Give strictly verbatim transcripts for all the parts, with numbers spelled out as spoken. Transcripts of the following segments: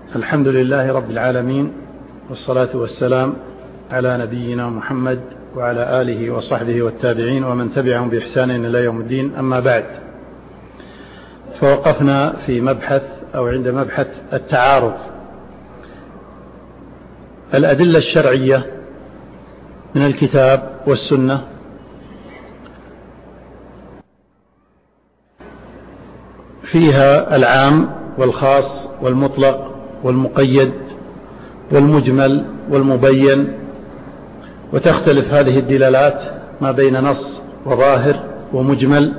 الحمد لله رب العالمين، والصلاة والسلام على نبينا محمد وعلى آله وصحبه والتابعين ومن تبعهم بإحسان إلى يوم الدين. أما بعد، فوقفنا في مبحث أو عند مبحث التعارض. الأدلة الشرعية من الكتاب والسنة فيها العام والخاص والمطلق والمقيد والمجمل والمبين، وتختلف هذه الدلالات ما بين نص وظاهر ومجمل.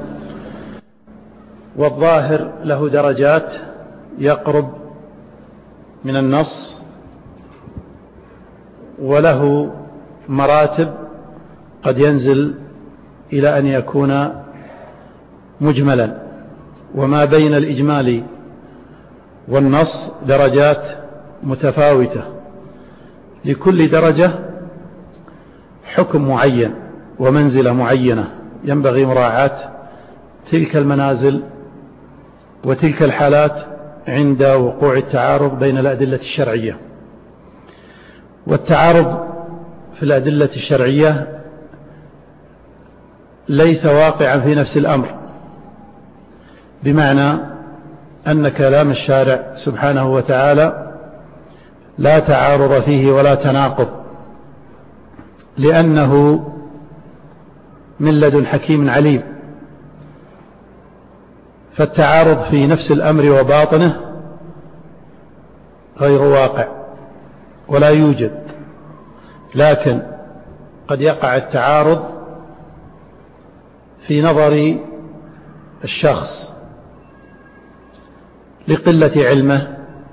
والظاهر له درجات يقرب من النص، وله مراتب قد ينزل إلى أن يكون مجملا، وما بين الإجمال والنص درجات متفاوتة، لكل درجة حكم معين ومنزلة معينة ينبغي مراعاة تلك المنازل وتلك الحالات عند وقوع التعارض بين الأدلة الشرعية. والتعارض في الأدلة الشرعية ليس واقعا في نفس الأمر، بمعنى أن كلام الشارع سبحانه وتعالى لا تعارض فيه ولا تناقض، لأنه من لدن حكيم عليم. فالتعارض في نفس الأمر وباطنه غير واقع ولا يوجد، لكن قد يقع التعارض في نظر الشخص لقلة علمه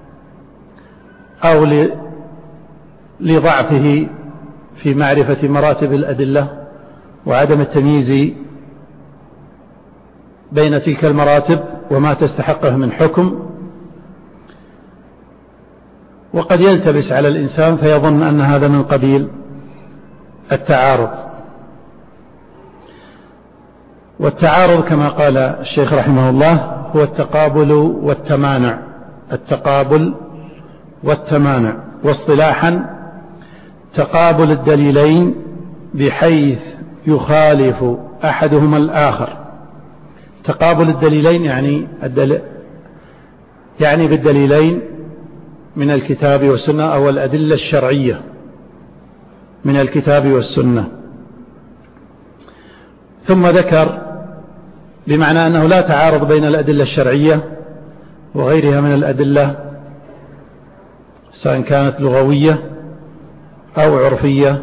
أو لضعفه في معرفة مراتب الأدلة وعدم التمييز بين تلك المراتب وما تستحقه من حكم. وقد يلتبس على الإنسان فيظن أن هذا من قبيل التعارض. والتعارض كما قال الشيخ رحمه الله هو التقابل والتمانع. التقابل والتمانع، واصطلاحا تقابل الدليلين بحيث يخالف أحدهما الآخر. تقابل الدليلين يعني الدل... يعني بالدليلين من الكتاب والسنة أو الأدلة الشرعية من الكتاب والسنة. ثم ذكر بمعنى أنه لا تعارض بين الأدلة الشرعية وغيرها من الأدلة، سواء كانت لغوية أو عرفية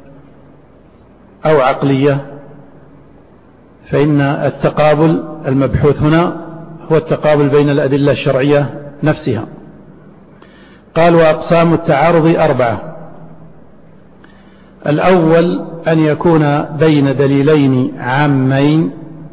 أو عقلية، فإن التقابل المبحوث هنا هو التقابل بين الأدلة الشرعية نفسها. قال: وأقسام التعارض أربعة. الأول أن يكون بين دليلين عامين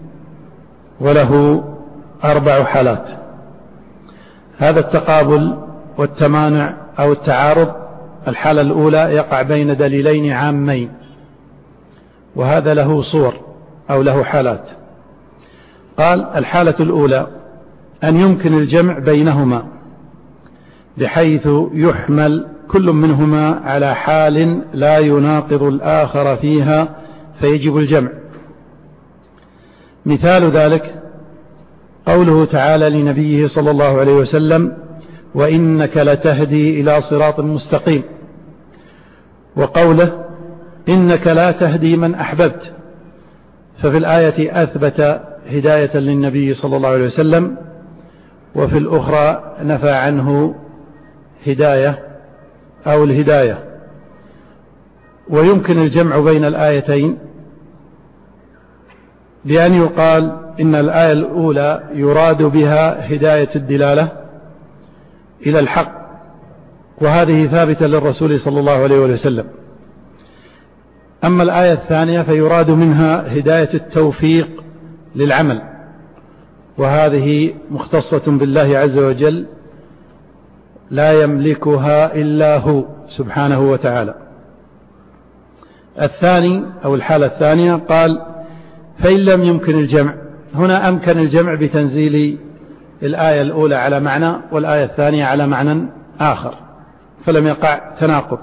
وله أربع حالات. هذا التقابل والتمانع أو التعارض، الحالة الأولى يقع بين دليلين عامين، وهذا له صور أو له حالات. قال: الحالة الأولى أن يمكن الجمع بينهما بحيث يحمل كل منهما على حال لا يناقض الآخر فيها فيجب الجمع. مثال ذلك قوله تعالى لنبيه صلى الله عليه وسلم: وإنك لتهدي إلى صراط مستقيم، وقوله: إنك لا تهدي من أحببت. ففي الآية أثبت هداية للنبي صلى الله عليه وسلم، وفي الأخرى نفى عنه هداية أو الهداية. ويمكن الجمع بين الآيتين بأن يقال إن الآية الأولى يراد بها هداية الدلالة إلى الحق، وهذه ثابتة للرسول صلى الله عليه وسلم. أما الآية الثانية فيراد منها هداية التوفيق للعمل، وهذه مختصة بالله عز وجل لا يملكها إلا هو سبحانه وتعالى. الثاني أو الحالة الثانية قال: فإن لم يمكن الجمع. هنا أمكن الجمع بتنزيل الآية الأولى على معنى والآية الثانية على معنى آخر، فلم يقع تناقض.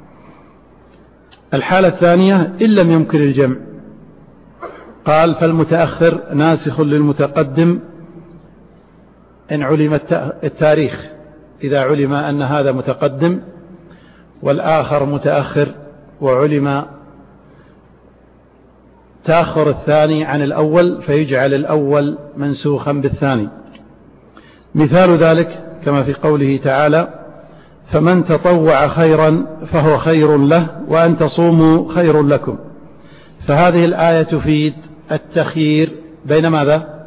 الحالة الثانية إن لم يمكن الجمع، قال فالمتأخر ناسخ للمتقدم إن علم التاريخ، إذا علم أن هذا متقدم والآخر متأخر وعلم تأخر الثاني عن الأول فيجعل الأول منسوخا بالثاني. مثال ذلك كما في قوله تعالى فمن تطوع خيرا فهو خير له وأن تصوموا خير لكم. فهذه الآية تفيد التخيير بين ماذا؟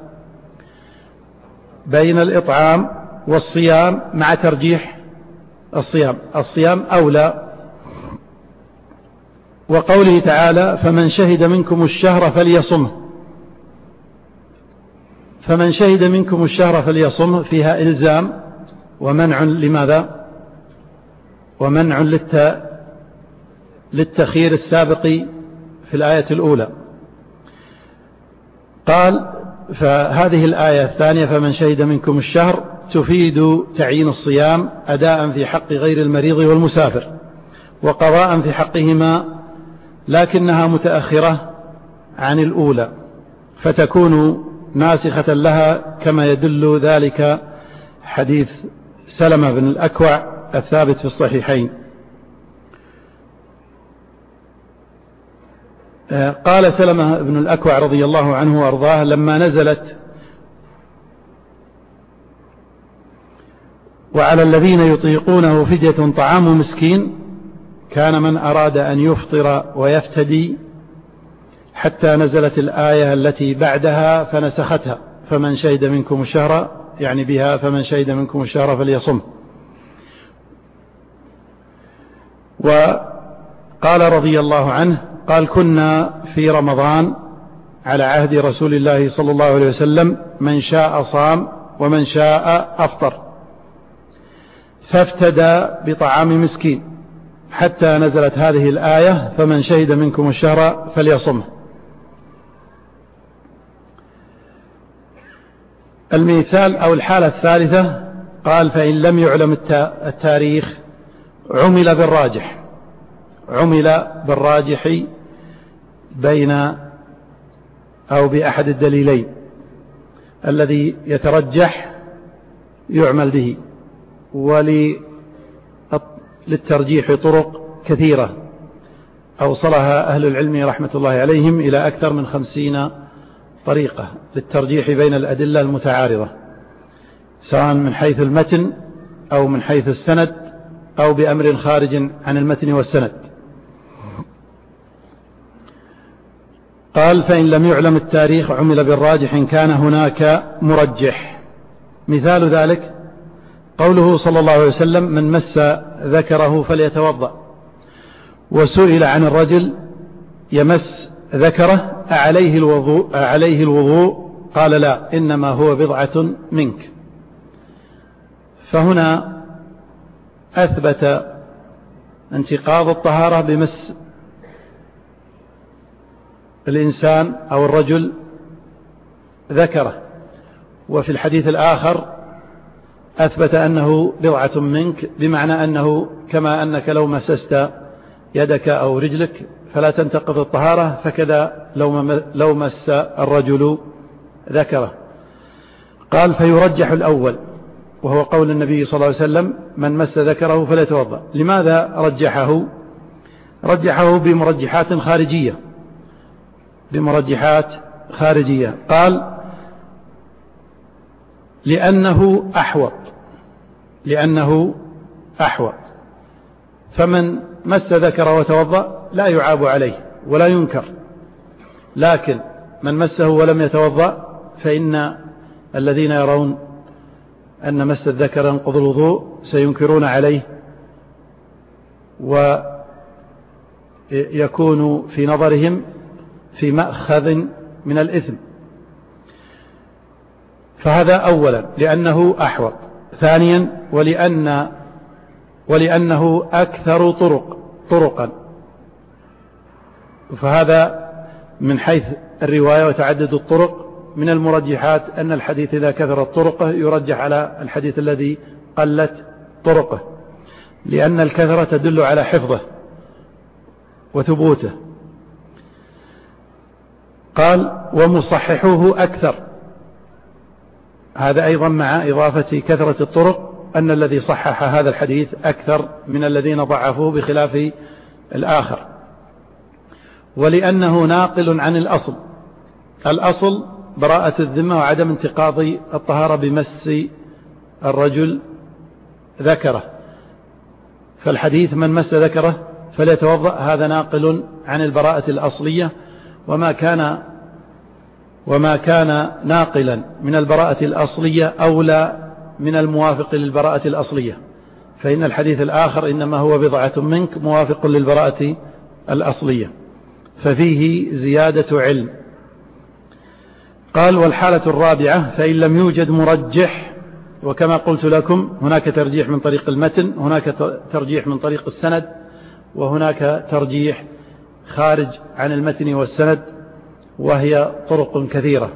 بين الإطعام والصيام مع ترجيح الصيام، الصيام أولى. وقوله تعالى فمن شهد منكم الشهر فليصمه، فمن شهد منكم الشهر فليصمه فيها إلزام ومنع لماذا؟ ومنع للت... للتخيير السابق في الآية الأولى. قال فهذه الآية الثانية فمن شهد منكم الشهر تفيد تعيين الصيام أداء في حق غير المريض والمسافر وقضاء في حقهما، لكنها متأخرة عن الأولى فتكون ناسخة لها، كما يدل ذلك حديث سلمة بن الأكوع الثابت في الصحيحين. قال سلمة بن الأكوع رضي الله عنه وأرضاه لما نزلت وعلى الذين يطيقونه فدية طعام مسكين، كان من أراد أن يفطر ويفتدي حتى نزلت الآية التي بعدها فنسختها فمن شهد منكم الشهر، يعني بها فمن شهد منكم الشهر فليصم. وقال رضي الله عنه قال كنا في رمضان على عهد رسول الله صلى الله عليه وسلم من شاء صام ومن شاء أفطر، فافتدى بطعام مسكين حتى نزلت هذه الآية فمن شهد منكم الشهر فليصمه. المثال أو الحالة الثالثة قال فإن لم يعلم التاريخ عمل بالراجح، عمل بالراجح بين أو بأحد الدليلين الذي يترجح يعمل به. وللترجيح طرق كثيرة أوصلها أهل العلم رحمة الله عليهم إلى أكثر من خمسين طريقة للترجيح بين الأدلة المتعارضة، سواء من حيث المتن أو من حيث السند أو بأمر خارج عن المتن والسند. قال فإن لم يعلم التاريخ عمل بالراجح إن كان هناك مرجح. مثال ذلك قوله صلى الله عليه وسلم من مس ذكره فليتوضأ، وسئل عن الرجل يمس ذكره أعليه الوضوء, أعليه الوضوء قال لا إنما هو بضعة منك. فهنا أثبت انتقاض الطهارة بمس الإنسان أو الرجل ذكره، وفي الحديث الآخر أثبت أنه بضعة منك، بمعنى أنه كما أنك لو مسست يدك أو رجلك فلا تنتقض الطهارة، فكذا لو مس الرجل ذكره. قال فيرجح الأول وهو قول النبي صلى الله عليه وسلم من مس ذكره فليتوضأ. لماذا رجحه؟ رجحه بمرجحات خارجية، بمرجحات خارجية. قال لأنه أحوط، لأنه أحوط. فمن مس ذكره وتوضأ لا يعاب عليه ولا ينكر، لكن من مسه ولم يتوضأ فإن الذين يرون أن مس الذكر ينقض الوضوء سينكرون عليه، ويكون في نظرهم في مأخذ من الإثم. فهذا أولا لأنه أحوط. ثانيا ولأن ولأنه أكثر طرق طرقا، فهذا من حيث الرواية وتعدد الطرق من المرجحات أن الحديث إذا كثرت طرقه يرجح على الحديث الذي قلت طرقه. لأن الكثرة تدل على حفظه وثبوته. قال ومصححوه أكثر، هذا أيضا مع إضافة كثرة الطرق أن الذي صحح هذا الحديث أكثر من الذين ضعفوه بخلاف الآخر. ولأنه ناقل عن الأصل، الأصل براءة الذمة وعدم انتقاض الطهارة بمس الرجل ذكره، فالحديث من مس ذكره فليتوضأ هذا ناقل عن البراءة الأصلية، وما كان وما كان ناقلا من البراءة الأصلية أولى من الموافق للبراءة الأصلية، فإن الحديث الآخر إنما هو بضعة منك موافق للبراءة الأصلية، ففيه زيادة علم. قال والحالة الرابعة فإن لم يوجد مرجح، وكما قلت لكم هناك ترجيح من طريق المتن، هناك ترجيح من طريق السند، وهناك ترجيح خارج عن المتن والسند، وهي طرق كثيرة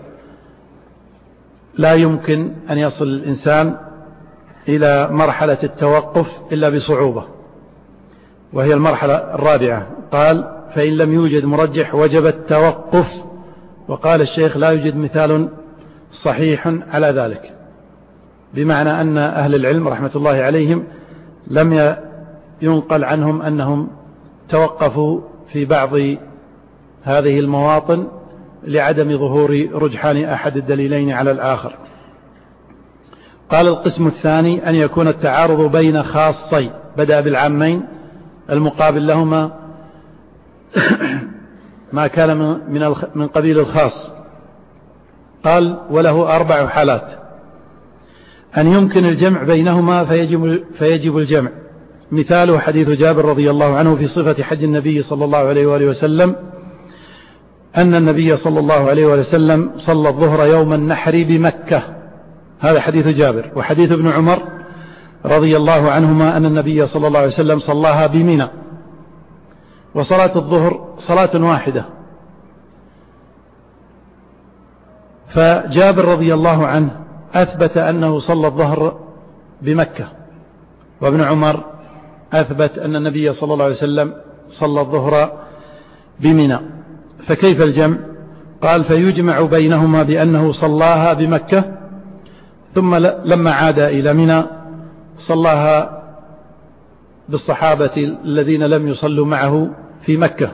لا يمكن أن يصل الإنسان إلى مرحلة التوقف إلا بصعوبة، وهي المرحلة الرابعة. قال فإن لم يوجد مرجح وجب التوقف، وقال الشيخ لا يوجد مثال صحيح على ذلك، بمعنى أن أهل العلم رحمة الله عليهم لم ينقل عنهم أنهم توقفوا في بعض هذه المواطن لعدم ظهور رجحان أحد الدليلين على الآخر. قال القسم الثاني أن يكون التعارض بين خاصين، بدأ بالعامين المقابل لهما ما كان من من قبيل الخاص. قال وله أربع حالات: أن يمكن الجمع بينهما فيجب, فيجب الجمع، مثاله حديث جابر رضي الله عنه في صفة حج النبي صلى الله عليه وآله وسلم أن النبي صلى الله عليه وآله وسلم صلى الظهر يوم النحر بمكة، هذا حديث جابر. وحديث ابن عمر رضي الله عنهما أن النبي صلى الله عليه وسلم صلاها بمنى. وصلاة الظهر صلاة واحدة، فجابر رضي الله عنه أثبت أنه صلى الظهر بمكة، وابن عمر أثبت أن النبي صلى الله عليه وسلم صلى الظهر بمنى، فكيف الجمع؟ قال فيجمع بينهما بأنه صلاها بمكة، ثم لما عاد إلى منى صلاها بالصحابة الذين لم يصلوا معه في مكة.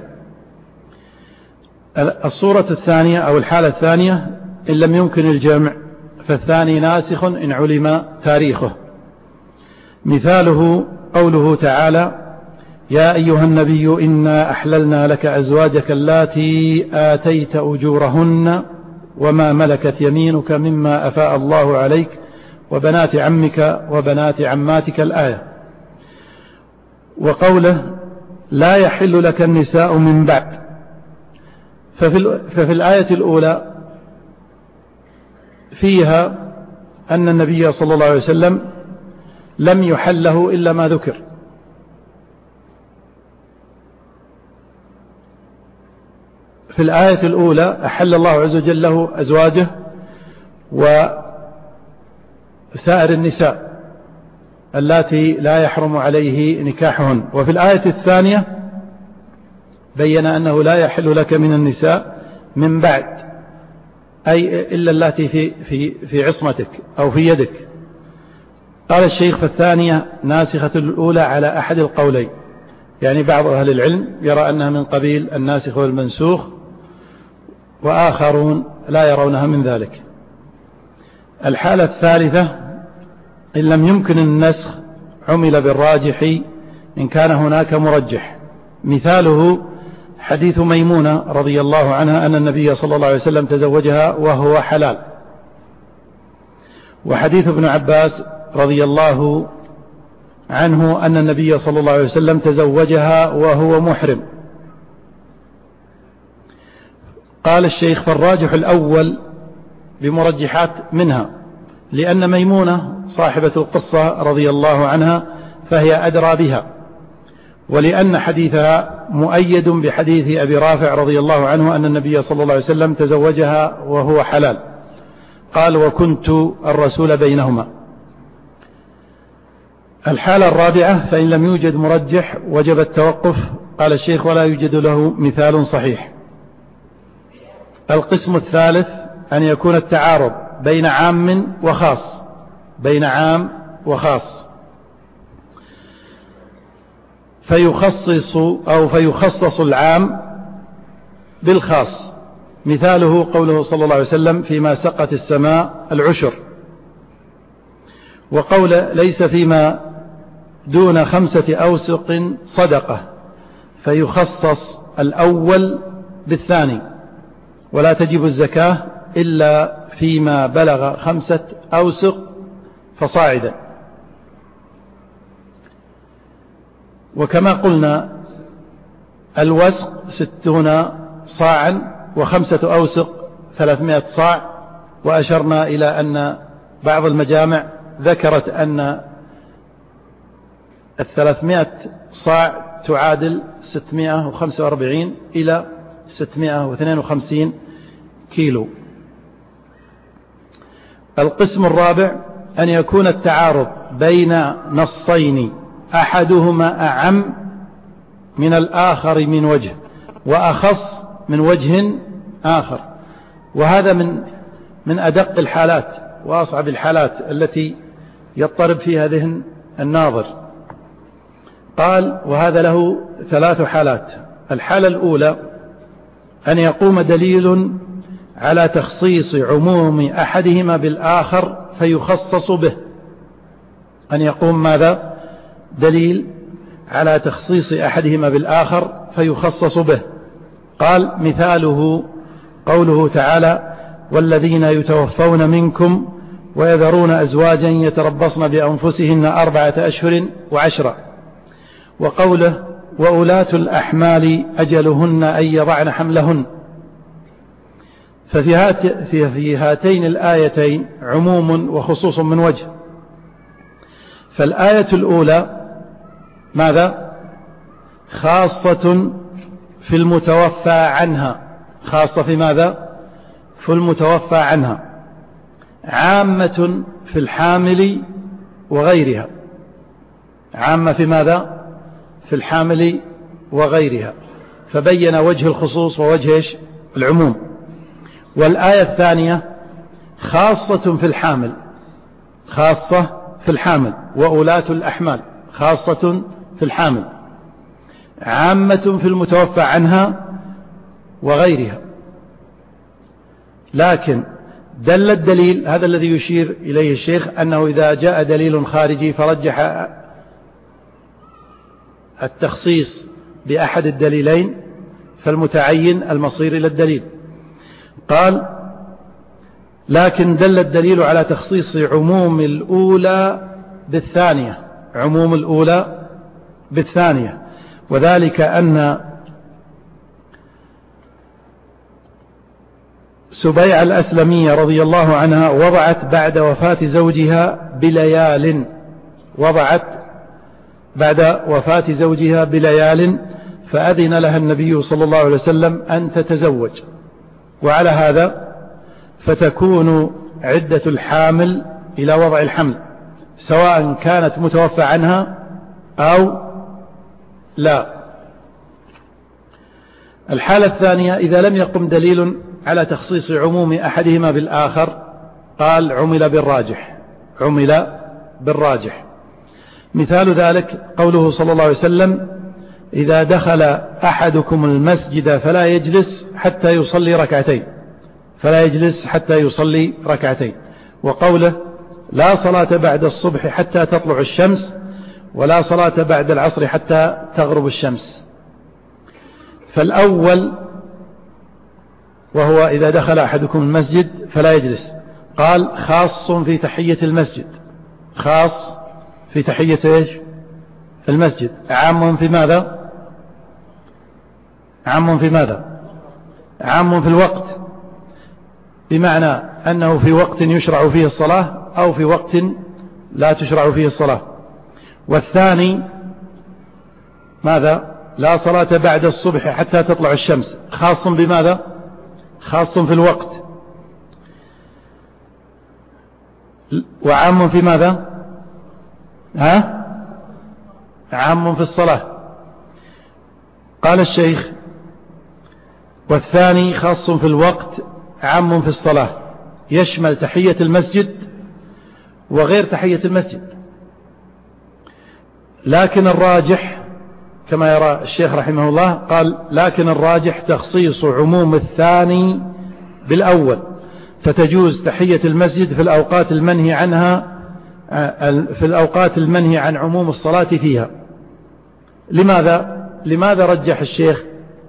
الصورة الثانية أو الحالة الثانية إن لم يمكن الجمع فالثاني ناسخ إن علم تاريخه، مثاله قوله تعالى يا أيها النبي إنا أحللنا لك أزواجك اللاتي آتيت أجورهن وما ملكت يمينك مما أفاء الله عليك وبنات عمك وبنات عماتك الآية. وقوله لا يحل لك النساء من بعد، ففي, ففي الآية الأولى فيها أن النبي صلى الله عليه وسلم لم يحله إلا ما ذكر، في الآية الأولى أحل الله عز وجل له أزواجه وسائر النساء اللاتي لا يحرم عليه نكاحهن. وفي الآية الثانية بين أنه لا يحل لك من النساء من بعد، أي إلا اللاتي في, في, في عصمتك أو في يدك. قال الشيخ فالثانية ناسخة الأولى على أحد القولين، يعني بعض أهل العلم يرى أنها من قبيل الناسخ والمنسوخ، وآخرون لا يرونها من ذلك. الحالة الثالثة إن لم يمكن النسخ عمل بالراجح إن كان هناك مرجح، مثاله حديث ميمونة رضي الله عنها أن النبي صلى الله عليه وسلم تزوجها وهو حلال، وحديث ابن عباس رضي الله عنه أن النبي صلى الله عليه وسلم تزوجها وهو محرم. قال الشيخ فالراجح الأول بمرجحات منها، لأن ميمونة صاحبة القصة رضي الله عنها فهي أدرى بها، ولأن حديثها مؤيد بحديث أبي رافع رضي الله عنه أن النبي صلى الله عليه وسلم تزوجها وهو حلال. قال وكنت الرسول بينهما. الحالة الرابعة فإن لم يوجد مرجح وجب التوقف. قال الشيخ ولا يوجد له مثال صحيح. القسم الثالث أن يكون التعارض بين عام وخاص، بين عام وخاص، فيخصص أو فيخصص العام بالخاص. مثاله قوله صلى الله عليه وسلم فيما سقت السماء العشر، وقول ليس فيما دون خمسة أوسق صدقة، فيخصص الأول بالثاني، ولا تجب الزكاة إلا فيما بلغ خمسة أوسق فصاعدا. وكما قلنا الوسق ستون صاعا وخمسة أوسق ثلاثمائة صاع، وأشرنا إلى أن بعض المجامع ذكرت أن الثلاثمائة صاع تعادل ستمائة وخمسة وأربعين إلى ستمائة واثنين وخمسين كيلو. القسم الرابع أن يكون التعارض بين نصين أحدهما أعم من الآخر من وجه وأخص من وجه آخر، وهذا من من أدق الحالات وأصعب الحالات التي يضطرب فيها ذهن الناظر. قال وهذا له ثلاث حالات. الحالة الأولى أن يقوم دليل على تخصيص عموم أحدهما بالآخر فيخصص به. أن يقوم ماذا؟ دليل على تخصيص أحدهما بالآخر فيخصص به. قال مثاله قوله تعالى والذين يتوفون منكم ويذرون أزواجا يتربصن بأنفسهن أربعة أشهر وعشرة، وقوله وأولاة الأحمال أجلهن أن يضعن حملهن. ففي هات في هاتين الآيتين عموم وخصوص من وجه. فالآية الأولى ماذا؟ خاصة في المتوفى عنها، خاصة في ماذا؟ في المتوفى عنها، عامة في الحامل وغيرها، عامة في ماذا؟ في الحامل وغيرها، فبين وجه الخصوص ووجه العموم. والآية الثانية خاصة في الحامل، خاصة في الحامل، وأولاة الأحمال خاصة في الحامل، عامة في المتوفى عنها وغيرها. لكن دل الدليل، هذا الذي يشير إليه الشيخ، أنه إذا جاء دليل خارجي فرجح التخصيص بأحد الدليلين فالمتعين المصير إلى الدليل. قال لكن دل الدليل على تخصيص عموم الأولى بالثانية، عموم الأولى بالثانية، وذلك أن سبيعة الأسلمية رضي الله عنها وضعت بعد وفاة زوجها بليال، وضعت بعد وفاة زوجها بليال، فأذن لها النبي صلى الله عليه وسلم أن تتزوج. وعلى هذا فتكون عدة الحامل إلى وضع الحمل، سواء كانت متوفى عنها أو لا. الحالة الثانية إذا لم يقم دليل على تخصيص عموم أحدهما بالآخر، قال عمل بالراجح، عمل بالراجح. مثال ذلك قوله صلى الله عليه وسلم إذا دخل أحدكم المسجد فلا يجلس حتى يصلي ركعتين، فلا يجلس حتى يصلي ركعتين. وقوله لا صلاة بعد الصبح حتى تطلع الشمس، ولا صلاة بعد العصر حتى تغرب الشمس. فالأول وهو إذا دخل أحدكم المسجد فلا يجلس، قال خاص في تحية المسجد، خاص في تحية إيش؟ المسجد، عام في ماذا؟ عام في ماذا؟ عام في الوقت، بمعنى أنه في وقت يشرع فيه الصلاة أو في وقت لا تشرع فيه الصلاة. والثاني ماذا؟ لا صلاة بعد الصبح حتى تطلع الشمس، خاص بماذا؟ خاص في الوقت. وعام في ماذا؟ ها؟ عام في الصلاة. قال الشيخ: والثاني خاص في الوقت عام في الصلاة، يشمل تحية المسجد وغير تحية المسجد. لكن الراجح كما يرى الشيخ رحمه الله، قال: لكن الراجح تخصيص عموم الثاني بالأول، فتجوز تحية المسجد في الأوقات المنهي عنها في الأوقات المنهي عن عموم الصلاة فيها. لماذا؟ لماذا رجح الشيخ؟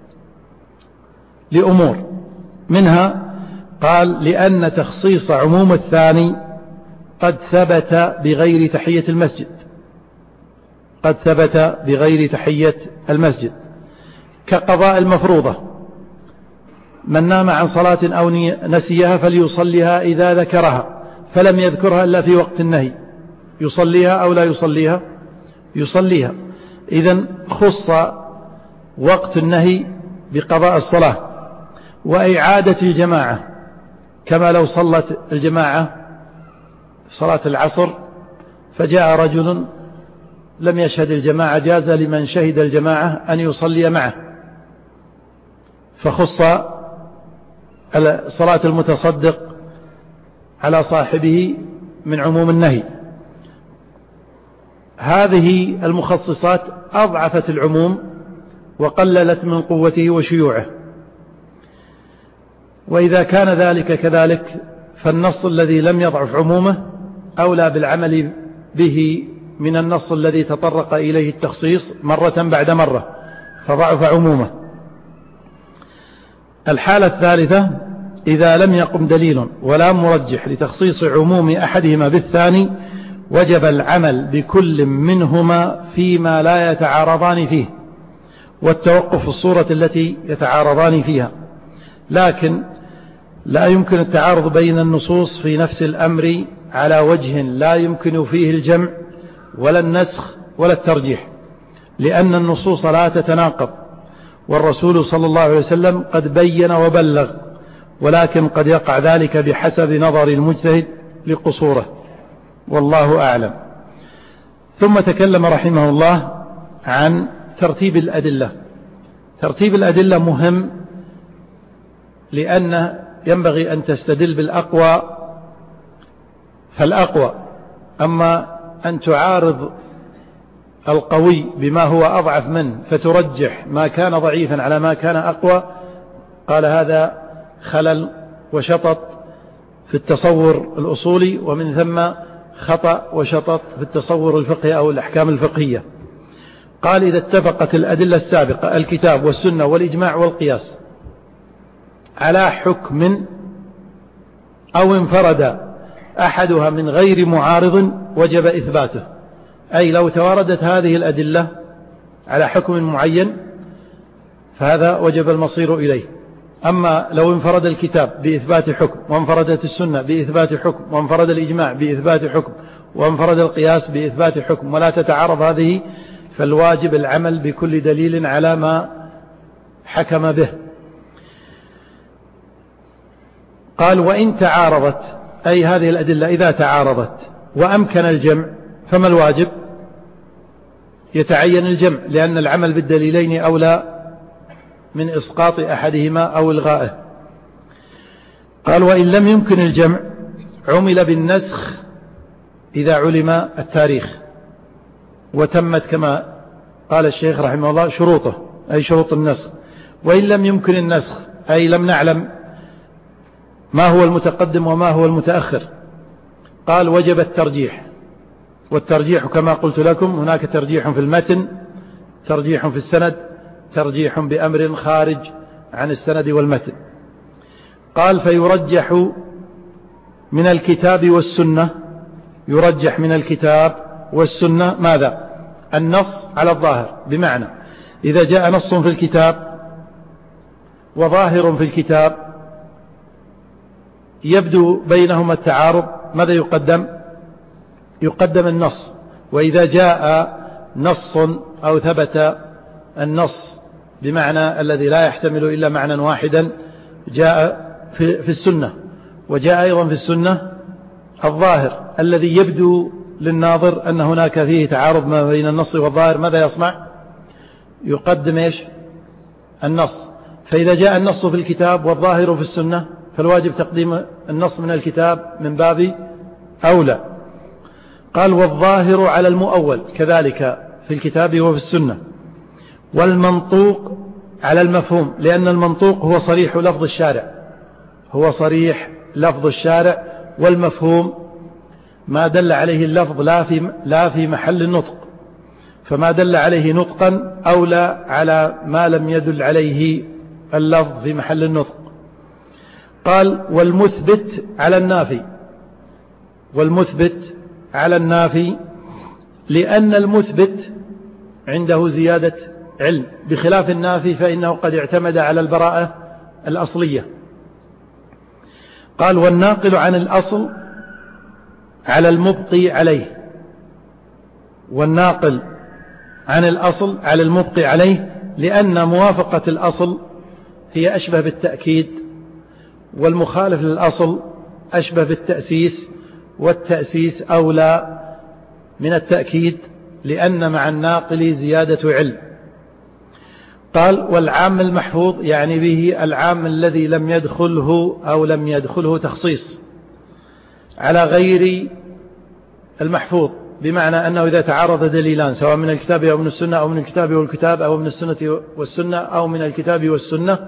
لأمور، منها قال: لأن تخصيص عموم الثاني قد ثبت بغير تحية المسجد قد ثبت بغير تحية المسجد كقضاء المفروضة: من نام عن صلاة أو نسيها فليصليها إذا ذكرها، فلم يذكرها إلا في وقت النهي، يصليها أو لا يصليها؟ يصليها. إذن خص وقت النهي بقضاء الصلاة. وإعادة الجماعة، كما لو صلت الجماعة صلاة العصر فجاء رجل لم يشهد الجماعة، جاز لمن شهد الجماعة أن يصلي معه، فخص صلاة المتصدق على صاحبه من عموم النهي. هذه المخصصات أضعفت العموم وقللت من قوته وشيوعه. وإذا كان ذلك كذلك فالنص الذي لم يضعف عمومه أولى بالعمل به من النص الذي تطرق إليه التخصيص مرة بعد مرة فضعف عمومه. الحالة الثالثة: إذا لم يقم دليل ولا مرجح لتخصيص عموم أحدهما بالثاني، وجب العمل بكل منهما فيما لا يتعارضان فيه، والتوقف في الصورة التي يتعارضان فيها. لكن لا يمكن التعارض بين النصوص في نفس الأمر على وجه لا يمكن فيه الجمع ولا النسخ ولا الترجيح، لأن النصوص لا تتناقض، والرسول صلى الله عليه وسلم قد بين وبلغ، ولكن قد يقع ذلك بحسب نظر المجتهد لقصوره، والله أعلم. ثم تكلم رحمه الله عن ترتيب الأدلة. ترتيب الأدلة مهم، لأن ينبغي أن تستدل بالأقوى فالأقوى، أما أن تعارض القوي بما هو أضعف منه فترجح ما كان ضعيفا على ما كان أقوى، قال هذا خلل وشطط في التصور الأصولي، ومن ثم خطأ وشطط في التصور الفقهي أو الأحكام الفقهية. قال: إذا اتفقت الأدلة السابقة الكتاب والسنة والإجماع والقياس على حكم أو انفرد أحدها من غير معارض وجب إثباته. أي لو تواردت هذه الأدلة على حكم معين فهذا وجب المصير إليه. أما لو انفرد الكتاب بإثبات حكم، وانفردت السنة بإثبات حكم، وانفرد الإجماع بإثبات حكم، وانفرد القياس بإثبات حكم، ولا تتعارض هذه، فالواجب العمل بكل دليل على ما حكم به. قال: وإن تعارضت، أي هذه الأدلة إذا تعارضت وأمكن الجمع فما الواجب؟ يتعين الجمع، لأن العمل بالدليلين أولى من إسقاط أحدهما أو إلغائه. قال: وإن لم يمكن الجمع عمل بالنسخ إذا علم التاريخ وتمت كما قال الشيخ رحمه الله شروطه، أي شروط النسخ. وإن لم يمكن النسخ، أي لم نعلم ما هو المتقدم وما هو المتأخر، قال: وجب الترجيح. والترجيح كما قلت لكم هناك ترجيح في المتن، ترجيح في السند، ترجيح بأمر خارج عن السند والمتن. قال: فيرجح من الكتاب والسنة، يرجح من الكتاب والسنة ماذا؟ النص على الظاهر، بمعنى إذا جاء نص في الكتاب وظاهر في الكتاب يبدو بينهما التعارض، ماذا يقدم؟ يقدم النص. وإذا جاء نص أو ثبت النص بمعنى الذي لا يحتمل إلا معنى واحدا جاء في, في السنة، وجاء أيضا في السنة الظاهر الذي يبدو للناظر أن هناك فيه تعارض ما بين النص والظاهر، ماذا يصنع؟ يقدم إيش؟ النص. فإذا جاء النص في الكتاب والظاهر في السنة فالواجب تقديم النص من الكتاب من باب أولى. قال والظاهر على المؤول كذلك في الكتاب وفي السنة، والمنطوق على المفهوم، لأن المنطوق هو صريح لفظ الشارع، هو صريح لفظ الشارع، والمفهوم ما دل عليه اللفظ لا في, لا في محل النطق، فما دل عليه نطقا أولى على ما لم يدل عليه اللفظ في محل النطق. قال والمثبت على النافي، والمثبت على النافي لأن المثبت عنده زيادة علم، بخلاف النافي فإنه قد اعتمد على البراءة الأصلية. قال والناقل عن الأصل على المبقي عليه، والناقل عن الأصل على المبقي عليه، لأن موافقة الأصل هي أشبه بالتأكيد، والمخالف للأصل أشبه بالتأسيس، والتأسيس أولى من التأكيد لأن مع الناقل زيادة علم. قال والعام المحفوظ يعني به العام الذي لم يدخله أو لم يدخله تخصيص على غير المحفوظ، بمعنى أنه إذا تعارض دليلان سواء من الكتاب أو من السنة أو من الكتاب والكتاب أو من السنة والسنة أو من الكتاب والسنة،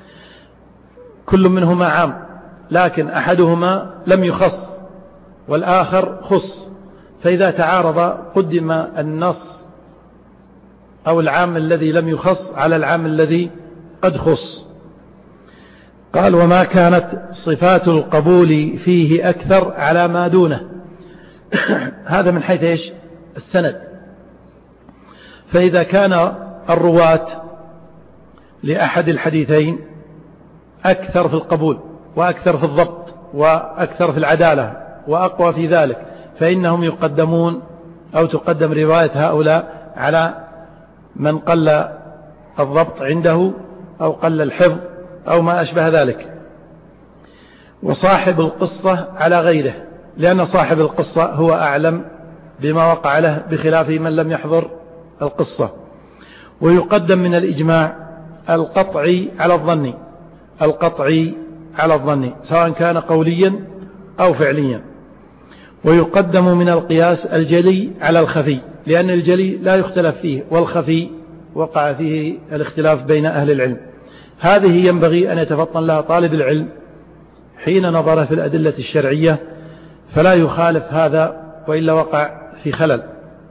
كل منهما عام لكن أحدهما لم يخص والآخر خص، فإذا تعارض قدم النص أو العام الذي لم يخص على العام الذي قد خص. قال وما كانت صفات القبول فيه أكثر على ما دونه هذا من حيث إيش؟ السند. فإذا كان الرواة لأحد الحديثين أكثر في القبول وأكثر في الضبط وأكثر في العدالة وأقوى في ذلك، فإنهم يقدمون أو تقدم رواية هؤلاء على من قل الضبط عنده أو قل الحفظ أو ما أشبه ذلك. وصاحب القصة على غيره، لأن صاحب القصة هو أعلم بما وقع له بخلاف من لم يحضر القصة. ويقدم من الإجماع القطعي على الظني، القطعي على الظني سواء كان قوليا أو فعليا. ويقدم من القياس الجلي على الخفي، لأن الجلي لا يختلف فيه، والخفي وقع فيه الاختلاف بين أهل العلم. هذه ينبغي أن يتفطن لها طالب العلم حين نظر في الأدلة الشرعية فلا يخالف هذا وإلا وقع في خلل.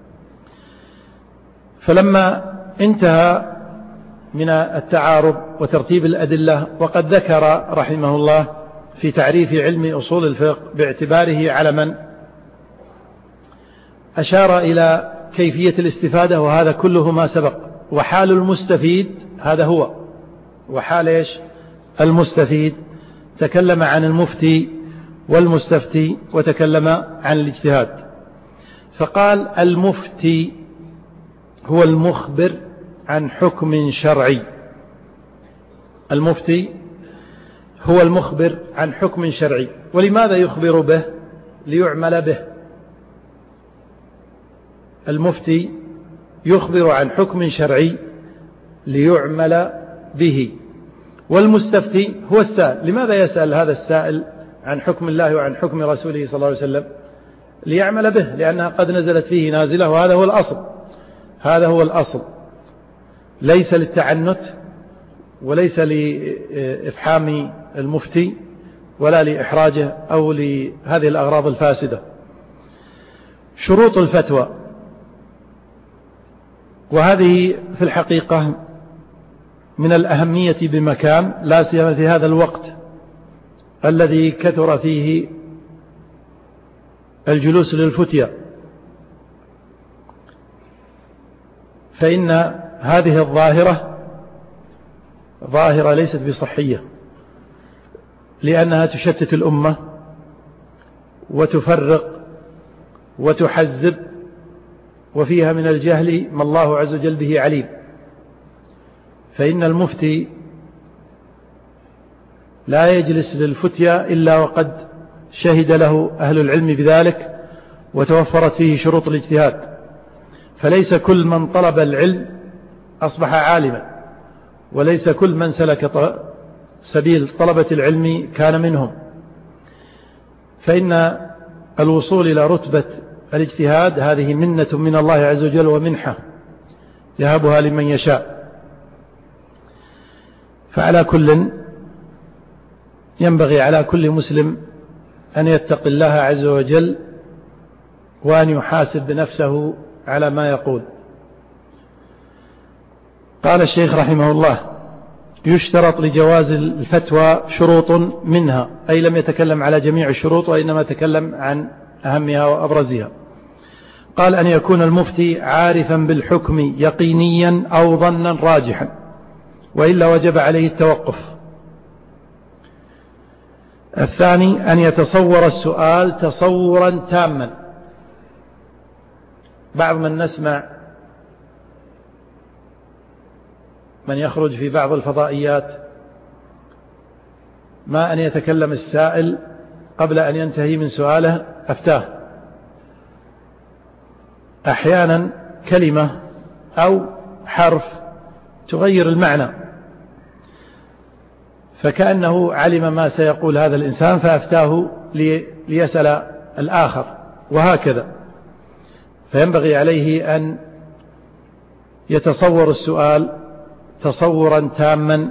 فلما انتهى من التعارض وترتيب الأدلة، وقد ذكر رحمه الله في تعريف علم أصول الفقه باعتباره علما، أشار إلى كيفية الاستفادة، وهذا كله ما سبق. وحال المستفيد هذا هو، وحال إيش؟ المستفيد. تكلم عن المفتي والمستفتي وتكلم عن الاجتهاد. فقال المفتي هو المخبر عن حكم شرعي، المفتي هو المخبر عن حكم شرعي. ولماذا يخبر به؟ ليعمل به. المفتي يخبر عن حكم شرعي ليعمل به. والمستفتي هو السائل. لماذا يسأل هذا السائل عن حكم الله وعن حكم رسوله صلى الله عليه وسلم؟ ليعمل به، لأنها قد نزلت فيه نازلة، وهذا هو الأصل، هذا هو الأصل، ليس للتعنت وليس لإفحام المفتي ولا لإحراجه أو لهذه الأغراض الفاسدة. شروط الفتوى، وهذه في الحقيقة من الأهمية بمكان، لا سيما في هذا الوقت الذي كثر فيه الجلوس للفتية، فإن هذه الظاهرة ظاهرة ليست بصحية، لأنها تشتت الأمة وتفرق وتحزب، وفيها من الجهل ما الله عز وجل به عليم. فإن المفتي لا يجلس للفتية إلا وقد شهد له أهل العلم بذلك، وتوفرت فيه شروط الاجتهاد، فليس كل من طلب العلم أصبح عالما، وليس كل من سلك سبيل طلبة العلم كان منهم، فإن الوصول إلى رتبة الاجتهاد هذه منة من الله عز وجل ومنحة يهبها لمن يشاء. فعلى كل ينبغي على كل مسلم أن يتقي الله عز وجل وأن يحاسب نفسه على ما يقول. قال الشيخ رحمه الله: يشترط لجواز الفتوى شروط منها، أي لم يتكلم على جميع الشروط وإنما تكلم عن أهمها وأبرزها. قال: أن يكون المفتي عارفا بالحكم يقينيا أو ظنا راجحا، وإلا وجب عليه التوقف. الثاني أن يتصور السؤال تصورا تاما. بعض من نسمع من يخرج في بعض الفضائيات ما أن يتكلم السائل قبل أن ينتهي من سؤاله أفتاه. أحيانا كلمة أو حرف تغير المعنى، فكأنه علم ما سيقول هذا الإنسان فأفتاه ليسأل الآخر، وهكذا. فينبغي عليه أن يتصور السؤال تصورا تاما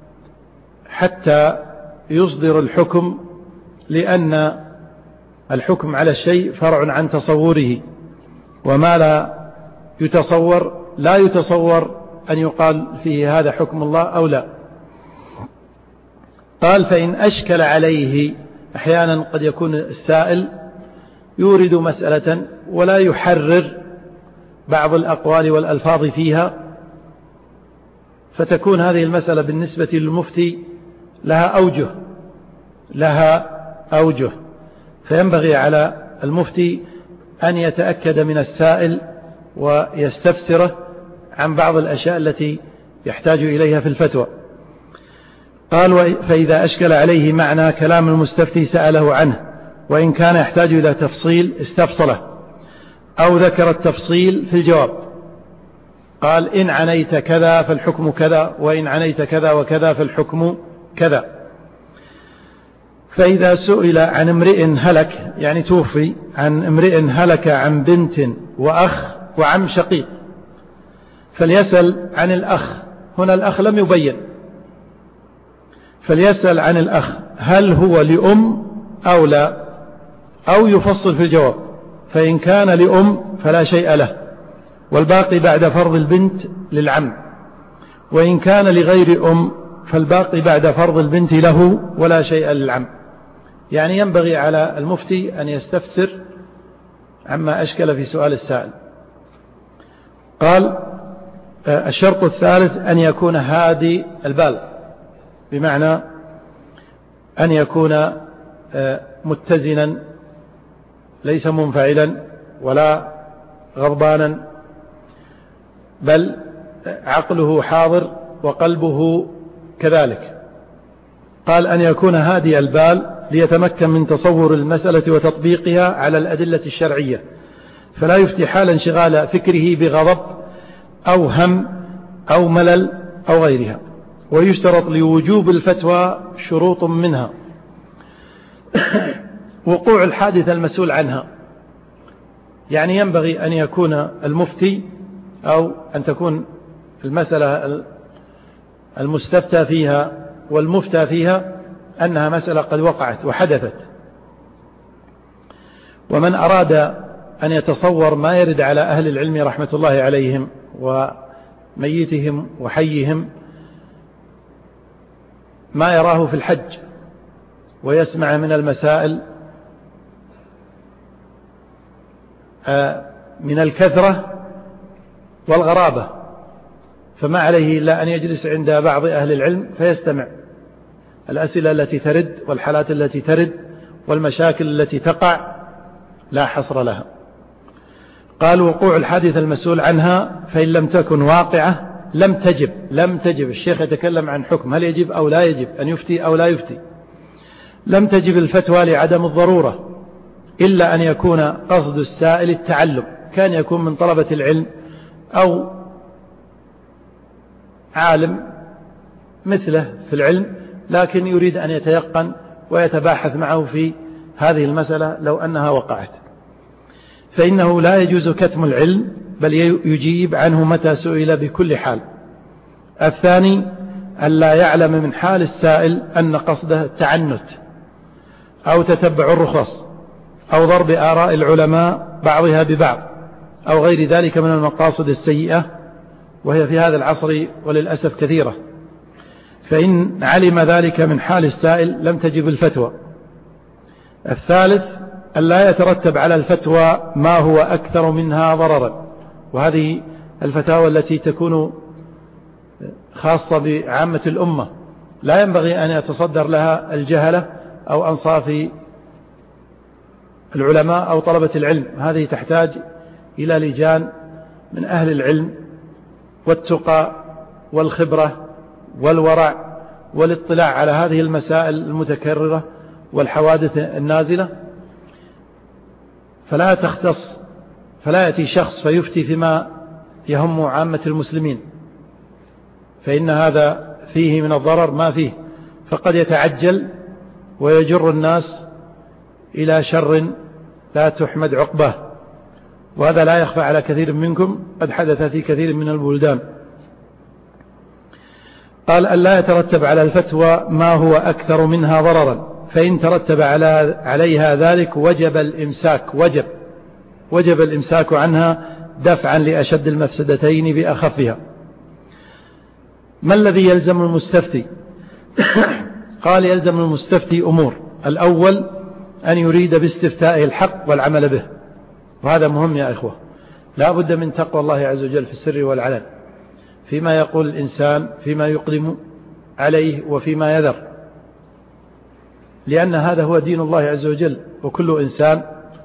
حتى يصدر الحكم، لأن الحكم على الشيء فرع عن تصوره، وما لا يتصور لا يتصور أن يقال فيه هذا حكم الله أو لا. قال: فإن أشكل عليه، أحيانا قد يكون السائل يورد مسألة ولا يحرر بعض الأقوال والألفاظ فيها، فتكون هذه المسألة بالنسبة للمفتي لها أوجه لها أوجه فينبغي على المفتي أن يتأكد من السائل ويستفسره عن بعض الأشياء التي يحتاج إليها في الفتوى. قال: فإذا أشكل عليه معنى كلام المستفتي سأله عنه، وإن كان يحتاج إلى تفصيل استفصله، أو ذكر التفصيل في الجواب. قال: إن عنيت كذا فالحكم كذا، وإن عنيت كذا وكذا فالحكم كذا. فإذا سئل عن امرئ هلك، يعني توفي، عن امرئ هلك عن بنت وأخ وعم شقيق، فليسأل عن الأخ. هنا الأخ لم يبين، فليسأل عن الأخ هل هو لأم أو لا، أو يفصل في الجواب. فإن كان لأم فلا شيء له، والباقي بعد فرض البنت للعم، وإن كان لغير أم فالباقي بعد فرض البنت له ولا شيء للعم. يعني ينبغي على المفتي أن يستفسر عما أشكل في سؤال السائل. قال: الشرط الثالث أن يكون هادي البال، بمعنى أن يكون متزنا، ليس منفعلا ولا غضبانا، بل عقله حاضر وقلبه كذلك. قال: أن يكون هادي البال ليتمكن من تصور المسألة وتطبيقها على الأدلة الشرعية، فلا يفتي حال انشغال فكره بغضب أو هم أو ملل أو غيرها. ويشترط لوجوب الفتوى شروط منها: وقوع الحادثة المسؤول عنها، يعني ينبغي أن يكون المفتي أو أن تكون المسألة المستفتى فيها والمفتى فيها أنها مسألة قد وقعت وحدثت. ومن أراد أن يتصور ما يرد على أهل العلم رحمة الله عليهم وميتهم وحيهم ما يراه في الحج ويسمع من المسائل من الكثرة والغرابة، فما عليه إلا أن يجلس عند بعض أهل العلم فيستمع الأسئلة التي ترد والحالات التي ترد والمشاكل التي تقع لا حصر لها. قال: وقوع الحادثة المسؤول عنها، فإن لم تكن واقعة لم تجب لم تجب الشيخ يتكلم عن حكم هل يجب أو لا يجب أن يفتي أو لا يفتي. لم تجب الفتوى لعدم الضرورة، إلا أن يكون قصد السائل التعلم، كان يكون من طلبة العلم أو عالم مثله في العلم، لكن يريد أن يتيقن ويتباحث معه في هذه المسألة لو أنها وقعت، فإنه لا يجوز كتم العلم، بل يجيب عنه متى سئل بكل حال. الثاني أن لا يعلم من حال السائل أن قصده التعنت أو تتبع الرخص أو ضرب آراء العلماء بعضها ببعض أو غير ذلك من المقاصد السيئة، وهي في هذا العصر وللأسف كثيرة، فإن علم ذلك من حال السائل لم تجب الفتوى. الثالث أن لا يترتب على الفتوى ما هو أكثر منها ضررا، وهذه الفتاوى التي تكون خاصة بعامة الأمة لا ينبغي أن يتصدر لها الجهلة أو أنصاف العلماء أو طلبة العلم، هذه تحتاج إلى لجان من أهل العلم والتقى والخبرة والورع والاطلاع على هذه المسائل المتكررة والحوادث النازلة، فلا تختص فلا يأتي شخص فيفتي فيما يهم عامة المسلمين، فإن هذا فيه من الضرر ما فيه، فقد يتعجل ويجر الناس إلى شر لا تحمد عقباه، وهذا لا يخفى على كثير منكم، قد حدث في كثير من البلدان. قال أن لا يترتب على الفتوى ما هو أكثر منها ضررا، فإن ترتب على عليها ذلك وجب الإمساك وجب وجب الإمساك عنها دفعا لأشد المفسدتين بأخفها. ما الذي يلزم المستفتي؟ قال يلزم المستفتي أمور: الأول أن يريد باستفتائه الحق والعمل به، وهذا مهم يا إخوة، لا بد من تقوى الله عز وجل في السر والعلن، فيما يقول الإنسان، فيما يقدم عليه وفيما يذر، لأن هذا هو دين الله عز وجل، وكل إنسان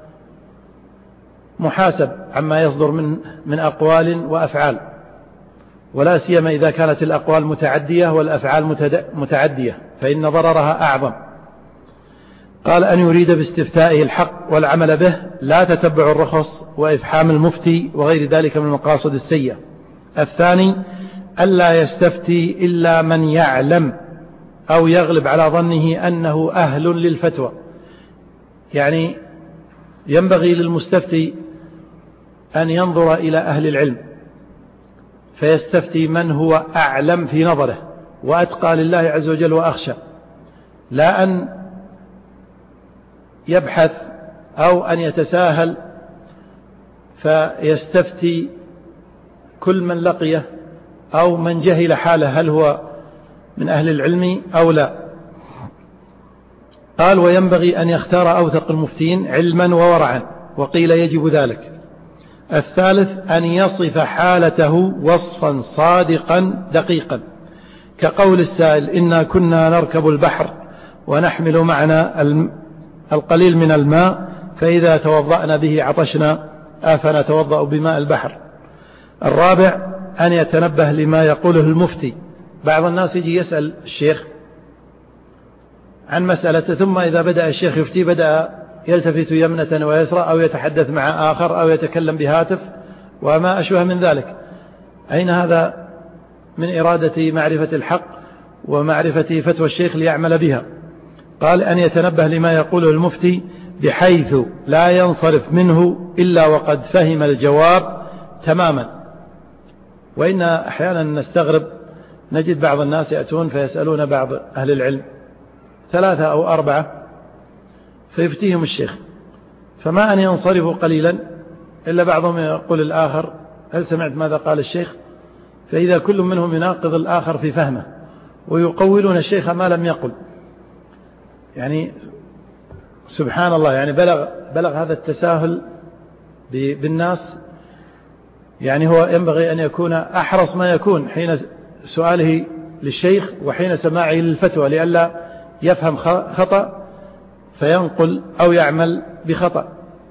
محاسب عما يصدر من من أقوال وأفعال، ولا سيما إذا كانت الأقوال متعدية والأفعال متعدية فإن ضررها أعظم. قال أن يريد باستفتائه الحق والعمل به، لا تتبع الرخص وإفحام المفتي وغير ذلك من المقاصد السيئة. الثاني ألا يستفتي إلا من يعلم أو يغلب على ظنه أنه أهل للفتوى، يعني ينبغي للمستفتي أن ينظر إلى أهل العلم فيستفتي من هو أعلم في نظره وأتقى لله عز وجل وأخشى، لا أن يبحث أو أن يتساهل فيستفتي كل من لقيه أو من جهل حاله هل هو من أهل العلم أو لا. قال وينبغي أن يختار أوثق المفتين علما وورعا، وقيل يجب ذلك. الثالث أن يصف حالته وصفا صادقا دقيقا، كقول السائل: إنا كنا نركب البحر ونحمل معنا القليل من الماء فإذا توضأنا به عطشنا أفنتوضأ بماء البحر. الرابع أن يتنبه لما يقوله المفتي. بعض الناس يجي يسأل الشيخ عن مسألة، ثم إذا بدأ الشيخ يفتي بدأ يلتفت يمنة ويسرى أو يتحدث مع آخر أو يتكلم بهاتف وما أشبه من ذلك. أين هذا من إرادة معرفة الحق ومعرفة فتوى الشيخ ليعمل بها؟ قال أن يتنبه لما يقوله المفتي بحيث لا ينصرف منه إلا وقد فهم الجواب تماما. وإن أحيانا نستغرب نجد بعض الناس يأتون فيسألون بعض أهل العلم ثلاثة أو أربعة فيفتيهم الشيخ، فما أن ينصرفوا قليلا إلا بعضهم يقول الآخر: هل سمعت ماذا قال الشيخ؟ فإذا كل منهم يناقض الآخر في فهمه ويقولون الشيخ ما لم يقل. يعني سبحان الله، يعني بلغ, بلغ هذا التساهل بالناس. يعني هو ينبغي أن يكون أحرص ما يكون حين سؤاله للشيخ وحين سماعه للفتوى، لئلا يفهم خطأ فينقل أو يعمل بخطأ.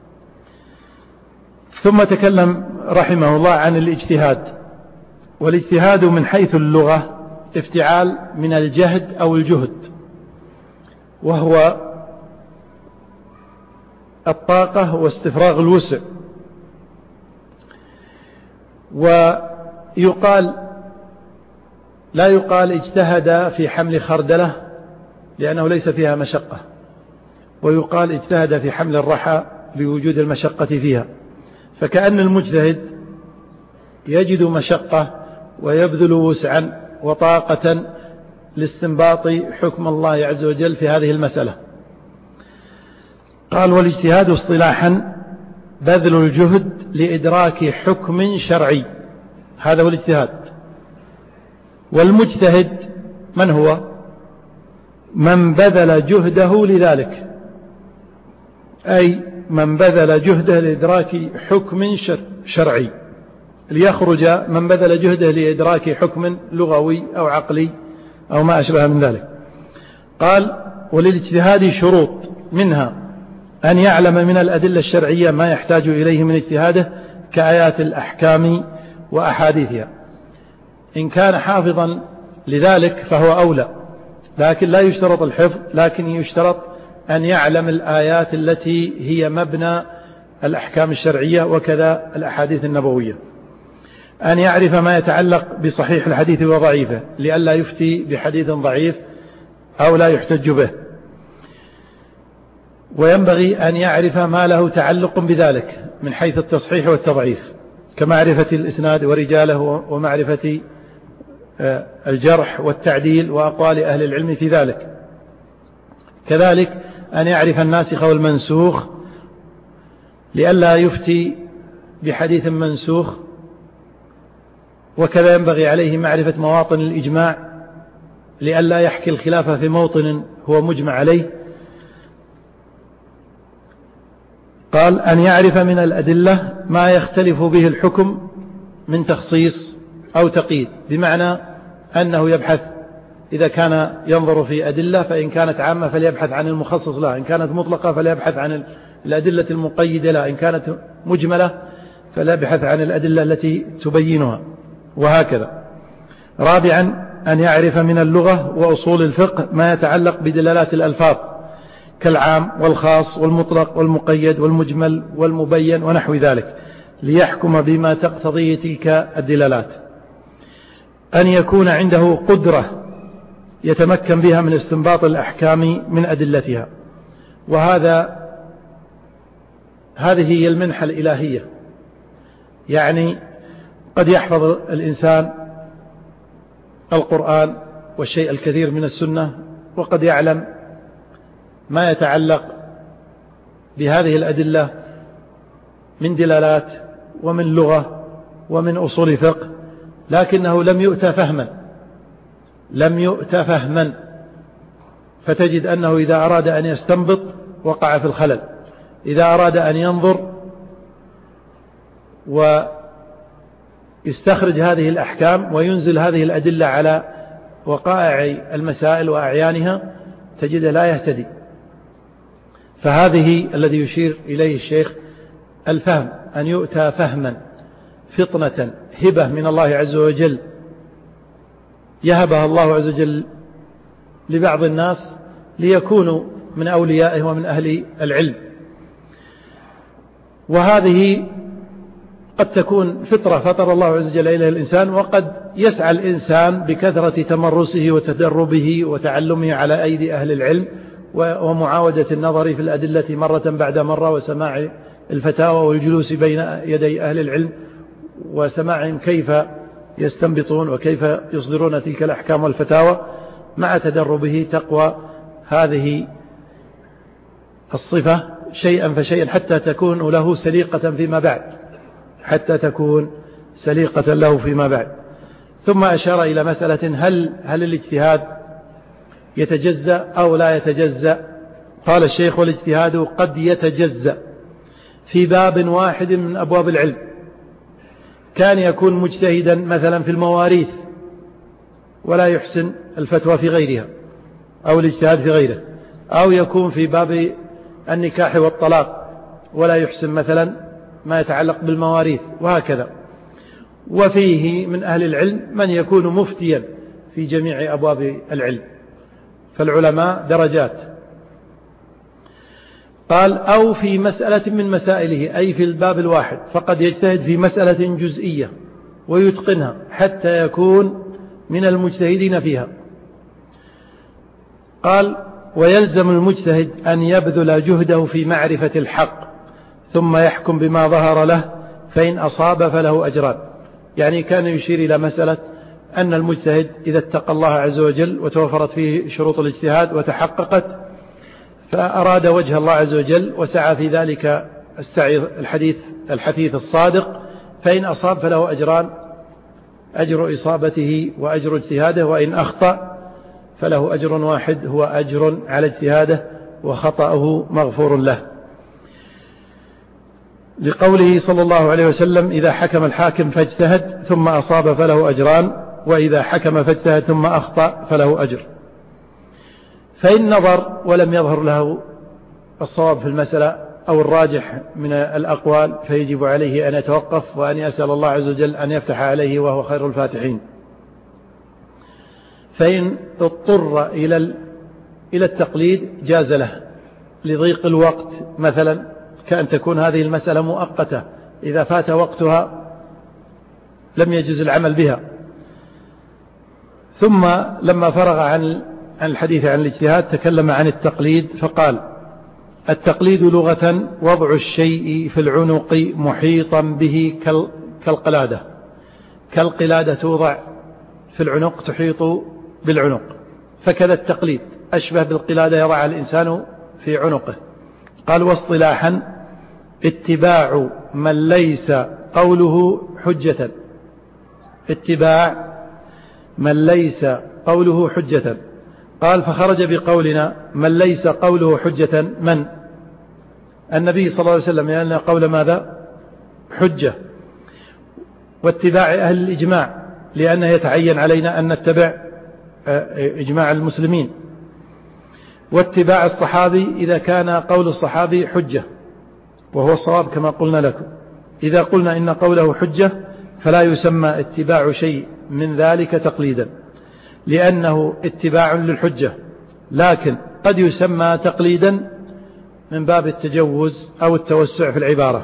ثم تكلم رحمه الله عن الاجتهاد، والاجتهاد من حيث اللغة افتعال من الجهد أو الجهد، وهو الطاقة واستفراغ الوسع. ويقال لا يقال اجتهد في حمل خردلة لأنه ليس فيها مشقة، ويقال اجتهد في حمل الرحى لوجود المشقة فيها، فكأن المجتهد يجد مشقة ويبذل وسعا وطاقة لاستنباط حكم الله عز وجل في هذه المسألة. قال: والاجتهاد اصطلاحا بذل الجهد لإدراك حكم شرعي، هذا هو الاجتهاد. والمجتهد من هو؟ من بذل جهده لذلك، أي من بذل جهده لإدراك حكم شرعي، ليخرج من بذل جهده لإدراك حكم لغوي أو عقلي أو ما أشبه من ذلك. قال: وللاجتهاد شروط، منها أن يعلم من الأدلة الشرعية ما يحتاج إليه من اجتهاده كآيات الأحكام وأحاديثها. إن كان حافظا لذلك فهو أولى، لكن لا يشترط الحفظ، لكن يشترط أن يعلم الآيات التي هي مبنى الأحكام الشرعية وكذا الأحاديث النبوية. أن يعرف ما يتعلق بصحيح الحديث وضعيفه لئلا يفتي بحديث ضعيف أو لا يحتج به. وينبغي أن يعرف ما له تعلق بذلك من حيث التصحيح والتضعيف، كمعرفة الإسناد ورجاله ومعرفة الجرح والتعديل وأقوال أهل العلم في ذلك. كذلك أن يعرف الناسخ والمنسوخ لئلا يفتي بحديث منسوخ. وكذا ينبغي عليه معرفة مواطن الإجماع لئلا يحكي الخلاف في موطن هو مجمع عليه. قال: أن يعرف من الأدلة ما يختلف به الحكم من تخصيص أو تقييد، بمعنى أنه يبحث إذا كان ينظر في أدلة فإن كانت عامة فليبحث عن المخصص لها، إن كانت مطلقة فليبحث عن الأدلة المقيدة لها، إن كانت مجملة فليبحث عن الأدلة التي تبينها، وهكذا. رابعا: أن يعرف من اللغة وأصول الفقه ما يتعلق بدلالات الألفاظ كالعام والخاص والمطلق والمقيد والمجمل والمبين ونحو ذلك، ليحكم بما تقتضي تلك الدلالات. أن يكون عنده قدرة يتمكن بها من استنباط الأحكام من أدلتها، وهذا هذه هي المنحة الإلهية. يعني قد يحفظ الإنسان القرآن والشيء الكثير من السنة، وقد يعلم ما يتعلق بهذه الأدلة من دلالات ومن لغة ومن أصول فقه، لكنه لم يؤتى فهما لم يؤتى فهما فتجد أنه إذا أراد أن يستنبط وقع في الخلل، إذا أراد أن ينظر ويستخرج هذه الأحكام وينزل هذه الأدلة على وقائع المسائل وأعيانها تجد لا يهتدي. فهذه الذي يشير إليه الشيخ الفهم، أن يؤتى فهما فطنة هبة من الله عز وجل يهبها الله عز وجل لبعض الناس ليكونوا من أوليائه ومن أهل العلم. وهذه قد تكون فطرة فطر الله عز وجل إليها الإنسان، وقد يسعى الإنسان بكثرة تمرسه وتدربه وتعلمه على أيدي أهل العلم ومعاودة النظر في الأدلة مرة بعد مرة، وسماع الفتاوى والجلوس بين يدي أهل العلم وسماعهم كيف يستنبطون وكيف يصدرون تلك الأحكام والفتاوى. مع تدربه تقوى هذه الصفة شيئا فشيئا حتى تكون له سليقة فيما بعد حتى تكون سليقة له فيما بعد. ثم أشار إلى مسألة: هل هل الاجتهاد يتجزأ أو لا يتجزأ؟ قال الشيخ: والاجتهاد قد يتجزأ في باب واحد من أبواب العلم، كان يكون مجتهدا مثلا في المواريث ولا يحسن الفتوى في غيرها أو الاجتهاد في غيره، أو يكون في باب النكاح والطلاق ولا يحسن مثلا ما يتعلق بالمواريث، وهكذا. وفيه من أهل العلم من يكون مفتيا في جميع أبواب العلم، فالعلماء درجات. قال أو في مسألة من مسائله، أي في الباب الواحد، فقد يجتهد في مسألة جزئية ويتقنها حتى يكون من المجتهدين فيها. قال ويلزم المجتهد أن يبذل جهده في معرفة الحق ثم يحكم بما ظهر له، فإن أصاب فله أجران. يعني كان يشير إلى مسألة أن المجتهد إذا اتقى الله عز وجل وتوفرت فيه شروط الاجتهاد وتحققت، فأراد وجه الله عز وجل وسعى في ذلك السعي الحديث الحثيث الصادق، فإن أصاب فله أجران: أجر إصابته وأجر اجتهاده، وإن أخطأ فله أجر واحد هو أجر على اجتهاده وخطأه مغفور له، لقوله صلى الله عليه وسلم: إذا حكم الحاكم فاجتهد ثم أصاب فله أجران، وإذا حكم فاجتهد ثم أخطأ فله أجر. فإن نظر ولم يظهر له الصواب في المسألة أو الراجح من الأقوال، فيجب عليه أن يتوقف وأن يسأل الله عز وجل أن يفتح عليه وهو خير الفاتحين. فإن اضطر إلى إلى التقليد جاز له لضيق الوقت، مثلا كأن تكون هذه المسألة مؤقتة، إذا فات وقتها لم يجوز العمل بها. ثم لما فرغ عن عن الحديث عن الاجتهاد تكلم عن التقليد فقال: التقليد لغة وضع الشيء في العنق محيطا به كالقلادة. كالقلادة توضع في العنق تحيط بالعنق، فكذا التقليد أشبه بالقلادة يضعها الإنسان في عنقه. قال: واصطلاحا اتباع من ليس قوله حجة. اتباع من ليس قوله حجة. قال: فخرج بقولنا من ليس قوله حجة من؟ النبي صلى الله عليه وسلم، لأن قول ماذا؟ حجة. واتباع أهل الإجماع، لأنه يتعين علينا أن نتبع إجماع المسلمين. واتباع الصحابي إذا كان قول الصحابي حجة، وهو الصواب كما قلنا لكم. إذا قلنا إن قوله حجة فلا يسمى اتباع شيء من ذلك تقليدا، لأنه اتباع للحجة، لكن قد يسمى تقليدا من باب التجوز أو التوسع في العبارة.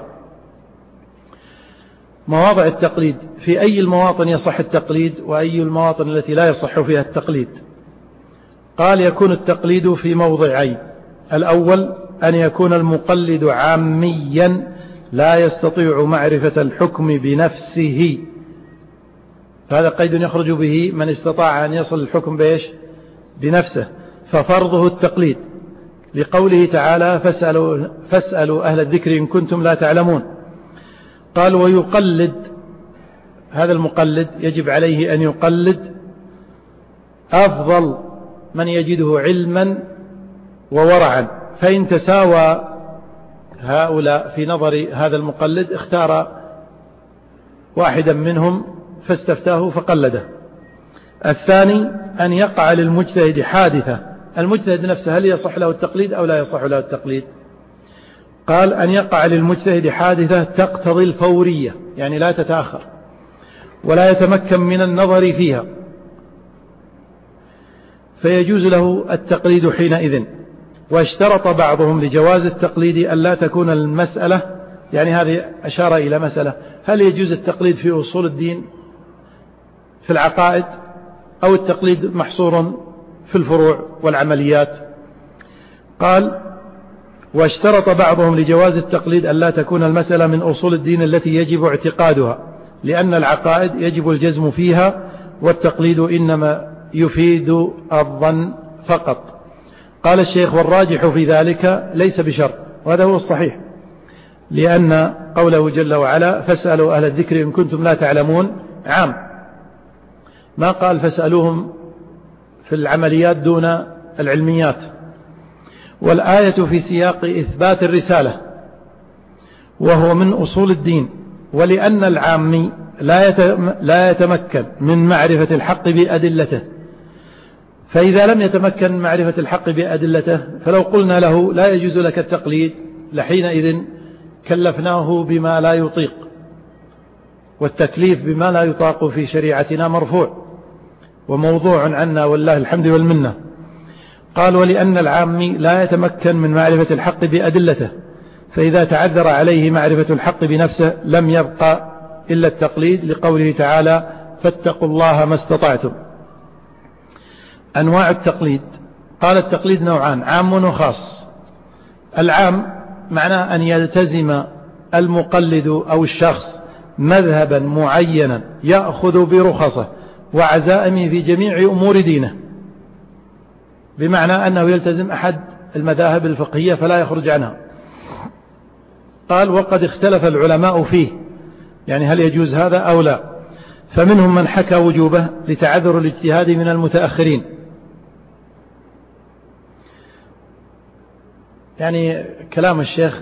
مواضع التقليد: في أي المواطن يصح التقليد وأي المواطن التي لا يصح فيها التقليد؟ قال: يكون التقليد في موضعين: الأول أن يكون المقلد عاميا لا يستطيع معرفة الحكم بنفسه، هذا قيد يخرج به من استطاع أن يصل الحكم بإيش؟ بنفسه، ففرضه التقليد، لقوله تعالى: فاسألوا, فاسألوا أهل الذكر إن كنتم لا تعلمون. قال: ويقلد، هذا المقلد يجب عليه أن يقلد أفضل من يجده علما وورعا، فإن تساوى هؤلاء في نظر هذا المقلد اختار واحدا منهم فاستفتاه فقلده. الثاني أن يقع للمجتهد حادثة. المجتهد نفسه هل يصح له التقليد أو لا يصح له التقليد؟ قال: أن يقع للمجتهد حادثة تقتضي الفورية، يعني لا تتأخر ولا يتمكن من النظر فيها، فيجوز له التقليد حينئذ. واشترط بعضهم لجواز التقليد أن لا تكون المسألة، يعني هذه أشار إلى مسألة: هل يجوز التقليد في أصول الدين في العقائد، أو التقليد محصور في الفروع والعمليات؟ قال: واشترط بعضهم لجواز التقليد أن لا تكون المسألة من أصول الدين التي يجب اعتقادها، لأن العقائد يجب الجزم فيها، والتقليد إنما يفيد الظن فقط. قال الشيخ: والراجح في ذلك ليس بشرط، وهذا هو الصحيح، لأن قوله جل وعلا: فاسألوا أهل الذكر إن كنتم لا تعلمون عام، ما قال فاسألوهم في العمليات دون العلميات. والآية في سياق إثبات الرسالة، وهو من أصول الدين، ولأن العامي لا يتمكن من معرفة الحق بأدلته، فإذا لم يتمكن من معرفة الحق بأدلته فلو قلنا له لا يجوز لك التقليد لحينئذ كلفناه بما لا يطيق، والتكليف بما لا يطاق في شريعتنا مرفوع وموضوع عنا والله الحمد والمنة. قال ولأن العامي لا يتمكن من معرفة الحق بأدلته، فإذا تعذر عليه معرفة الحق بنفسه لم يبقى إلا التقليد، لقوله تعالى فاتقوا الله ما استطعتم. أنواع التقليد، قال التقليد نوعان، عام وخاص. العام معناه أن يلتزم المقلد أو الشخص مذهبا معينا يأخذ برخصه وعزائمه في جميع أمور دينه، بمعنى أنه يلتزم أحد المذاهب الفقهية فلا يخرج عنها. قال وقد اختلف العلماء فيه، يعني هل يجوز هذا أو لا، فمنهم من حكى وجوبه لتعذر الاجتهاد من المتأخرين. يعني كلام الشيخ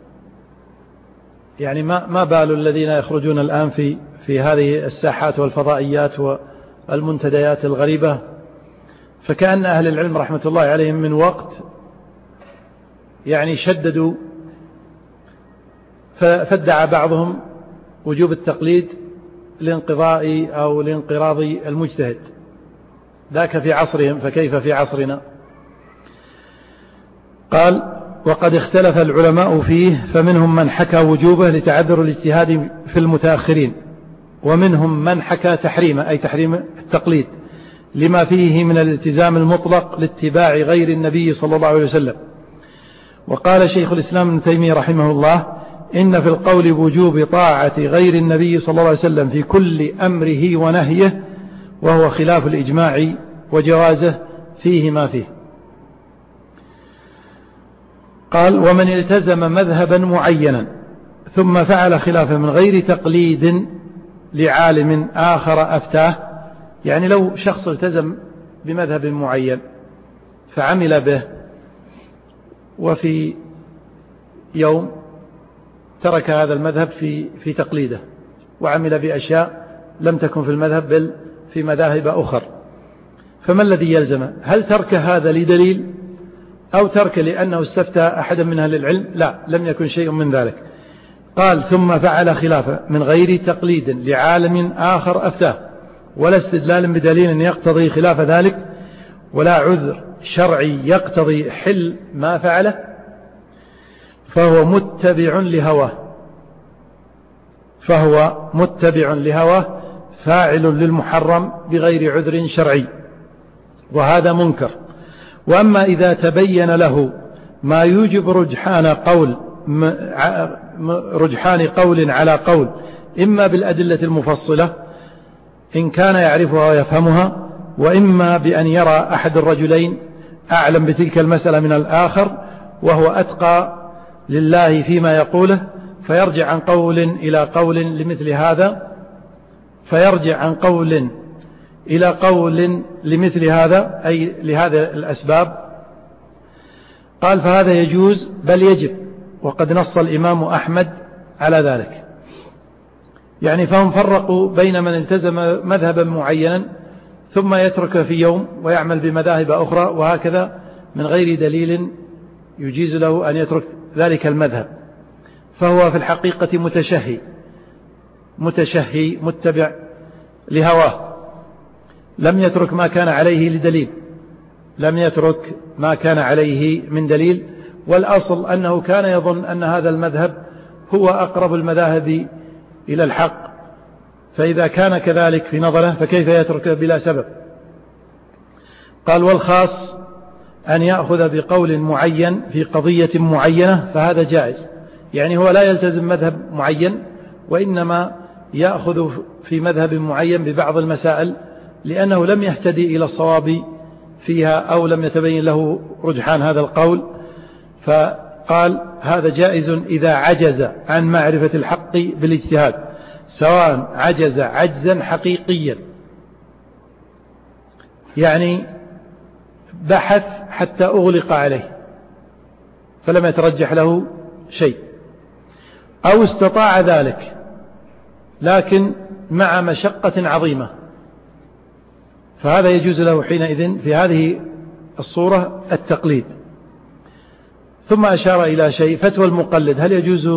يعني ما ما بال الذين يخرجون الآن في في هذه الساحات والفضائيات والمنتديات الغريبة، فكأن أهل العلم رحمة الله عليهم من وقت يعني شددوا، فادعى بعضهم وجوب التقليد لانقضاء أو لانقراض المجتهد، ذاك في عصرهم فكيف في عصرنا. قال وقد اختلف العلماء فيه، فمنهم من حكى وجوبه لتعذر الاجتهاد في المتأخرين، ومنهم من حكى تحريمه أي تحريم التقليد لما فيه من الالتزام المطلق لاتباع غير النبي صلى الله عليه وسلم. وقال شيخ الإسلام ابن تيمية رحمه الله إن في القول بوجوب طاعة غير النبي صلى الله عليه وسلم في كل أمره ونهيه، وهو خلاف الإجماع وجوازه فيه ما فيه. قال ومن التزم مذهبا معينا ثم فعل خلافه من غير تقليد لعالم آخر أفتاه، يعني لو شخص التزم بمذهب معين فعمل به، وفي يوم ترك هذا المذهب في في تقليده وعمل بأشياء لم تكن في المذهب بل في مذاهب أخر، فما الذي يلزمه؟ هل ترك هذا لدليل أو ترك لأنه استفتى أحدا من أهل العلم؟ لا، لم يكن شيء من ذلك. قال ثم فعل خلافه من غير تقليد لعالم آخر أفتاه، ولا استدلال بدليل يقتضي خلاف ذلك، ولا عذر شرعي يقتضي حل ما فعله، فهو متبع لهواه فهو متبع لهواه فاعل للمحرم بغير عذر شرعي، وهذا منكر. وأما إذا تبين له ما يوجب رجحان قول رجحان قول على قول، إما بالأدلة المفصلة إن كان يعرفها ويفهمها، وإما بأن يرى أحد الرجلين أعلم بتلك المسألة من الآخر وهو أتقى لله فيما يقوله، فيرجع عن قول إلى قول لمثل هذا فيرجع عن قول إلى قول لمثل هذا أي لهذا الأسباب. قال فهذا يجوز بل يجب، وقد نص الإمام أحمد على ذلك. يعني فهم فرقوا بين من التزم مذهبا معينا ثم يترك في يوم ويعمل بمذاهب أخرى، وهكذا من غير دليل يجيز له أن يترك ذلك المذهب، فهو في الحقيقة متشهي متشهي متبع لهواه، لم يترك ما كان عليه لدليل لم يترك ما كان عليه من دليل. والأصل أنه كان يظن أن هذا المذهب هو أقرب المذاهب إلى الحق، فإذا كان كذلك في نظره فكيف يتركه بلا سبب؟ قال والخاص أن يأخذ بقول معين في قضية معينة، فهذا جائز. يعني هو لا يلتزم مذهب معين، وإنما يأخذ في مذهب معين ببعض المسائل لأنه لم يهتدي إلى الصواب فيها أو لم يتبين له رجحان هذا القول، فقال هذا جائز إذا عجز عن معرفة الحق بالاجتهاد، سواء عجز عجزا حقيقيا، يعني بحث حتى أغلق عليه فلم يترجح له شيء، أو استطاع ذلك لكن مع مشقة عظيمة، فهذا يجوز له حينئذ في هذه الصورة التقليد. ثم أشار إلى شيء، فتوى المقلد، هل يجوز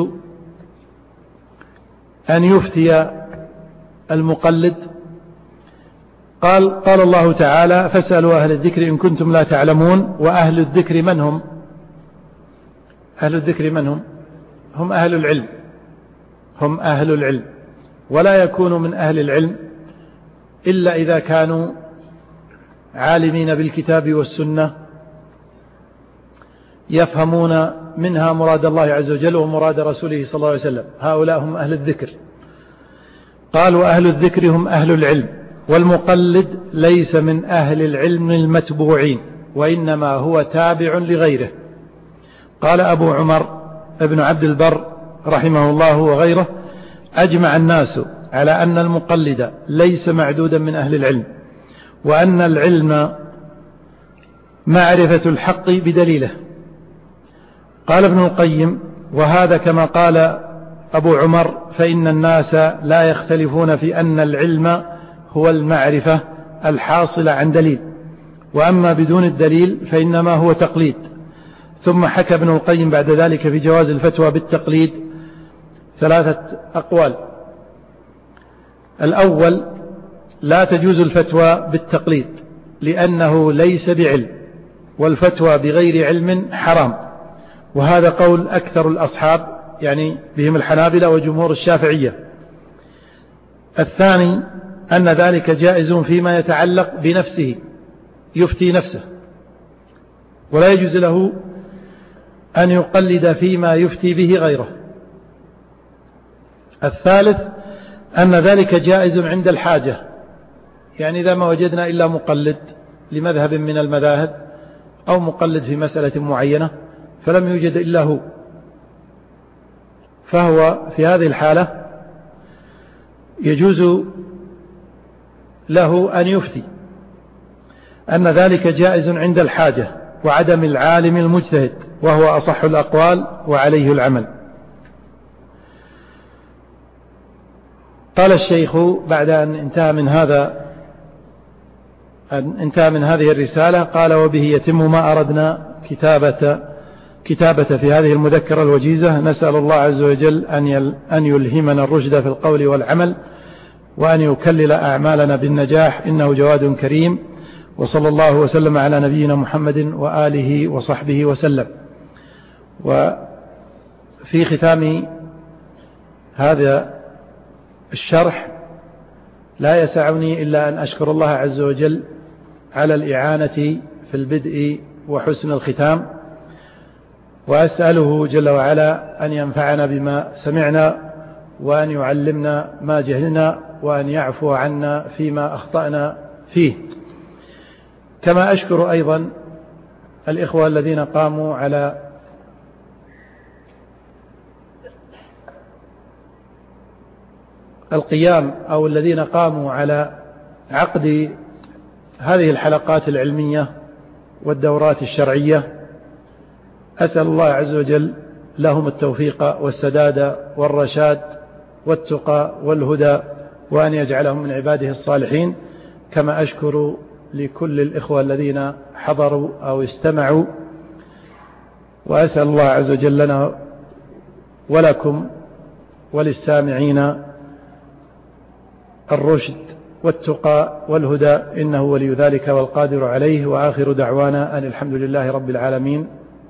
أن يفتي المقلد؟ قال قال الله تعالى فاسألوا أهل الذكر إن كنتم لا تعلمون. وأهل الذكر من هم؟ أهل الذكر من هم؟ هم أهل العلم، هم أهل العلم، ولا يكون من أهل العلم إلا إذا كانوا عالمين بالكتاب والسنة يفهمون منها مراد الله عز وجل ومراد رسوله صلى الله عليه وسلم. هؤلاء هم أهل الذكر. قال وأهل الذكر هم أهل العلم، والمقلد ليس من أهل العلم المتبوعين، وإنما هو تابع لغيره. قال أبو عمر ابن عبد البر رحمه الله وغيره أجمع الناس على أن المقلد ليس معدودا من أهل العلم، وأن العلم معرفة الحق بدليله. قال ابن القيم وهذا كما قال أبو عمر، فإن الناس لا يختلفون في أن العلم هو المعرفة الحاصلة عن دليل، وأما بدون الدليل فإنما هو تقليد. ثم حكى ابن القيم بعد ذلك في جواز الفتوى بالتقليد ثلاثة أقوال. الأول لا تجوز الفتوى بالتقليد لأنه ليس بعلم، والفتوى بغير علم حرام، وهذا قول أكثر الأصحاب يعني بهم الحنابلة وجمهور الشافعية. الثاني أن ذلك جائز فيما يتعلق بنفسه، يفتي نفسه، ولا يجوز له أن يقلد فيما يفتي به غيره. الثالث أن ذلك جائز عند الحاجة، يعني إذا ما وجدنا إلا مقلد لمذهب من المذاهب أو مقلد في مسألة معينة فلم يوجد إلا هو، فهو في هذه الحالة يجوز له أن يفتي أن ذلك جائز عند الحاجة وعدم العالم المجتهد، وهو أصح الأقوال وعليه العمل. قال الشيخ بعد أن انتهى من هذا أن انتهى من هذه الرسالة، قال وبه يتم ما أردنا كتابة كتابة في هذه المذكرة الوجيزة. نسأل الله عز وجل أن يلهمنا الرشد في القول والعمل، وأن يكلل أعمالنا بالنجاح، إنه جواد كريم. وصلى الله وسلم على نبينا محمد وآله وصحبه وسلم. وفي ختام هذا الشرح لا يسعني إلا أن أشكر الله عز وجل على الإعانة في البدء وحسن الختام، وأسأله جل وعلا أن ينفعنا بما سمعنا، وأن يعلمنا ما جهلنا، وأن يعفو عنا فيما أخطأنا فيه. كما أشكر أيضا الإخوة الذين قاموا على القيام أو الذين قاموا على عقد هذه الحلقات العلمية والدورات الشرعية. أسأل الله عز وجل لهم التوفيق والسداد والرشاد والتقى والهدى، وأن يجعلهم من عباده الصالحين. كما أشكر لكل الإخوة الذين حضروا أو استمعوا، وأسأل الله عز وجل لنا ولكم وللسامعين الرشد والتقى والهدى، إنه ولي ذلك والقادر عليه. وآخر دعوانا أن الحمد لله رب العالمين،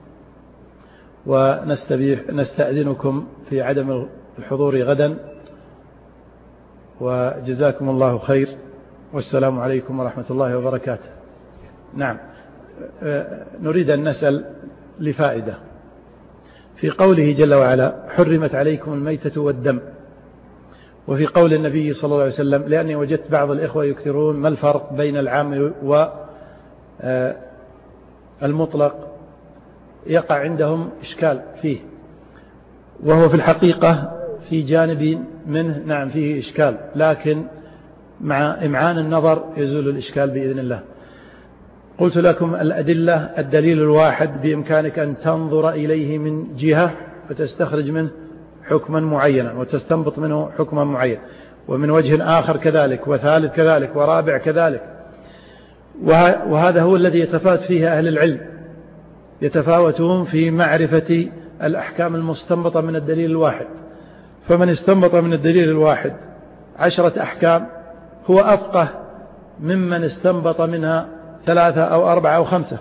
ونستأذنكم في عدم الحضور غدا، وجزاكم الله خير، والسلام عليكم ورحمة الله وبركاته. نعم، نريد أن نسأل لفائدة في قوله جل وعلا حرمت عليكم الميتة والدم، وفي قول النبي صلى الله عليه وسلم، لأني وجدت بعض الإخوة يكثرون ما الفرق بين العام والمطلق، يقع عندهم إشكال فيه، وهو في الحقيقة في جانب منه نعم فيه إشكال، لكن مع إمعان النظر يزول الإشكال بإذن الله. قلت لكم الأدلة، الدليل الواحد بإمكانك أن تنظر إليه من جهة وتستخرج منه حكما معينا وتستنبط منه حكما معين، ومن وجه آخر كذلك، وثالث كذلك، ورابع كذلك. وهذا هو الذي يتفاوت فيه أهل العلم، يتفاوتون في معرفة الأحكام المستنبطة من الدليل الواحد. فمن استنبط من الدليل الواحد عشرة أحكام هو أفقه ممن استنبط منها ثلاثة أو أربعة أو خمسة.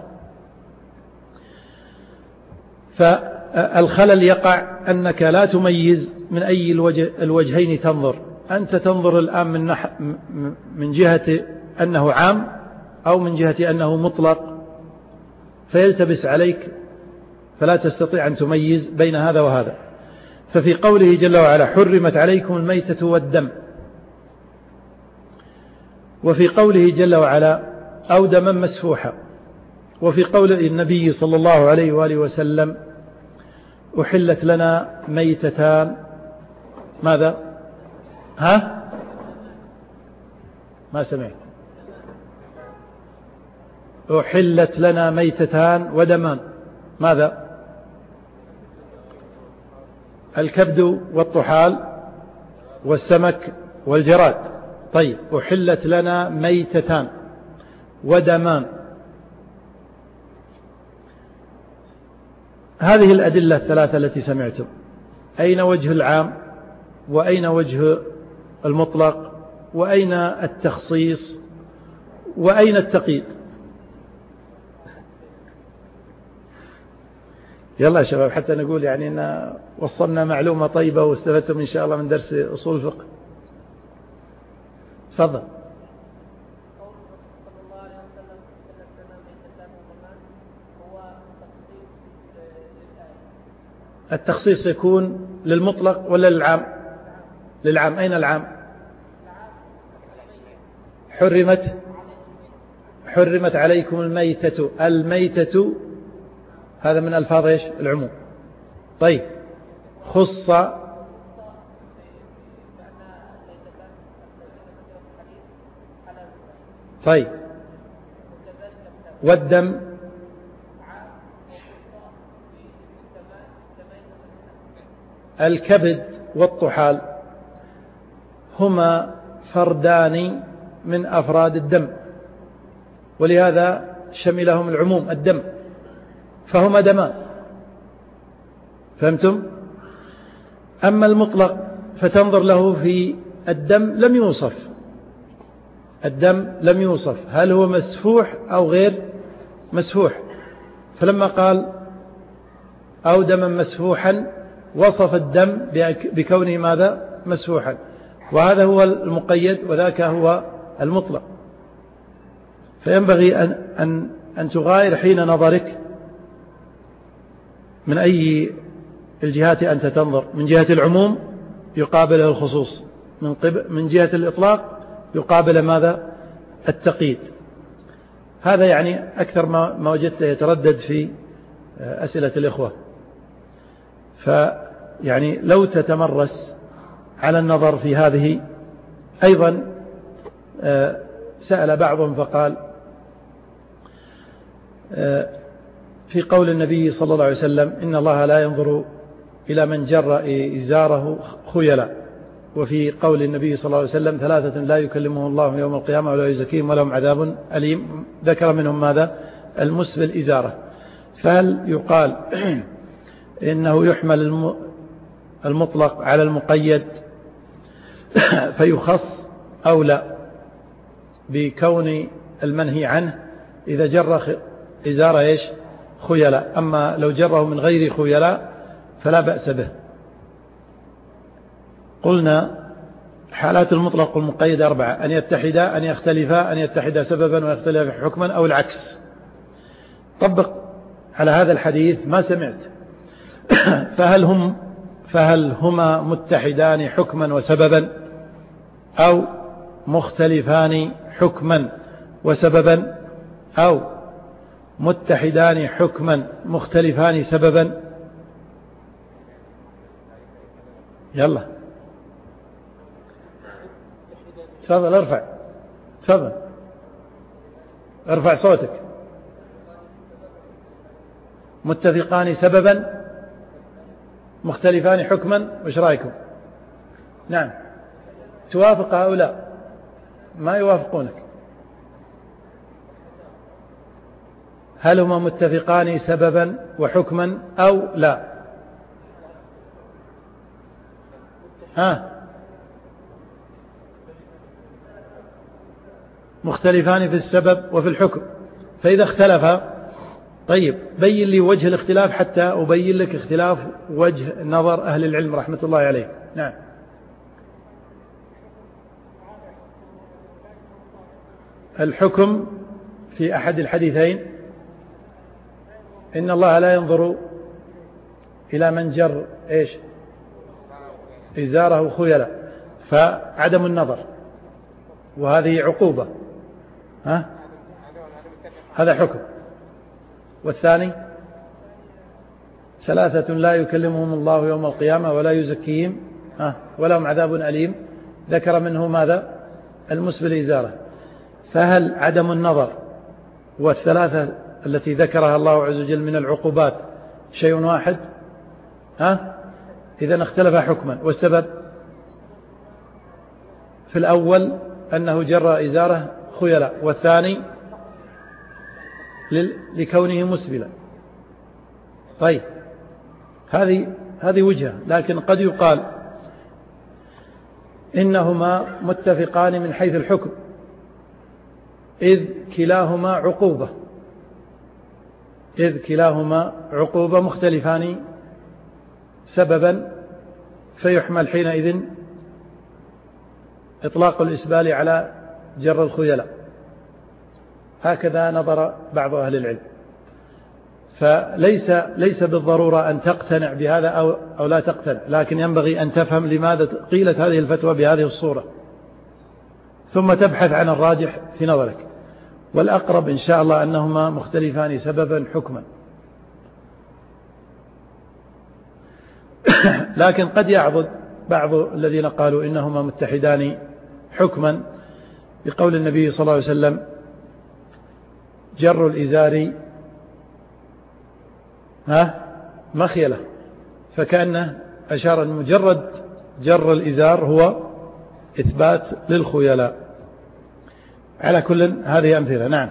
فالخلل يقع أنك لا تميز من أي الوجه الوجهين تنظر. أنت تنظر الآن من, نح من جهة أنه عام أو من جهة أنه مطلق، فيلتبس عليك فلا تستطيع أن تميز بين هذا وهذا. ففي قوله جل وعلا حرمت عليكم الميتة والدم، وفي قوله جل وعلا أو دما مسفوحا، وفي قول النبي صلى الله عليه وآله وسلم أحلت لنا ميتتان ماذا؟ ها؟ ما سمعت. أحلت لنا ميتتان ودمان ماذا؟ الكبد والطحال والسمك والجراد. طيب، أحلت لنا ميتتان ودمان. هذه الأدلة الثلاثة التي سمعتم، أين وجه العام وأين وجه المطلق وأين التخصيص وأين التقييد؟ يلا يا شباب حتى نقول يعني إن وصلنا معلومة طيبة واستفدتم إن شاء الله من درس أصول الفقه. تفضل. التخصيص يكون للمطلق ولا للعام؟ للعام. أين العام؟ حرمت حرمت عليكم الميتة. الميتة هذا من ألفاظ إيش؟ العموم. طيب، خص طيب والدم الكبد والطحال هما فردان من أفراد الدم، ولهذا شملهم العموم الدم، فهما دمان. فهمتم؟ أما المطلق فتنظر له في الدم لم يوصف، الدم لم يوصف هل هو مسفوح أو غير مسفوح، فلما قال أو دما مسفوحا وصف الدم بكونه ماذا؟ مسفوحا، وهذا هو المقيد وذاك هو المطلق. فينبغي أن, أن, أن تغاير حين نظرك من أي الجهات أنت تنظر. من جهة العموم يقابل الخصوص، من, من جهة الإطلاق يقابل ماذا؟ التقييد. هذا يعني أكثر ما, ما وجدت يتردد في أسئلة الإخوة. فيعني لو تتمرس على النظر في هذه. أيضا سأل بعضهم فقال في قول النبي صلى الله عليه وسلم إن الله لا ينظر إلى من جر إزاره خيلا، وفي قول النبي صلى الله عليه وسلم ثلاثة لا يكلمهم الله يوم القيامة ولا يزكيهم ولهم عذاب أليم، ذكر منهم ماذا؟ المسبل إزاره. فهل يقال إنه يحمل المطلق على المقيد فيخص أو لا بكون المنهي عنه إذا جر إزاره إيش؟ خيلاء، أما لو جره من غير خيلاء فلا بأس به. قلنا حالات المطلق والمقيد أربعة: أن يتحدا، أن يختلفا، أن يتحدا سببا ويختلفا حكما، أو العكس. طبق على هذا الحديث ما سمعت. فهل هم فهل هما متحدان حكما وسببا أو مختلفان حكما وسببا أو متحدان حكما مختلفان سببا؟ يلا تفضل ارفع، تفضل ارفع صوتك. متفقان سببا مختلفان حكما، وش رأيكم؟ نعم، توافق هؤلاء؟ ما يوافقونك. هل هما متفقان سببا وحكما أو لا؟ ها، مختلفان في السبب وفي الحكم، فإذا اختلف طيب بين لي وجه الاختلاف حتى أبين لك اختلاف وجه نظر أهل العلم رحمة الله عليه. نعم. الحكم في أحد الحديثين إن الله لا ينظر إلى من جر إيش إزاره خيلا، فعدم النظر وهذه عقوبة، ها؟ هذا حكم. والثاني ثلاثة لا يكلمهم الله يوم القيامة ولا يزكيهم ها ولهم عذاب أليم، ذكر منه ماذا؟ المسبل إزاره. فهل عدم النظر والثلاثة التي ذكرها الله عز وجل من العقوبات شيء واحد؟ ها؟ إذن اختلف حكما. والسبب في الأول أنه جر إزاره خيلا، والثاني لكونه مسبلا. طيب هذه هذه وجهة، لكن قد يقال إنهما متفقان من حيث الحكم، إذ كلاهما عقوبة إذ كلاهما عقوبة مختلفان سببا، فيحمل حينئذ إطلاق الإسبال على جر الخيلاء. هكذا نظر بعض أهل العلم. فليس ليس بالضرورة أن تقتنع بهذا أو, أو لا تقتنع، لكن ينبغي أن تفهم لماذا قيلت هذه الفتوى بهذه الصورة، ثم تبحث عن الراجح في نظرك. والأقرب إن شاء الله أنهما مختلفان سببا حكما. لكن قد يعضد بعض الذين قالوا إنهما متحدان حكما بقول النبي صلى الله عليه وسلم جر الإزار ها مخيلة، فكأنه أشار أن مجرد جر الإزار هو إثبات للخيلاء. على كل هذه أمثلة. نعم.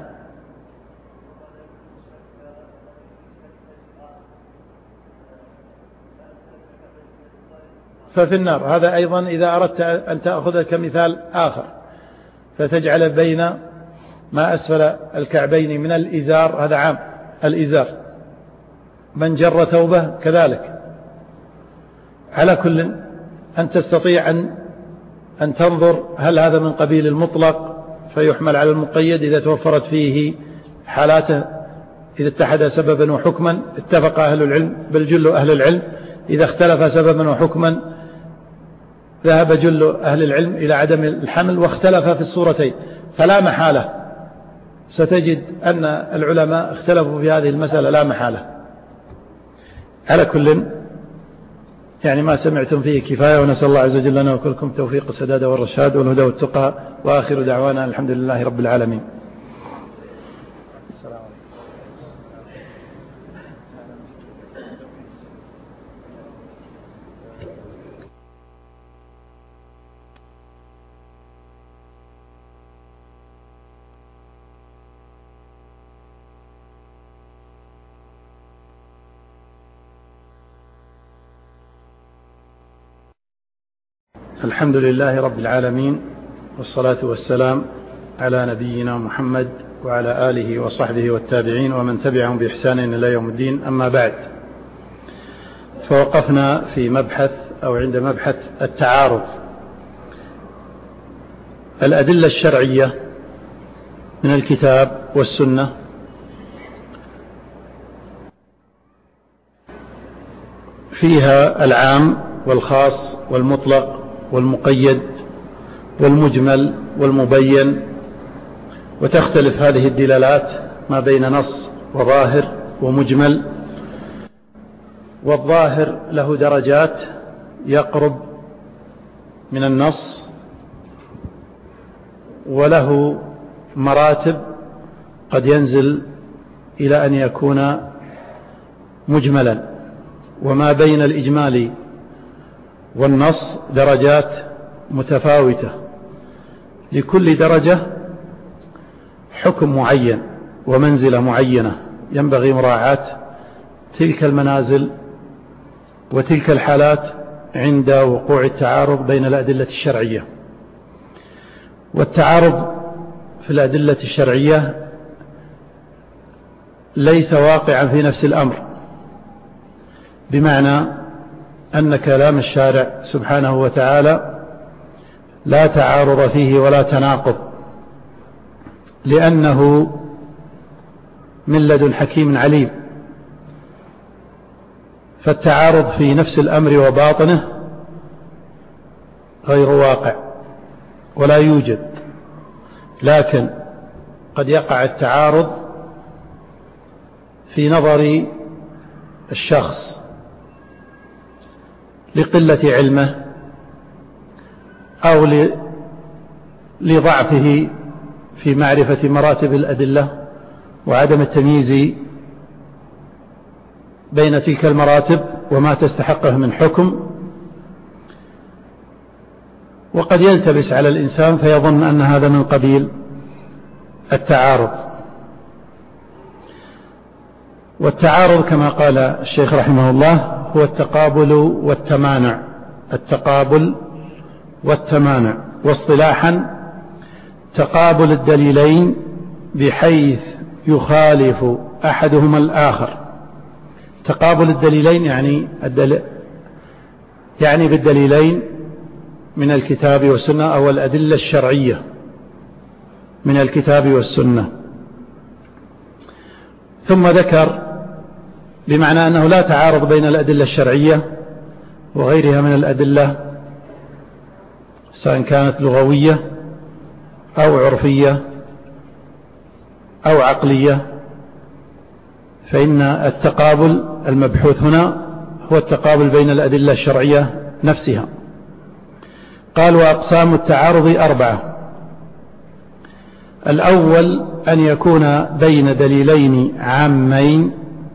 ففي النار هذا أيضا إذا أردت أن تأخذ كمثال آخر، فتجعل بين ما أسفل الكعبين من الإزار، هذا عام الإزار، من جر ثوبه كذلك. على كل أن تستطيع أن أن تنظر هل هذا من قبيل المطلق فيحمل على المقيد إذا توفرت فيه حالاته، إذا اتحد سببا وحكما اتفق أهل العلم، بل جل أهل العلم. إذا اختلف سببا وحكما ذهب جل أهل العلم إلى عدم الحمل، واختلف في الصورتين. فلا محالة ستجد أن العلماء اختلفوا في هذه المسألة لا محالة. على كل يعني ما سمعتم فيه كفاية، ونسأل الله عز وجل لنا وكلكم توفيق السداد والرشاد والهدى والتقى، وآخر دعوانا الحمد لله رب العالمين. الحمد لله رب العالمين، والصلاة والسلام على نبينا محمد وعلى آله وصحبه والتابعين ومن تبعهم بإحسان إلى يوم الدين. أما بعد، فوقفنا في مبحث أو عند مبحث التعارض. الأدلة الشرعية من الكتاب والسنة فيها العام والخاص والمطلق والمقيد والمجمل والمبين، وتختلف هذه الدلالات ما بين نص وظاهر ومجمل. والظاهر له درجات يقرب من النص، وله مراتب قد ينزل إلى أن يكون مجملا. وما بين الإجمال والنص درجات متفاوتة، لكل درجة حكم معين ومنزلة معينة، ينبغي مراعاة تلك المنازل وتلك الحالات عند وقوع التعارض بين الأدلة الشرعية. والتعارض في الأدلة الشرعية ليس واقعا في نفس الأمر، بمعنى أن كلام الشارع سبحانه وتعالى لا تعارض فيه ولا تناقض، لأنه من لدن حكيم عليم. فالتعارض في نفس الأمر وباطنه غير واقع ولا يوجد، لكن قد يقع التعارض في نظر الشخص لقلة علمه أو لضعفه في معرفة مراتب الأدلة وعدم التمييز بين تلك المراتب وما تستحقه من حكم، وقد يلتبس على الإنسان فيظن أن هذا من قبيل التعارض. والتعارض كما قال الشيخ رحمه الله هو التقابل والتمانع، التقابل والتمانع، واصطلاحا تقابل الدليلين بحيث يخالف أحدهما الآخر. تقابل الدليلين يعني الدل... يعني بالدليلين من الكتاب والسنة أو الأدلة الشرعية من الكتاب والسنة. ثم ذكر بمعنى أنه لا تعارض بين الأدلة الشرعية وغيرها من الأدلة سواء كانت لغوية أو عرفية أو عقلية، فإن التقابل المبحوث هنا هو التقابل بين الأدلة الشرعية نفسها. قال: وأقسام التعارض أربعة. الأول أن يكون بين دليلين عامين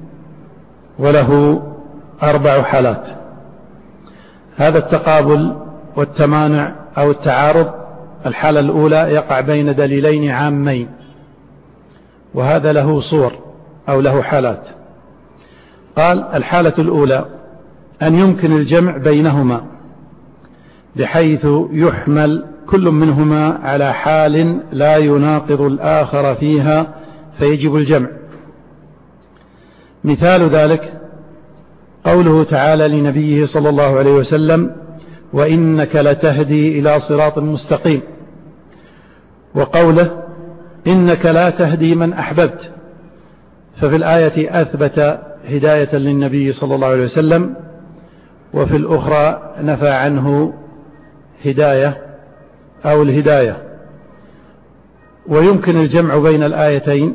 وله أربع حالات. هذا التقابل والتمانع أو التعارض الحالة الأولى يقع بين دليلين عامين، وهذا له صور أو له حالات. قال: الحالة الأولى أن يمكن الجمع بينهما بحيث يحمل كل منهما على حال لا يناقض الآخر فيها فيجب الجمع. مثال ذلك قوله تعالى لنبيه صلى الله عليه وسلم: وإنك لتهدي إلى صراط مستقيم، وقوله: إنك لا تهدي من أحببت. ففي الآية أثبت هداية للنبي صلى الله عليه وسلم، وفي الأخرى نفى عنه هداية أو الهداية. ويمكن الجمع بين الآيتين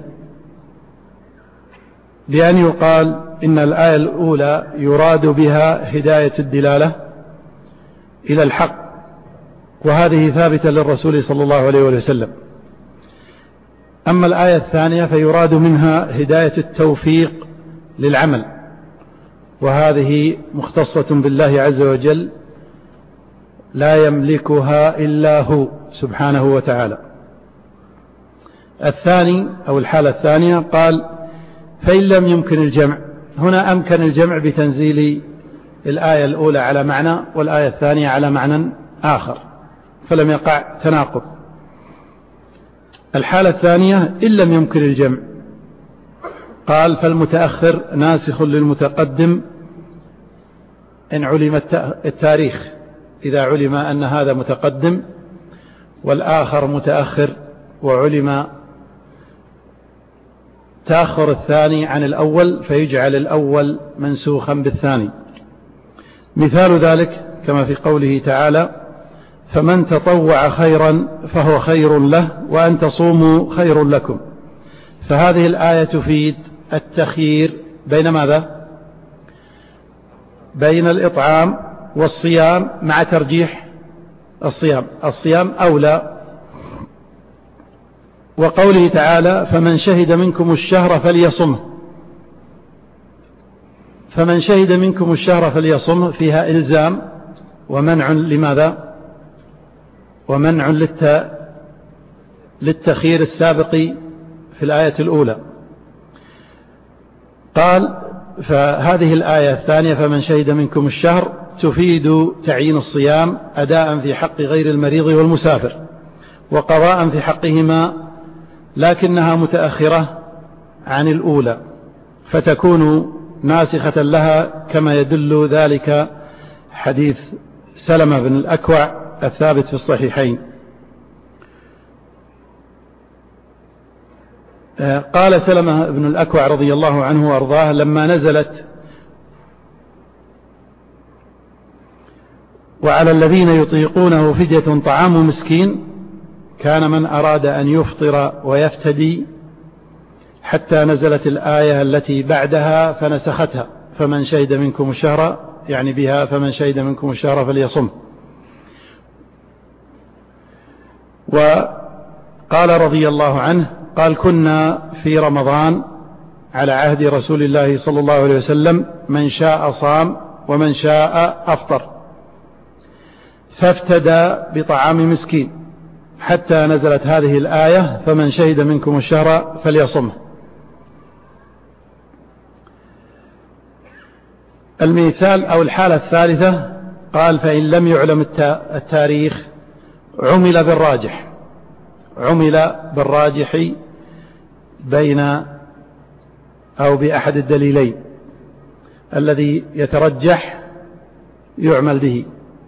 بأن يقال إن الآية الأولى يراد بها هداية الدلالة إلى الحق، وهذه ثابتة للرسول صلى الله عليه وسلم. أما الآية الثانية فيراد منها هداية التوفيق للعمل، وهذه مختصة بالله عز وجل لا يملكها إلا هو سبحانه وتعالى. الثاني أو الحالة الثانية قال: فإن لم يمكن الجمع. هنا أمكن الجمع بتنزيل الآية الأولى على معنى والآية الثانية على معنى آخر، فلم يقع تناقض. الحالة الثانية إن لم يمكن الجمع، قال: فالمتأخر ناسخ للمتقدم إن علم التاريخ، إذا علم أن هذا متقدم والآخر متأخر وعلم تأخر الثاني عن الأول فيجعل الأول منسوخا بالثاني. مثال ذلك كما في قوله تعالى: فمن تطوع خيرا فهو خير له وأن تصوموا خير لكم. فهذه الآية تفيد التخيير بين ماذا؟ بين الإطعام والصيام، مع ترجيح الصيام، الصيام أولى. وقوله تعالى: فمن شهد منكم الشهر فليصمه. فمن شهد منكم الشهر فليصمه فيها إلزام ومنع لماذا؟ ومنع للت... للتخيير السابق في الآية الأولى. قال: فهذه الآية الثانية فمن شهد منكم الشهر تفيد تعيين الصيام أداء في حق غير المريض والمسافر، وقضاء في حقهما لكنها متأخرة عن الأولى فتكون ناسخة لها، كما يدل ذلك حديث سلمة بن الأكوع الثابت في الصحيحين. قال سلمة بن الأكوع رضي الله عنه وأرضاه لما نزلت وعلى الذين يطيقونه فدية طعام مسكين، كان من أراد أن يفطر ويفتدي حتى نزلت الآية التي بعدها فنسختها، فمن شهد منكم الشهر، يعني بها فمن شهد منكم الشهر فليصم. وقال رضي الله عنه قال كنا في رمضان على عهد رسول الله صلى الله عليه وسلم من شاء صام ومن شاء أفطر، فافتدى بطعام مسكين حتى نزلت هذه الآية فمن شهد منكم الشهر فليصمه. المثال أو الحالة الثالثة قال فإن لم يعلم التاريخ عمل بالراجح، عمل بالراجح بين أو بأحد الدليلين الذي يترجح يعمل به.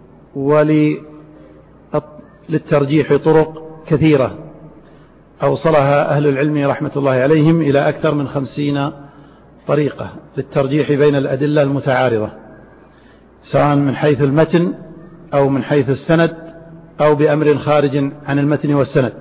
وللترجيح طرق كثيرة أوصلها أهل العلم رحمة الله عليهم إلى أكثر من خمسين طريقة للترجيح بين الأدلة المتعارضة، سواء من حيث المتن أو من حيث السند أو بأمر خارج عن المتن والسند.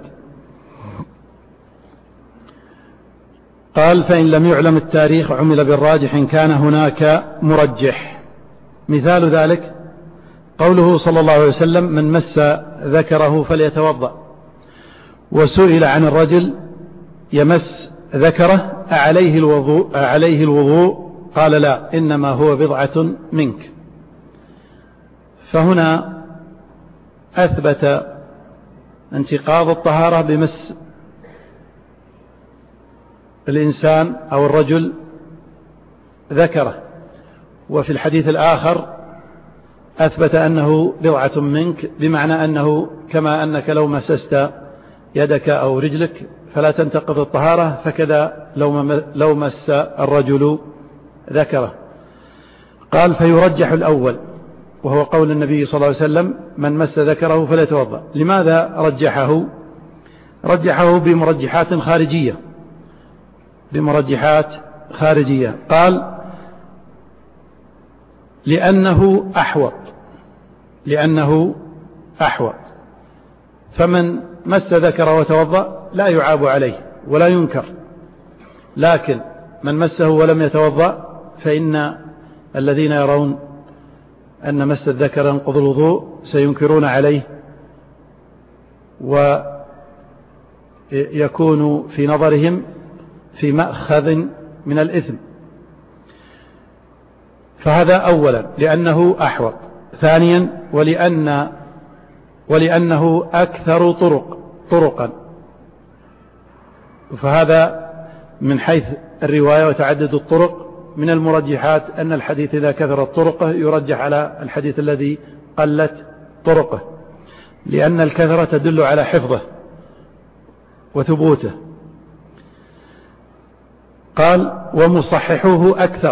قال فإن لم يعلم التاريخ عمل بالراجح إن كان هناك مرجح. مثال ذلك قوله صلى الله عليه وسلم من مس ذكره فليتوضأ، وسئل عن الرجل يمس ذكره أعليه الوضوء, أعليه الوضوء قال لا إنما هو بضعة منك. فهنا أثبت انتقاض الطهارة بمس الإنسان أو الرجل ذكره، وفي الحديث الآخر أثبت أنه بضعة منك، بمعنى أنه كما أنك لو مسست يدك أو رجلك فلا تنتقض الطهارة، فكذا لو مس الرجل ذكره. قال فيرجح الأول وهو قول النبي صلى الله عليه وسلم من مس ذكره فليتوضأ. لماذا رجحه؟ رجحه بمرجحات خارجية، بمرجحات خارجية. قال لأنه أحوط، لأنه أحوط، فمن مس ذكره وتوضأ لا يعاب عليه ولا ينكر، لكن من مسه ولم يتوضأ فإن الذين يرون أن مس الذكر ينقض الوضوء سينكرون عليه، ويكون في نظرهم في مأخذ من الإثم. فهذا أولا لأنه أحوط. ثانيا ولأن ولأنه أكثر طرق طرقا، فهذا من حيث الرواية وتعدد الطرق. من المرجحات أن الحديث إذا كثرت طرقه يرجح على الحديث الذي قلت طرقه، لأن الكثرة تدل على حفظه وثبوته. قال ومصححوه أكثر،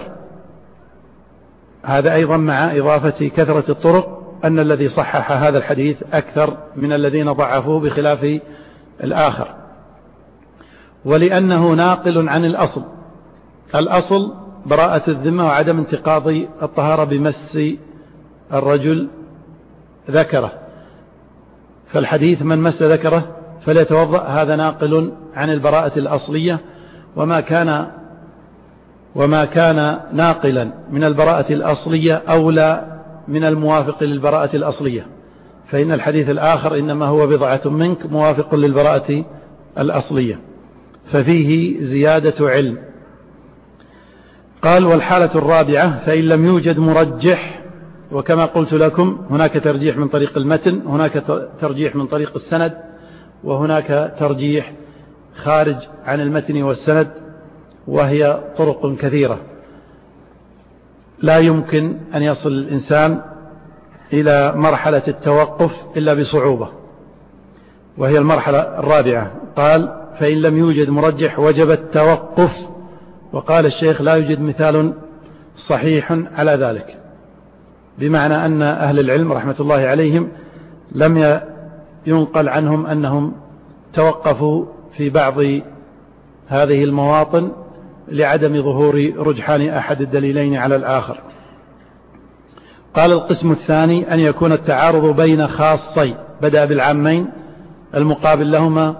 هذا أيضا مع إضافة كثرة الطرق أن الذي صحح هذا الحديث أكثر من الذين ضعفوه بخلاف الآخر. ولأنه ناقل عن الأصل، الأصل براءة الذمة وعدم انتقاض الطهارة بمس الرجل ذكره، فالحديث من مس ذكره فليتوضأ هذا ناقل عن البراءة الأصلية، وما كان وما كان ناقلا من البراءة الأصلية أولى من الموافق للبراءة الأصلية، فإن الحديث الآخر إنما هو بضعة منك موافق للبراءة الأصلية، ففيه زيادة علم. قال والحالة الرابعة فإن لم يوجد مرجح، وكما قلت لكم هناك ترجيح من طريق المتن، هناك ترجيح من طريق السند، وهناك ترجيح خارج عن المتن والسند، وهي طرق كثيرة لا يمكن أن يصل الإنسان إلى مرحلة التوقف إلا بصعوبة، وهي المرحلة الرابعة. قال فإن لم يوجد مرجح وجب التوقف. وقال الشيخ لا يوجد مثال صحيح على ذلك، بمعنى أن أهل العلم رحمة الله عليهم لم ينقل عنهم أنهم توقفوا في بعض هذه المواطن لعدم ظهور رجحان أحد الدليلين على الآخر. قال القسم الثاني أن يكون التعارض بين خاصين، بدأ بالعامين المقابل لهما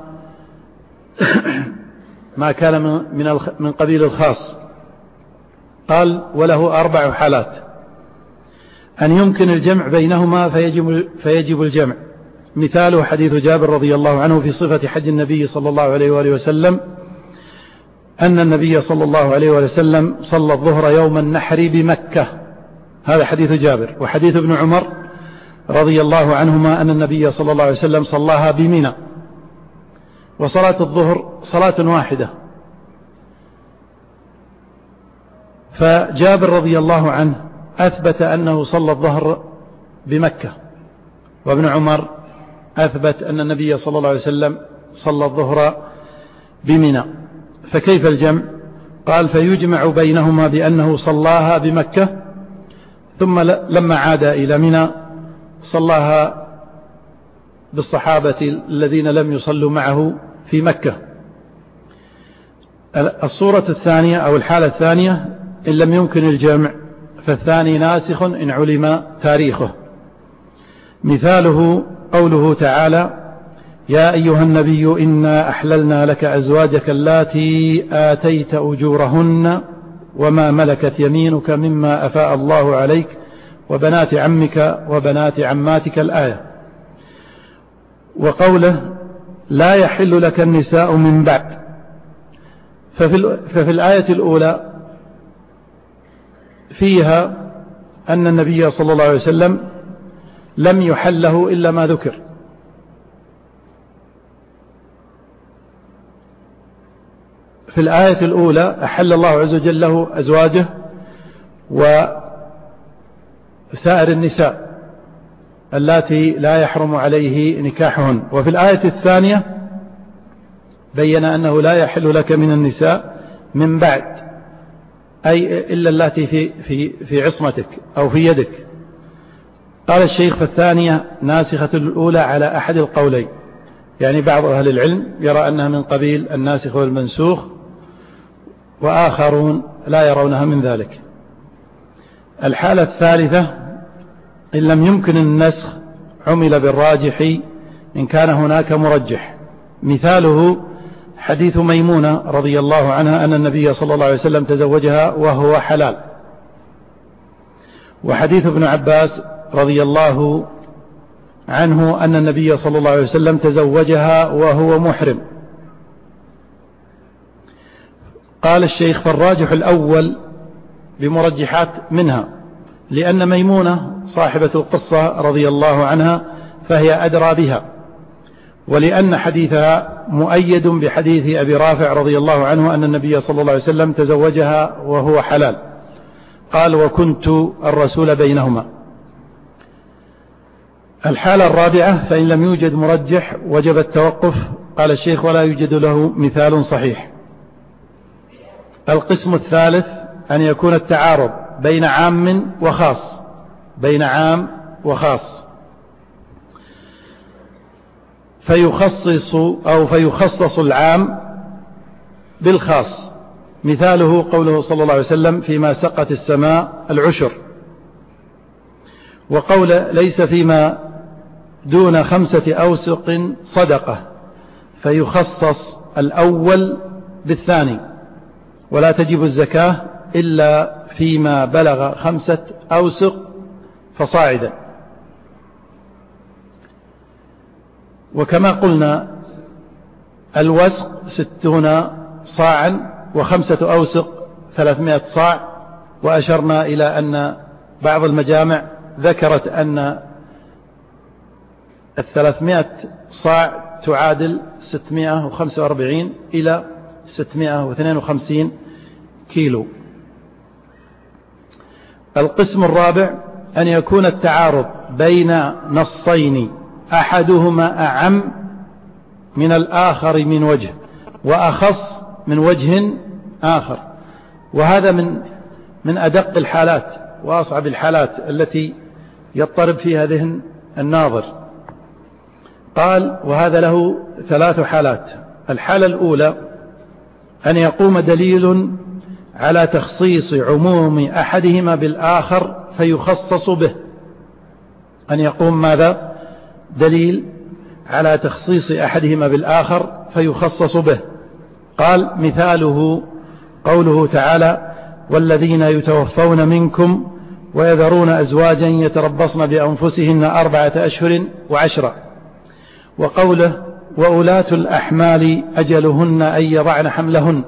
ما كان من من قبيل الخاص. قال وله أربع حالات: أن يمكن الجمع بينهما فيجب, فيجب الجمع. مثاله حديث جابر رضي الله عنه في صفة حج النبي صلى الله عليه وآله وسلم أن النبي صلى الله عليه وآله وسلم صلى الظهر يوم النحر بمكة، هذا حديث جابر. وحديث ابن عمر رضي الله عنهما أن النبي صلى الله عليه وسلم صلاها بمنى. وصلاة الظهر صلاة واحدة، فجابر رضي الله عنه أثبت أنه صلى الظهر بمكة، وابن عمر أثبت أن النبي صلى الله عليه وسلم صلى الظهر بمنى، فكيف الجمع؟ قال فيجمع بينهما بأنه صلاها بمكة، ثم لما عاد إلى منى صلاها بالصحابة الذين لم يصلوا معه في مكة. الصورة الثانية أو الحالة الثانية إن لم يمكن الجمع فالثاني ناسخ إن علم تاريخه. مثاله قوله تعالى يا أيها النبي إنا أحللنا لك أزواجك اللاتي آتيت أجورهن وما ملكت يمينك مما أفاء الله عليك وبنات عمك وبنات عماتك الآية. وقوله لا يحل لك النساء من بعد، ففي, ففي الآية الأولى فيها أن النبي صلى الله عليه وسلم لم يحله إلا ما ذكر، في الآية الأولى أحل الله عز وجل له أزواجه وسائر النساء اللاتي لا يحرم عليه نكاحهن. وفي الآية الثانية بين أنه لا يحل لك من النساء من بعد، أي إلا اللاتي في, في, في عصمتك أو في يدك. قال الشيخ فالثانية ناسخة الأولى على أحد القولين، يعني بعض أهل العلم يرى أنها من قبيل الناسخ والمنسوخ، وآخرون لا يرونها من ذلك. الحالة الثالثة إن لم يمكن النسخ عمل بالراجح إن كان هناك مرجح. مثاله حديث ميمونة رضي الله عنها أن النبي صلى الله عليه وسلم تزوجها وهو حلال، وحديث ابن عباس رضي الله عنه أن النبي صلى الله عليه وسلم تزوجها وهو محرم. قال الشيخ فالراجح الأول بمرجحات منها، لأن ميمونة صاحبة القصة رضي الله عنها فهي أدرى بها، ولأن حديثها مؤيد بحديث أبي رافع رضي الله عنه أن النبي صلى الله عليه وسلم تزوجها وهو حلال. قال وكنت الرسول بينهما. الحالة الرابعة فإن لم يوجد مرجح وجب التوقف. قال الشيخ ولا يوجد له مثال صحيح. القسم الثالث أن يكون التعارض بين عام وخاص، بين عام وخاص، فيخصص أو فيخصص العام بالخاص. مثاله قوله صلى الله عليه وسلم فيما سقت السماء العشر، وقول ليس فيما دون خمسة أوسق صدقة، فيخصص الأول بالثاني، ولا تجب الزكاة إلا فيما بلغ خمسة أوسق فصاعدا. وكما قلنا الوسق ستون صاعا وخمسة أوسق ثلاثمائة صاع، وأشرنا إلى أن بعض المجامع ذكرت أن الثلاثمائة صاع تعادل ستمائة وخمسة وأربعين إلى ستمائة واثنين وخمسين كيلو. القسم الرابع أن يكون التعارض بين نصين أحدهما أعم من الآخر من وجه. وأخص من وجه آخر، وهذا من من أدق الحالات وأصعب الحالات التي يضطرب فيها ذهن الناظر. قال: وهذا له ثلاث حالات. الحالة الأولى أن يقوم دليل على تخصيص عموم أحدهما بالآخر فيخصص به. أن يقوم ماذا؟ دليل على تخصيص أحدهما بالآخر فيخصص به. قال: مثاله قوله تعالى: والذين يتوفون منكم ويذرون أزواجا يتربصن بأنفسهن أربعة أشهر وعشرا، وقوله: وأولاة الأحمال أجلهن أن يضعن حملهن.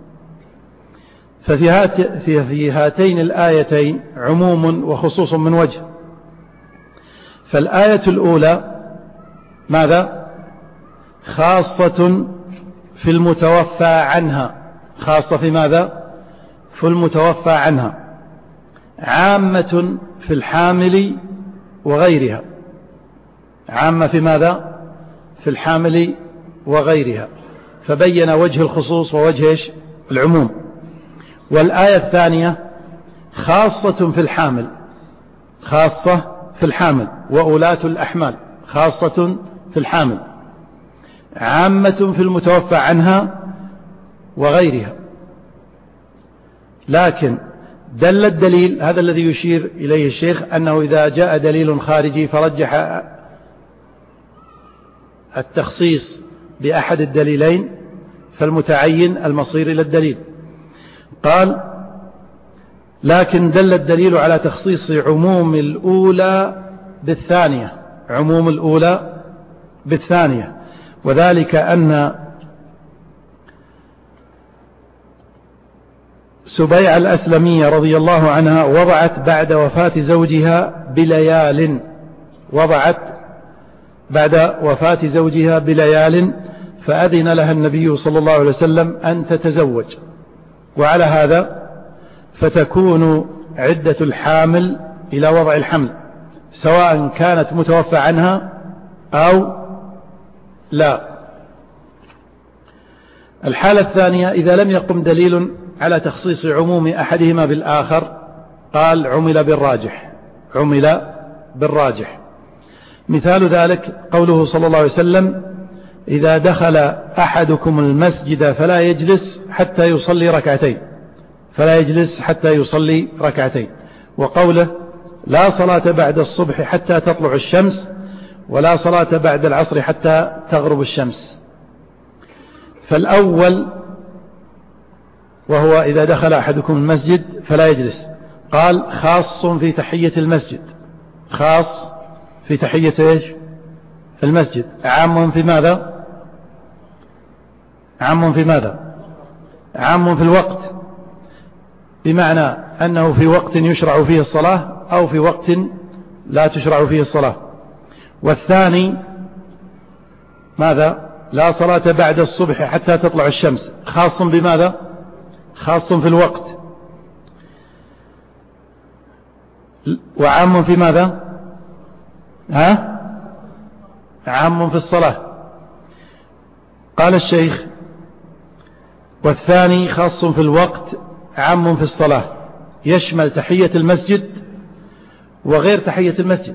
ففي هات في هاتين الآيتين عموم وخصوص من وجه. فالآية الأولى ماذا؟ خاصة في المتوفى عنها، خاصة في ماذا؟ في المتوفى عنها، عامة في الحامل وغيرها، عامة في ماذا؟ في الحامل وغيرها، فبين وجه الخصوص ووجه العموم. والآية الثانية خاصة في الحامل، خاصة في الحامل، وأولاة الأحمال خاصة في الحامل، عامة في المتوفى عنها وغيرها. لكن دل الدليل، هذا الذي يشير إليه الشيخ، أنه إذا جاء دليل خارجي فرجح التخصيص بأحد الدليلين فالمتعين المصير إلى الدليل. قال: لكن دل الدليل على تخصيص عموم الأولى بالثانية، عموم الأولى بالثانية، وذلك أن سبيعة الأسلمية رضي الله عنها وضعت بعد وفاة زوجها بليال، وضعت بعد وفاة زوجها بليال، فأذن لها النبي صلى الله عليه وسلم أن تتزوج. وعلى هذا فتكون عدة الحامل إلى وضع الحمل، سواء كانت متوفى عنها أو لا. الحالة الثانية إذا لم يقم دليل على تخصيص عموم أحدهما بالآخر، قال: عمل بالراجح، عمل بالراجح. مثال ذلك قوله صلى الله عليه وسلم: إذا دخل أحدكم المسجد فلا يجلس حتى يصلي ركعتين، فلا يجلس حتى يصلي ركعتين. وقوله: لا صلاة بعد الصبح حتى تطلع الشمس، ولا صلاة بعد العصر حتى تغرب الشمس. فالأول وهو إذا دخل أحدكم المسجد فلا يجلس، قال: خاص في تحية المسجد، خاص في تحية إيش؟ المسجد. عام في ماذا؟ عام في ماذا؟ عام في الوقت، بمعنى أنه في وقت يشرع فيه الصلاة أو في وقت لا تشرع فيه الصلاة. والثاني ماذا؟ لا صلاة بعد الصبح حتى تطلع الشمس، خاص بماذا؟ خاص في الوقت. وعام في ماذا؟ ها؟ عام في الصلاة. قال الشيخ: والثاني خاص في الوقت عام في الصلاة، يشمل تحية المسجد وغير تحية المسجد.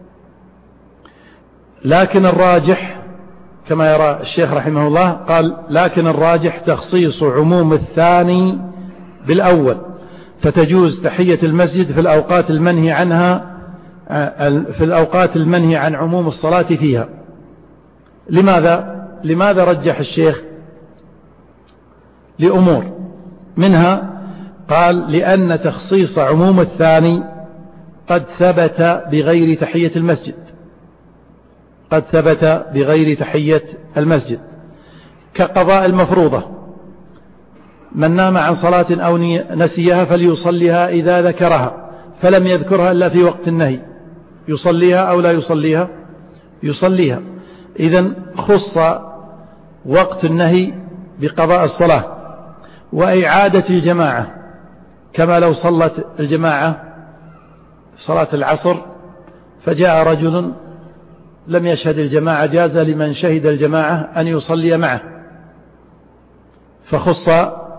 لكن الراجح كما يرى الشيخ رحمه الله، قال: لكن الراجح تخصيص عموم الثاني بالأول، فتجوز تحية المسجد في الأوقات المنهي عنها، في الأوقات المنهي عن عموم الصلاة فيها. لماذا؟ لماذا رجح الشيخ؟ لأمور، منها قال: لأن تخصيص عموم الثاني قد ثبت بغير تحية المسجد، قد ثبت بغير تحية المسجد، كقضاء المفروضة: من نام عن صلاة أو نسيها فليصليها إذا ذكرها، فلم يذكرها إلا في وقت النهي، يصليها أو لا يصليها؟ يصليها. إذن خص وقت النهي بقضاء الصلاة. وإعادة الجماعة، كما لو صلت الجماعة صلاة العصر فجاء رجل لم يشهد الجماعة، جاز لمن شهد الجماعة أن يصلي معه. فخص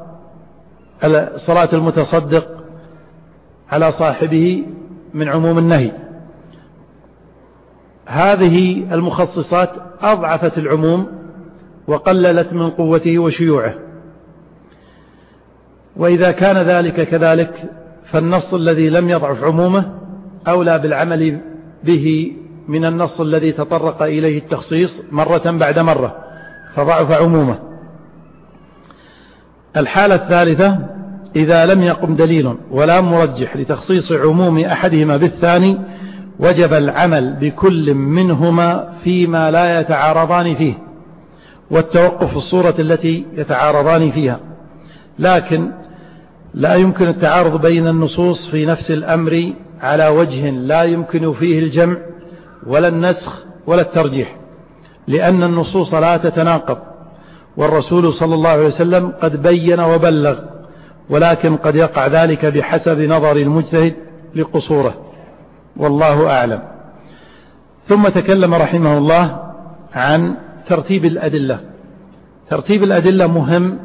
صلاة المتصدق على صاحبه من عموم النهي. هذه المخصصات أضعفت العموم وقللت من قوته وشيوعه. وإذا كان ذلك كذلك فالنص الذي لم يضعف عمومه أولى بالعمل به من النص الذي تطرق إليه التخصيص مرة بعد مرة فضعف عمومه. الحالة الثالثة إذا لم يقم دليل ولا مرجح لتخصيص عموم أحدهما بالثاني وجب العمل بكل منهما فيما لا يتعارضان فيه والتوقف في الصورة التي يتعارضان فيها، لكن لا يمكن التعارض بين النصوص في نفس الأمر على وجه لا يمكن فيه الجمع ولا النسخ ولا الترجيح، لأن النصوص لا تتناقض، والرسول صلى الله عليه وسلم قد بين وبلغ، ولكن قد يقع ذلك بحسب نظر المجتهد لقصوره، والله أعلم. ثم تكلم رحمه الله عن ترتيب الأدلة. ترتيب الأدلة مهم،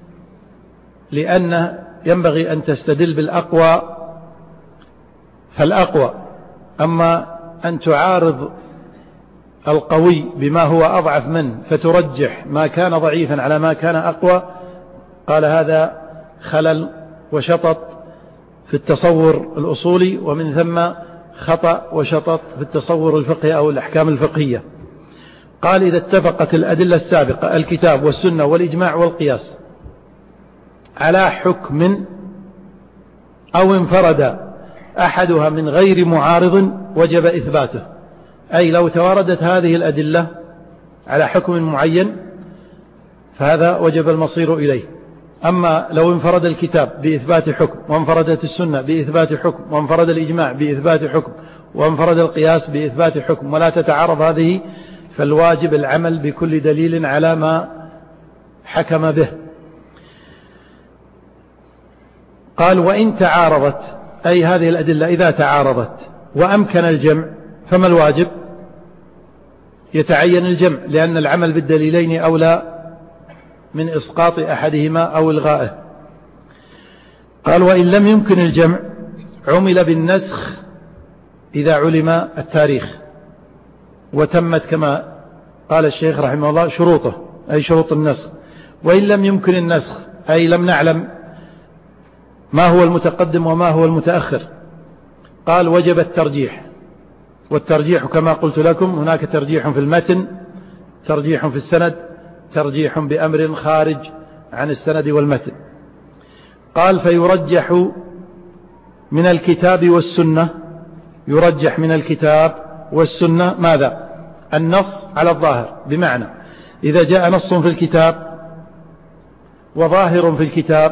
لأن ينبغي أن تستدل بالأقوى فالأقوى، أما أن تعارض القوي بما هو أضعف منه فترجح ما كان ضعيفا على ما كان أقوى، قال هذا خلل وشطط في التصور الأصولي، ومن ثم خطأ وشطط في التصور الفقهي أو الأحكام الفقهية. قال إذا اتفقت الأدلة السابقة الكتاب والسنة والإجماع والقياس على حكم أو انفرد أحدها من غير معارض وجب إثباته، أي لو تواردت هذه الأدلة على حكم معين فهذا وجب المصير إليه. أما لو انفرد الكتاب بإثبات حكم وانفردت السنة بإثبات حكم وانفرد الإجماع بإثبات حكم وانفرد القياس بإثبات حكم ولا تتعارض هذه، فالواجب العمل بكل دليل على ما حكم به. قال وإن تعارضت، أي هذه الأدلة إذا تعارضت وأمكن الجمع فما الواجب؟ يتعين الجمع، لأن العمل بالدليلين أولى من إسقاط أحدهما أو إلغائه. قال وإن لم يمكن الجمع عمل بالنسخ إذا علم التاريخ وتمت كما قال الشيخ رحمه الله شروطه، أي شروط النسخ. وإن لم يمكن النسخ، أي لم نعلم ما هو المتقدم وما هو المتأخر، قال وجب الترجيح. والترجيح كما قلت لكم هناك ترجيح في المتن، ترجيح في السند، ترجيح بأمر خارج عن السند والمتن. قال فيرجح من الكتاب والسنة، يرجح من الكتاب والسنة ماذا؟ النص على الظاهر، بمعنى إذا جاء نص في الكتاب وظاهر في الكتاب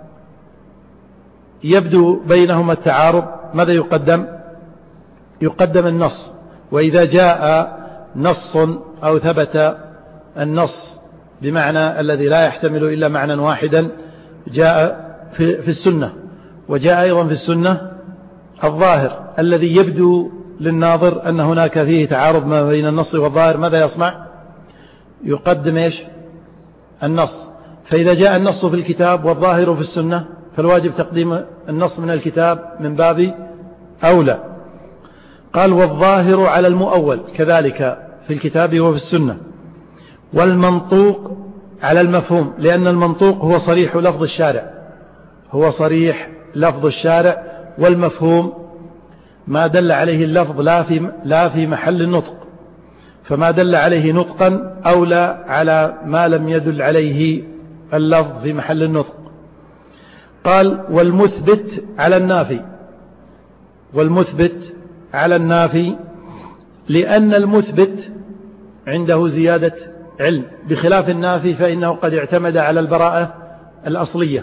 يبدو بينهما التعارض، ماذا يقدم؟ يقدم النص. وإذا جاء نص أو ثبت النص بمعنى الذي لا يحتمل إلا معنى واحدا جاء في, في السنة، وجاء أيضا في السنة الظاهر الذي يبدو للناظر أن هناك فيه تعارض ما بين النص والظاهر، ماذا يصنع؟ يقدم إيش؟ النص. فإذا جاء النص في الكتاب والظاهر في السنة فالواجب تقديم النص من الكتاب من باب أولى. قال والظاهر على المؤول كذلك في الكتاب وفي السنة، والمنطوق على المفهوم، لأن المنطوق هو صريح لفظ الشارع، هو صريح لفظ الشارع، والمفهوم ما دل عليه اللفظ لا في, لا في محل النطق، فما دل عليه نطقا أولى على ما لم يدل عليه اللفظ في محل النطق. قال والمثبت على النافي، والمثبت على النافي لأن المثبت عنده زيادة علم، بخلاف النافي فإنه قد اعتمد على البراءة الأصلية.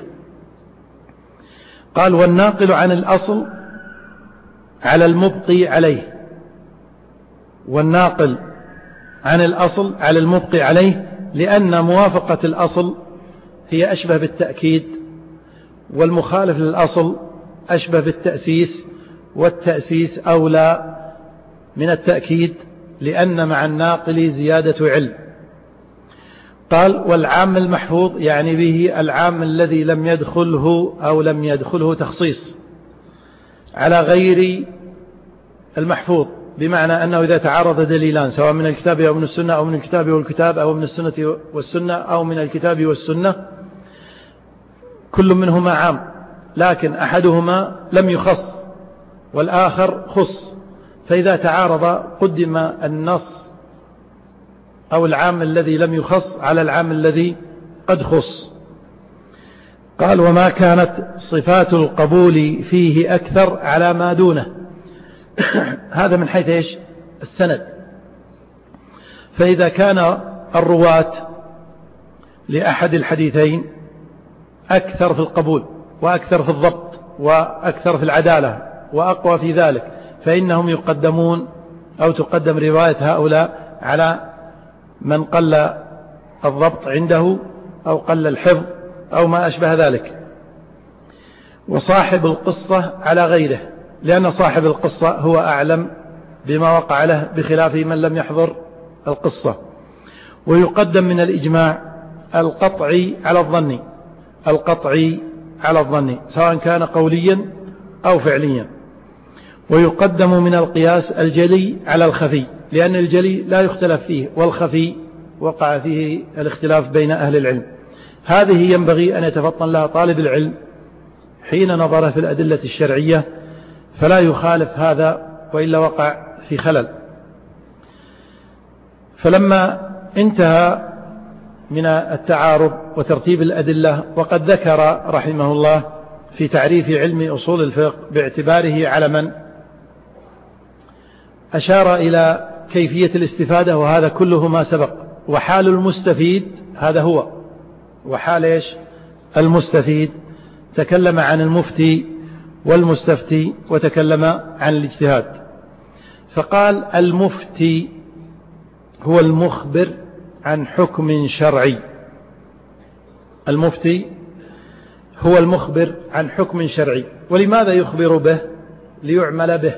قال والناقل عن الأصل على المبقي عليه، والناقل عن الأصل على المبقي عليه، لأن موافقة الأصل هي أشبه بالتأكيد، والمخالف للأصل أشبه بالتأسيس، والتأسيس أولى من التأكيد، لأن مع الناقل زيادة علم. قال والعام المحفوظ يعني به العام الذي لم يدخله أو لم يدخله تخصيص على غير المحفوظ، بمعنى أنه إذا تعارض دليلان سواء من الكتاب أو من السنة أو من الكتاب والكتاب أو من السنة والسنة أو من الكتاب والسنة كل منهما عام، لكن أحدهما لم يخص والآخر خص، فإذا تعارض قدم النص أو العام الذي لم يخص على العام الذي قد خص. قال وما كانت صفات القبول فيه أكثر على ما دونه. هذا من حيث إيش؟ السند. فإذا كان الرواة لأحد الحديثين أكثر في القبول وأكثر في الضبط وأكثر في العدالة وأقوى في ذلك، فإنهم يقدمون أو تقدم رواية هؤلاء على من قل الضبط عنده أو قل الحفظ أو ما أشبه ذلك. وصاحب القصة على غيره، لأن صاحب القصة هو أعلم بما وقع له بخلاف من لم يحضر القصة. ويقدم من الإجماع القطعي على الظني، القطعي على الظني سواء كان قوليا أو فعليا. ويقدم من القياس الجلي على الخفي، لأن الجلي لا يختلف فيه والخفي وقع فيه الاختلاف بين أهل العلم. هذه ينبغي أن يتفطن لها طالب العلم حين نظر في الأدلة الشرعية فلا يخالف هذا وإلا وقع في خلل. فلما انتهى من التعارض وترتيب الأدلة، وقد ذكر رحمه الله في تعريف علم أصول الفقه باعتباره علما، أشار إلى كيفية الاستفادة، وهذا كله ما سبق. وحال المستفيد هذا هو، وحال إيش؟ المستفيد. تكلم عن المفتي والمستفتي وتكلم عن الاجتهاد. فقال المفتي هو المخبر عن حكم شرعي، المفتي هو المخبر عن حكم شرعي. ولماذا يخبر به؟ ليعمل به.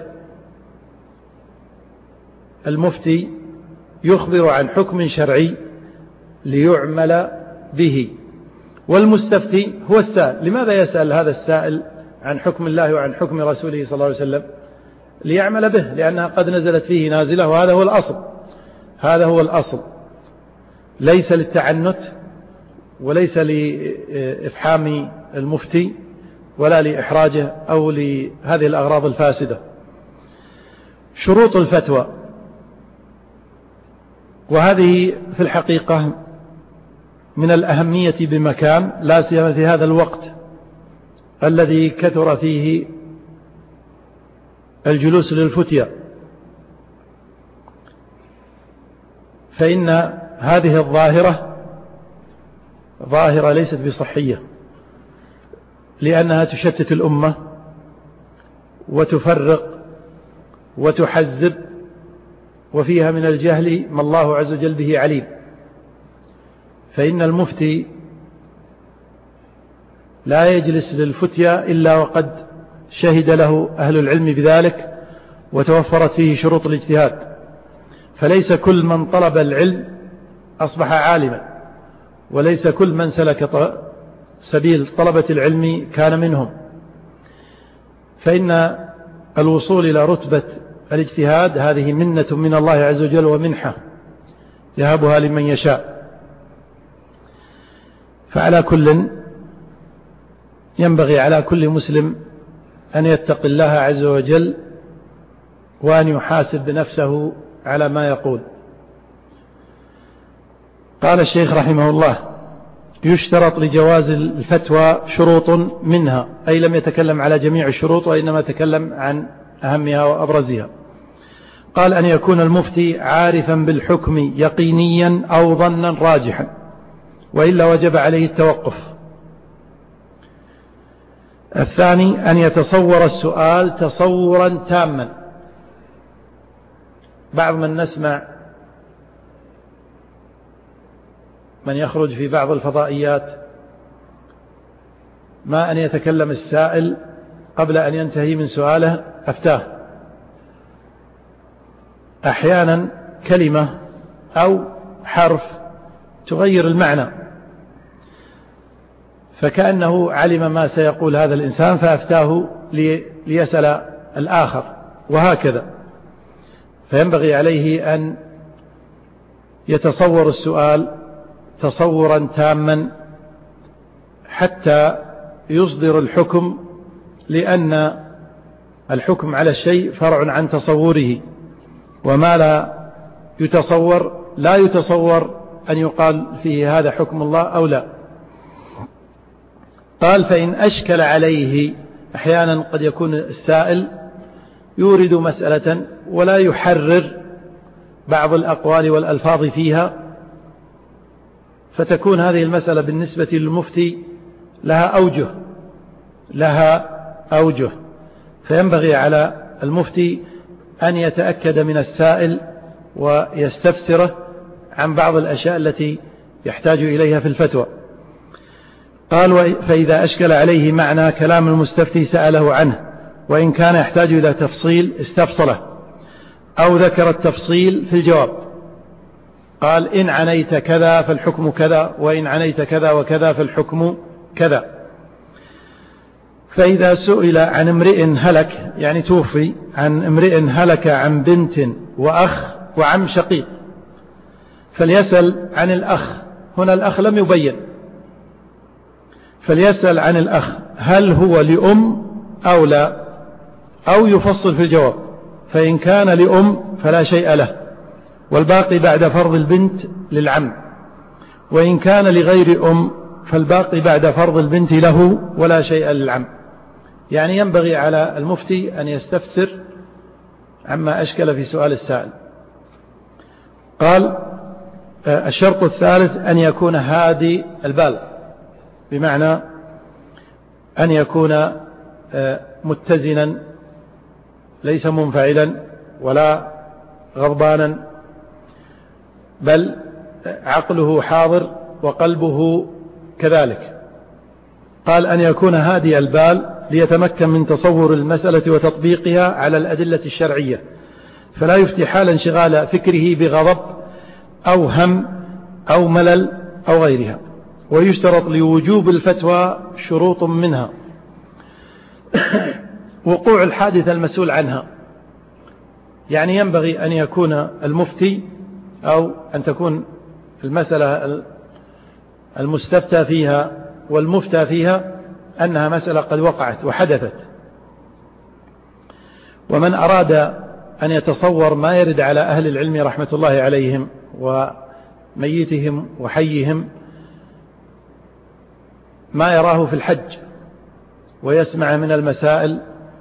المفتي يخبر عن حكم شرعي ليعمل به. والمستفتي هو السائل. لماذا يسأل هذا السائل عن حكم الله وعن حكم رسوله صلى الله عليه وسلم؟ ليعمل به، لأنها قد نزلت فيه نازلة، وهذا هو الأصل، هذا هو الأصل، ليس للتعنت وليس لإفحام المفتي ولا لإحراجه أو لهذه الأغراض الفاسدة. شروط الفتوى، وهذه في الحقيقة من الأهمية بمكان، لا سيما في هذا الوقت الذي كثر فيه الجلوس للفتية، فإن هذه الظاهرة ظاهرة ليست بصحية، لأنها تشتت الأمة وتفرق وتحزب، وفيها من الجهل ما الله عز وجل به عليم. فإن المفتي لا يجلس للفتية إلا وقد شهد له أهل العلم بذلك وتوفرت فيه شروط الاجتهاد. فليس كل من طلب العلم أصبح عالما، وليس كل من سلك سبيل طلبة العلم كان منهم. فإن الوصول إلى رتبة الاجتهاد هذه منة من الله عز وجل ومنحة يهبها لمن يشاء. فعلى كل ينبغي على كل مسلم أن يتقي الله عز وجل وأن يحاسب نفسه على ما يقول. قال الشيخ رحمه الله: يشترط لجواز الفتوى شروط منها، أي لم يتكلم على جميع الشروط وإنما تكلم عن أهمها وأبرزها. قال: أن يكون المفتي عارفا بالحكم يقينيا أو ظنا راجحا، وإلا وجب عليه التوقف. الثاني أن يتصور السؤال تصورا تاما. بعض من نسمع من يخرج في بعض الفضائيات ما أن يتكلم السائل قبل أن ينتهي من سؤاله أفتاه. أحيانا كلمة أو حرف تغير المعنى، فكأنه علم ما سيقول هذا الإنسان فأفتاه ليسأل الآخر، وهكذا. فينبغي عليه أن يتصور السؤال تصورا تاما حتى يصدر الحكم، لأن الحكم على الشيء فرع عن تصوره، وما لا يتصور لا يتصور أن يقال فيه هذا حكم الله أو لا. قال فإن أشكل عليه، أحيانا قد يكون السائل يورد مسألة ولا يحرر بعض الأقوال والألفاظ فيها، فتكون هذه المسألة بالنسبة للمفتي لها أوجه لها أوجه فينبغي على المفتي أن يتأكد من السائل ويستفسره عن بعض الأشياء التي يحتاج إليها في الفتوى. قال فإذا أشكل عليه معنى كلام المستفتي سأله عنه، وإن كان يحتاج إلى تفصيل استفصله أو ذكر التفصيل في الجواب. قال إن عنيت كذا فالحكم كذا، وإن عنيت كذا وكذا فالحكم كذا. فإذا سئل عن امرئ هلك، يعني توفي عن امرئ هلك عن بنت وأخ وعم شقيق، فليسأل عن الأخ. هنا الأخ لم يبين، فليسأل عن الأخ هل هو لأم أو لا، أو يفصل في الجواب. فإن كان لأم فلا شيء له، والباقي بعد فرض البنت للعم، وإن كان لغير أم فالباقي بعد فرض البنت له ولا شيء للعم. يعني ينبغي على المفتي أن يستفسر عما أشكل في سؤال السائل. قال الشرط الثالث أن يكون هادي البال، بمعنى أن يكون متزنا ليس منفعلا ولا غضبانا، بل عقله حاضر وقلبه كذلك. قال أن يكون هادي البال ليتمكن من تصور المسألة وتطبيقها على الأدلة الشرعية، فلا يفتي حال انشغال فكره بغضب أو هم أو ملل أو غيرها. ويشترط لوجوب الفتوى شروط منها وقوع الحادثة المسؤول عنها، يعني ينبغي أن يكون المفتي أو أن تكون المسألة المستفتى فيها والمفتى فيها أنها مسألة قد وقعت وحدثت. ومن أراد أن يتصور ما يرد على أهل العلم رحمة الله عليهم وميتهم وحيهم ما يراه في الحج ويسمع من المسائل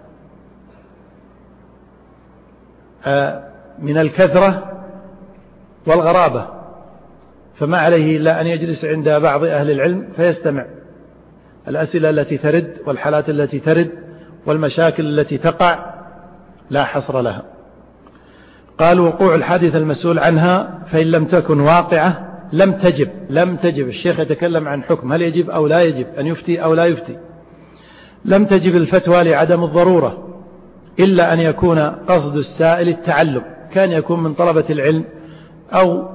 من الكثرة والغرابة، فما عليه إلا أن يجلس عند بعض أهل العلم فيستمع الأسئلة التي ترد والحالات التي ترد والمشاكل التي تقع لا حصر لها. قال وقوع الحادثة المسؤول عنها، فإن لم تكن واقعة لم تجب لم تجب الشيخ يتكلم عن حكم هل يجب أو لا يجب أن يفتي أو لا يفتي. لم تجب الفتوى لعدم الضرورة، إلا أن يكون قصد السائل التعلم، كان يكون من طلبة العلم أو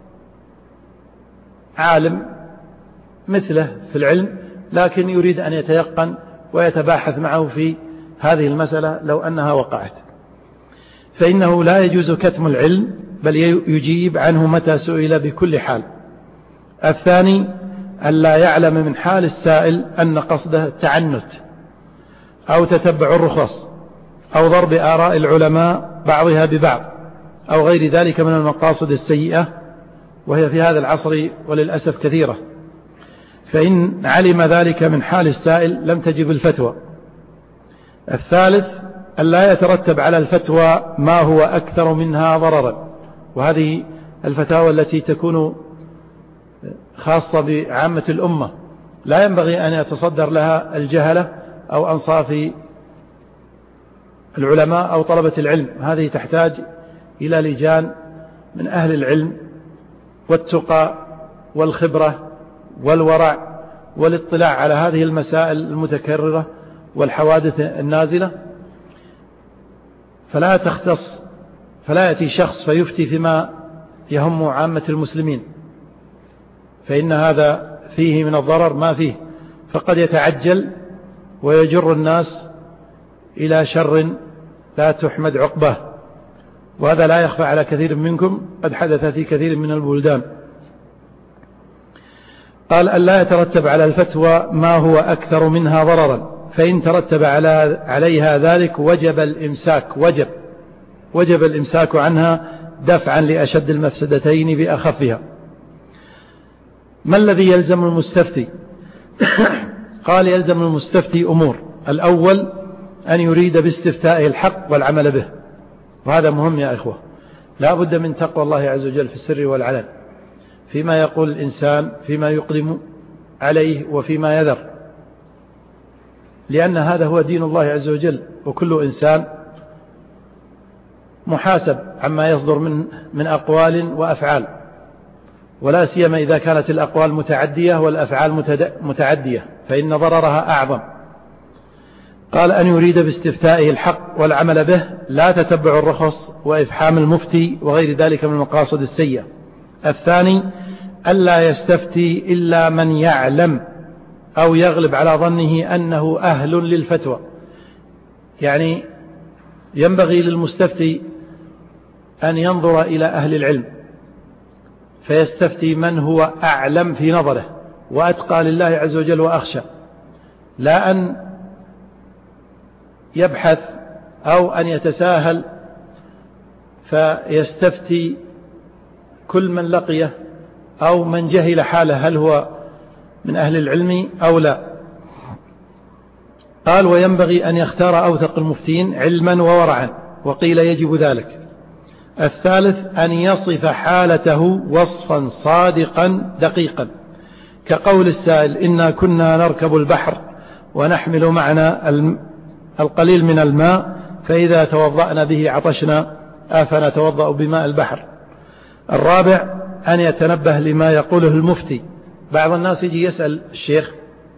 عالم مثله في العلم، لكن يريد أن يتيقن ويتباحث معه في هذه المسألة لو أنها وقعت، فإنه لا يجوز كتم العلم، بل يجيب عنه متى سئل بكل حال. الثاني أن لا يعلم من حال السائل أن قصده التعنت أو تتبع الرخص أو ضرب آراء العلماء بعضها ببعض أو غير ذلك من المقاصد السيئة، وهي في هذا العصر وللأسف كثيرة. فإن علم ذلك من حال السائل لم تجب الفتوى. الثالث أن لا يترتب على الفتوى ما هو أكثر منها ضررا، وهذه الفتاوى التي تكون خاصة بعامة الأمة لا ينبغي أن يتصدر لها الجهلة أو أنصاف العلماء أو طلبة العلم. هذه تحتاج إلى لجان من أهل العلم والتقى والخبرة والورع والاطلاع على هذه المسائل المتكررة والحوادث النازلة، فلا تختص فلا يأتي شخص فيفتي فيما يهم عامة المسلمين، فإن هذا فيه من الضرر ما فيه، فقد يتعجل ويجر الناس إلى شر لا تحمد عقباه، وهذا لا يخفى على كثير منكم، قد حدث في كثير من البلدان. قال ألا يترتب على الفتوى ما هو أكثر منها ضررا، فإن ترتب على عليها ذلك وجب الإمساك وجب وجب الإمساك عنها دفعا لأشد المفسدتين بأخفها. ما الذي يلزم المستفتي؟ قال يلزم المستفتي أمور: الأول أن يريد باستفتائه الحق والعمل به، وهذا مهم يا إخوة، لا بد من تقوى الله عز وجل في السر والعلن، فيما يقول الإنسان، فيما يقدم عليه، وفيما يذر، لأن هذا هو دين الله عز وجل، وكل إنسان محاسب عما يصدر من من أقوال وأفعال، ولا سيما إذا كانت الأقوال متعدية والأفعال متعدية فإن ضررها أعظم. قال أن يريد باستفتائه الحق والعمل به، لا تتبع الرخص وإفحام المفتي وغير ذلك من المقاصد السيئة. الثاني ألا يستفتي إلا من يعلم أو يغلب على ظنه أنه أهل للفتوى، يعني ينبغي للمستفتي أن ينظر إلى أهل العلم فيستفتي من هو أعلم في نظره وأتقى لله عز وجل وأخشى، لا أن يبحث أو أن يتساهل فيستفتي كل من لقيه أو من جهل حاله هل هو من أهل العلم أو لا. قال وينبغي أن يختار أوثق المفتين علما وورعا، وقيل يجب ذلك. الثالث أن يصف حالته وصفا صادقا دقيقا، كقول السائل إنا كنا نركب البحر ونحمل معنا القليل من الماء فإذا توضأنا به عطشنا أفنتوضأ بماء البحر. الرابع أن يتنبه لما يقوله المفتي. بعض الناس يجي يسأل الشيخ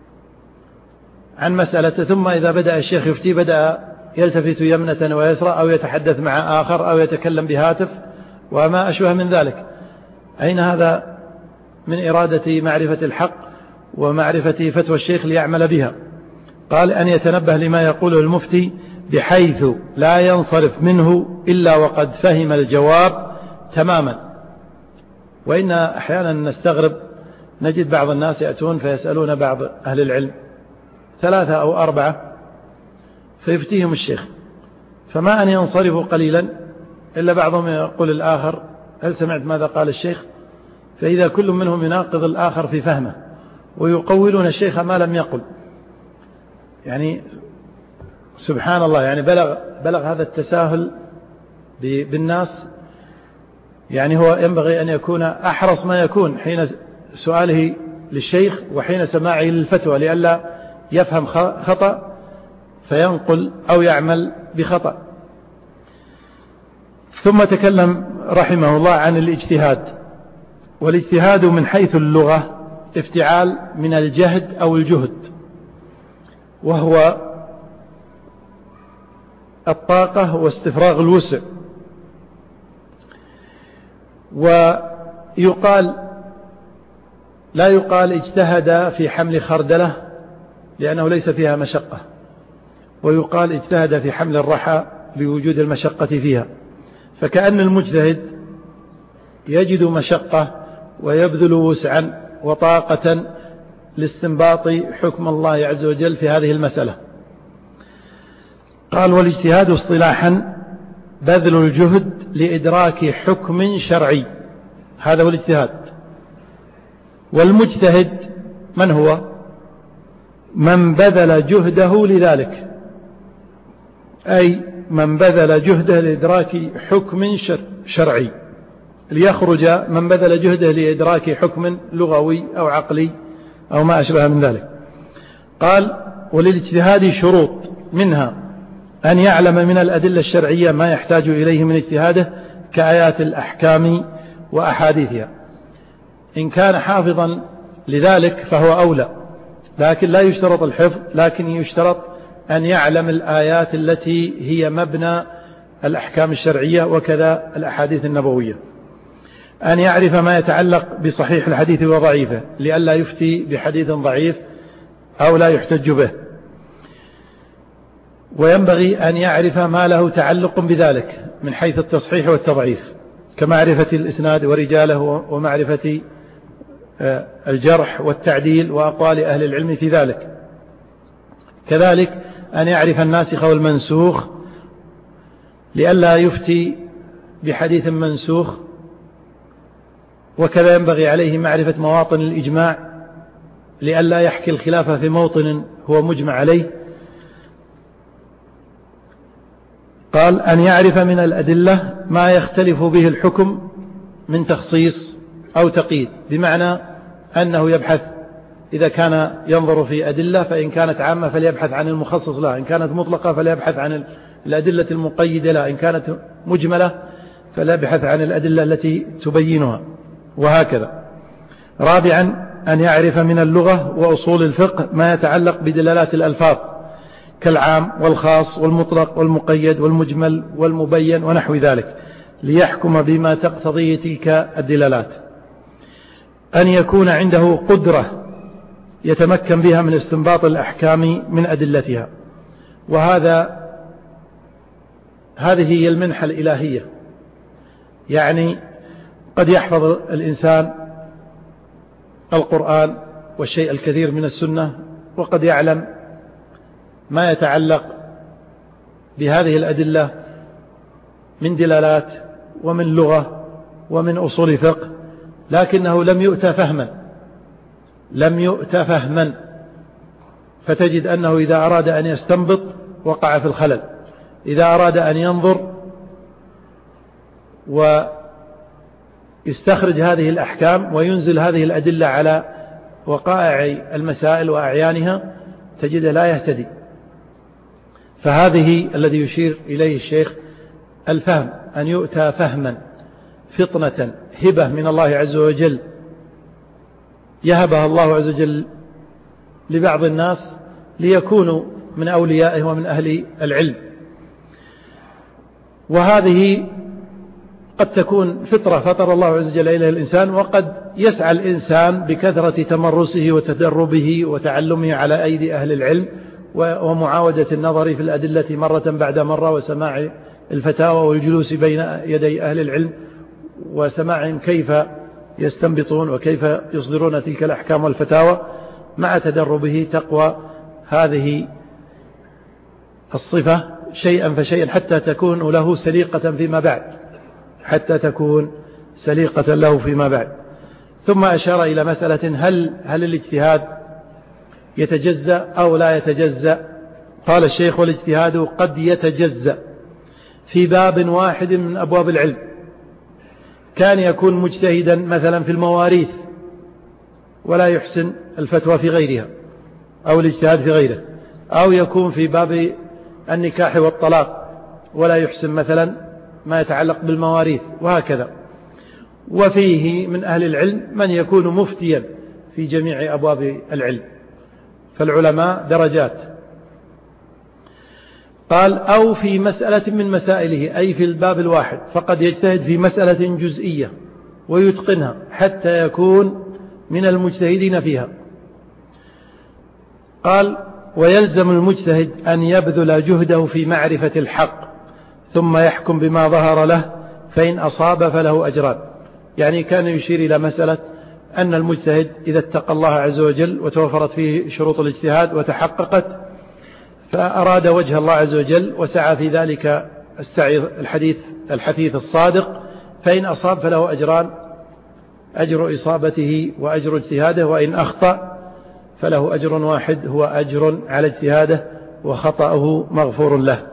عن مسألة، ثم إذا بدأ الشيخ يفتي بدأ يلتفت يمنة ويسرى أو يتحدث مع آخر أو يتكلم بهاتف وما أشبه من ذلك. أين هذا من إرادة معرفة الحق ومعرفة فتوى الشيخ ليعمل بها؟ قال أن يتنبه لما يقوله المفتي بحيث لا ينصرف منه إلا وقد فهم الجواب تماما. وإن أحيانا نستغرب نجد بعض الناس يأتون فيسألون بعض أهل العلم ثلاثة أو أربعة فيفتيهم الشيخ، فما أن ينصرفوا قليلا إلا بعضهم يقول الآخر هل سمعت ماذا قال الشيخ؟ فإذا كل منهم يناقض الآخر في فهمه ويقولون الشيخ ما لم يقل. يعني سبحان الله، يعني بلغ, بلغ هذا التساهل بالناس. يعني هو ينبغي أن يكون أحرص ما يكون حين سؤاله للشيخ وحين سماعه للفتوى لئلا يفهم خطأ فينقل أو يعمل بخطأ. ثم تكلم رحمه الله عن الاجتهاد، والاجتهاد من حيث اللغة افتعال من الجهد أو الجهد، وهو الطاقة واستفراغ الوسع. ويقال لا يقال اجتهد في حمل خردلة لأنه ليس فيها مشقة، ويقال اجتهد في حمل الرحى لوجود المشقة فيها، فكأن المجتهد يجد مشقة ويبذل وسعا وطاقة لاستنباط حكم الله عز وجل في هذه المسألة. قال والاجتهاد اصطلاحا بذل الجهد لإدراك حكم شرعي، هذا هو الاجتهاد. والمجتهد من هو؟ من بذل جهده لذلك، أي من بذل جهده لإدراك حكم شرعي، ليخرج من بذل جهده لإدراك حكم لغوي أو عقلي أو ما أشبه من ذلك. قال وللاجتهاد شروط، منها أن يعلم من الأدلة الشرعية ما يحتاج إليه من اجتهاده كآيات الأحكام وأحاديثها. إن كان حافظا لذلك فهو أولى، لكن لا يشترط الحفظ، لكن يشترط أن يعلم الآيات التي هي مبنى الأحكام الشرعية وكذا الأحاديث النبوية. أن يعرف ما يتعلق بصحيح الحديث وضعيفه لئلا يفتي بحديث ضعيف أو لا يحتج به، وينبغي أن يعرف ما له تعلق بذلك من حيث التصحيح والتضعيف، كمعرفة الإسناد ورجاله ومعرفة الجرح والتعديل وأقوال أهل العلم في ذلك. كذلك أن يعرف الناسخ والمنسوخ لئلا يفتي بحديث منسوخ، وكذا ينبغي عليه معرفة مواطن الإجماع لئلا يحكي الخلاف في موطن هو مجمع عليه. قال أن يعرف من الأدلة ما يختلف به الحكم من تخصيص أو تقييد، بمعنى أنه يبحث إذا كان ينظر في أدلة فإن كانت عامة فليبحث عن المخصص لها، إن كانت مطلقة فليبحث عن الأدلة المقيدة لها، إن كانت مجملة فليبحث عن الأدلة التي تبينها، وهكذا. رابعا أن يعرف من اللغة وأصول الفقه ما يتعلق بدلالات الألفاظ كالعام والخاص والمطلق والمقيد والمجمل والمبين ونحو ذلك، ليحكم بما تقتضي تلك الدلالات. أن يكون عنده قدرة يتمكن بها من استنباط الأحكام من أدلتها، وهذا هذه هي المنحة الإلهية. يعني قد يحفظ الإنسان القرآن والشيء الكثير من السنة، وقد يعلم ما يتعلق بهذه الأدلة من دلالات ومن لغة ومن أصول فقه، لكنه لم يؤتى فهما لم يؤتى فهما فتجد أنه إذا أراد أن يستنبط وقع في الخلل، إذا أراد أن ينظر ويستخرج هذه الأحكام وينزل هذه الأدلة على وقائع المسائل وأعيانها تجد لا يهتدي. فهذه الذي يشير إليه الشيخ الفهم، أن يؤتى فهما فطنة هبة من الله عز وجل يهبها الله عز وجل لبعض الناس ليكونوا من أوليائه ومن أهل العلم. وهذه قد تكون فطرة فطر الله عز وجل إليها الإنسان، وقد يسعى الإنسان بكثرة تمرسه وتدربه وتعلمه على أيدي أهل العلم ومعاودة النظر في الأدلة مرة بعد مرة، وسماع الفتاوى والجلوس بين يدي أهل العلم وسماعهم كيف يستنبطون وكيف يصدرون تلك الأحكام والفتاوى. مع تدربه تقوى هذه الصفة شيئا فشيئا حتى تكون له سليقة فيما بعد حتى تكون سليقة له فيما بعد. ثم أشار إلى مسألة هل, هل الاجتهاد يتجزأ أو لا يتجزأ؟ قال الشيخ والاجتهاد قد يتجزأ في باب واحد من أبواب العلم، كان يكون مجتهدا مثلا في المواريث ولا يحسن الفتوى في غيرها أو الاجتهاد في غيره، أو يكون في باب النكاح والطلاق ولا يحسن مثلا ما يتعلق بالمواريث، وهكذا. وفيه من أهل العلم من يكون مفتيا في جميع أبواب العلم، فالعلماء درجات. قال أو في مسألة من مسائله، أي في الباب الواحد، فقد يجتهد في مسألة جزئية ويتقنها حتى يكون من المجتهدين فيها. قال ويلزم المجتهد أن يبذل جهده في معرفة الحق ثم يحكم بما ظهر له، فإن أصاب فله أجران. يعني كان يشير إلى مسألة أن المجتهد إذا اتقى الله عز وجل وتوفرت فيه شروط الاجتهاد وتحققت، فأراد وجه الله عز وجل وسعى في ذلك السعي الحديث الحثيث الصادق، فإن أصاب فله أجران، أجر إصابته وأجر اجتهاده، وإن أخطأ فله أجر واحد هو أجر على اجتهاده وخطأه مغفور له،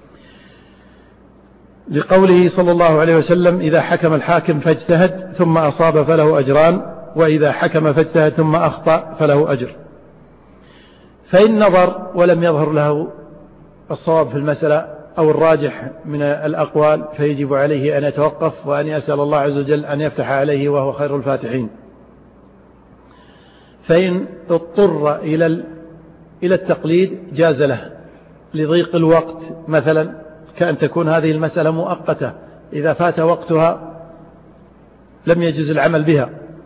لقوله صلى الله عليه وسلم إذا حكم الحاكم فاجتهد ثم أصاب فله أجران، وإذا حكم فاجتهد ثم أخطأ فله أجر. فإن نظر ولم يظهر له الصواب في المسألة أو الراجح من الأقوال فيجب عليه أن يتوقف وأن يسأل الله عز وجل أن يفتح عليه وهو خير الفاتحين. فإن اضطر إلى إلى التقليد جاز له لضيق الوقت، مثلا كأن تكون هذه المسألة مؤقتة، إذا فات وقتها لم يجوز العمل بها.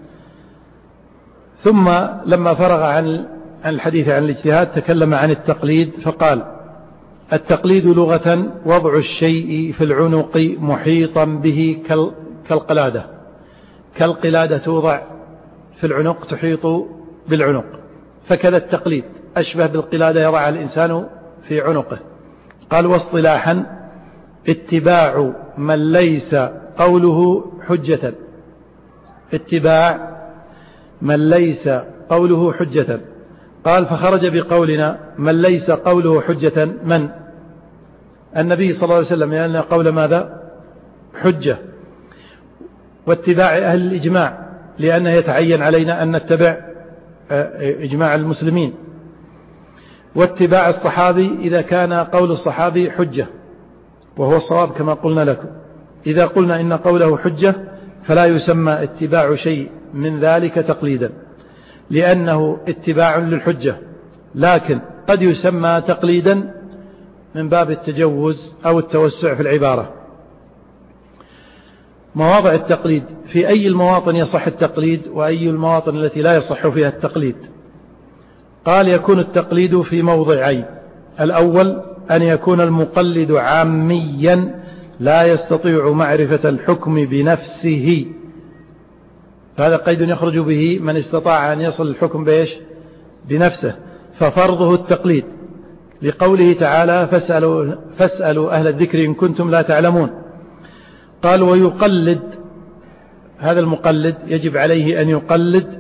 ثم لما فرغ عن عن الحديث عن الاجتهاد تكلم عن التقليد فقال: التقليد لغة وضع الشيء في العنق محيطا به كالقلادة. كالقلادة توضع في العنق تحيط بالعنق، فكذا التقليد أشبه بالقلادة يضعها الإنسان في عنقه. قال: واصطلاحا اتباع من ليس قوله حجة. اتباع من ليس قوله حجة. قال: فخرج بقولنا من ليس قوله حجة من؟ النبي صلى الله عليه وسلم، لأن قول ماذا؟ حجة. واتباع أهل الإجماع، لأنه يتعين علينا أن نتبع إجماع المسلمين. واتباع الصحابي إذا كان قول الصحابي حجة، وهو الصواب كما قلنا لكم. إذا قلنا إن قوله حجة فلا يسمى اتباع شيء من ذلك تقليدا، لأنه اتباع للحجة، لكن قد يسمى تقليدا من باب التجوز أو التوسع في العبارة. مواضع التقليد: في أي المواطن يصح التقليد وأي المواطن التي لا يصح فيها التقليد؟ قال: يكون التقليد في موضعين: الأول أن يكون المقلد عاميا لا يستطيع معرفة الحكم بنفسه، هذا قيد يخرج به من استطاع أن يصل الحكم بإيش؟ بنفسه، ففرضه التقليد، لقوله تعالى: فاسألوا, فاسألوا أهل الذكر إن كنتم لا تعلمون. قال: ويقلد، هذا المقلد يجب عليه أن يقلد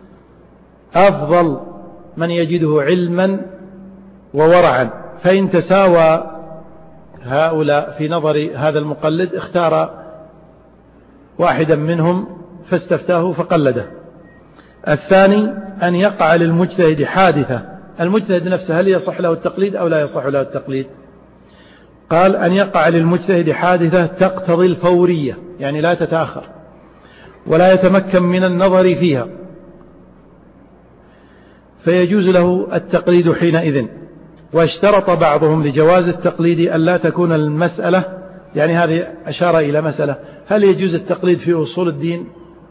أفضل من يجده علما وورعا، فإن تساوى هؤلاء في نظر هذا المقلد اختار واحدا منهم فاستفتاه فقلده. الثاني أن يقع للمجتهد حادثة. المجتهد نفسه هل يصح له التقليد أو لا يصح له التقليد؟ قال: أن يقع للمجتهد حادثة تقتضي الفورية، يعني لا تتأخر ولا يتمكن من النظر فيها، فيجوز له التقليد حينئذ. واشترط بعضهم لجواز التقليد أن لا تكون المسألة، يعني هذه أشار إلى مسألة: هل يجوز التقليد في أصول الدين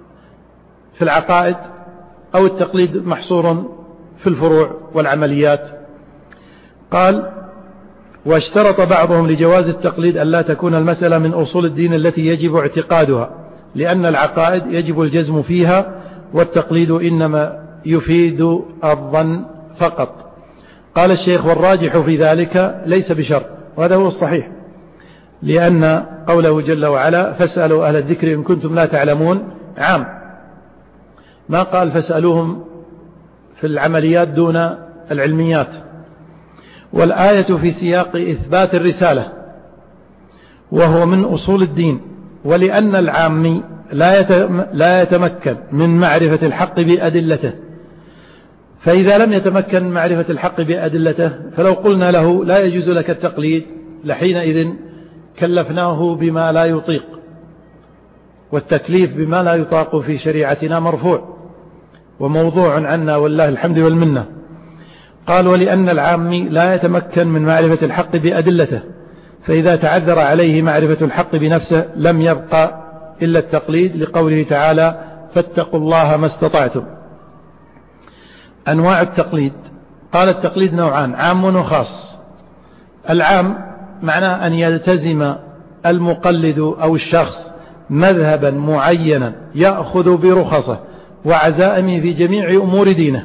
في العقائد، أو التقليد محصور في الفروع والعمليات؟ قال: واشترط بعضهم لجواز التقليد أن لا تكون المسألة من أصول الدين التي يجب اعتقادها، لأن العقائد يجب الجزم فيها، والتقليد إنما يفيد الظن فقط. قال الشيخ: والراجح في ذلك ليس بشرط، وهذا هو الصحيح، لأن قوله جل وعلا: فاسألوا أهل الذكر إن كنتم لا تعلمون عام، ما قال فاسألوهم في العمليات دون العلميات. والآية في سياق إثبات الرسالة، وهو من أصول الدين، ولأن العامي لا يتمكن من معرفة الحق بأدلته، فإذا لم يتمكن من معرفة الحق بأدلته فلو قلنا له لا يجوز لك التقليد لحينئذ كلفناه بما لا يطيق، والتكليف بما لا يطاق في شريعتنا مرفوع وموضوع عنا والله الحمد والمنة. قال: ولأن العامي لا يتمكن من معرفة الحق بأدلته، فإذا تعذر عليه معرفة الحق بنفسه لم يبقى إلا التقليد، لقوله تعالى: فاتقوا الله ما استطعتم. أنواع التقليد: قال: التقليد نوعان: عام وخاص. العام معناه أن يلتزم المقلد أو الشخص مذهبا معينا يأخذ برخصه وعزائمه في جميع أمور دينه،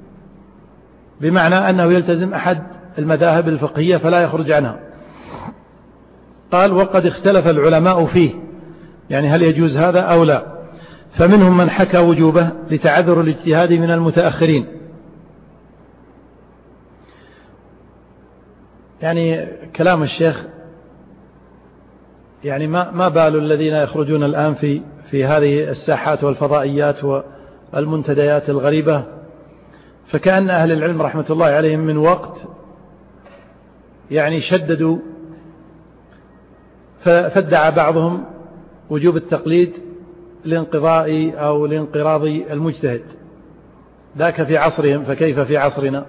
بمعنى أنه يلتزم أحد المذاهب الفقهية فلا يخرج عنها. قال: وقد اختلف العلماء فيه، يعني هل يجوز هذا أو لا، فمنهم من حكى وجوبه لتعذر الاجتهاد من المتأخرين. يعني كلام الشيخ، يعني ما ما بال الذين يخرجون الآن في في هذه الساحات والفضائيات والمنتديات الغريبة، فكأن أهل العلم رحمة الله عليهم من وقت يعني شددوا، فادعى بعضهم وجوب التقليد لانقضاء أو لانقراض المجتهد، ذاك في عصرهم فكيف في عصرنا؟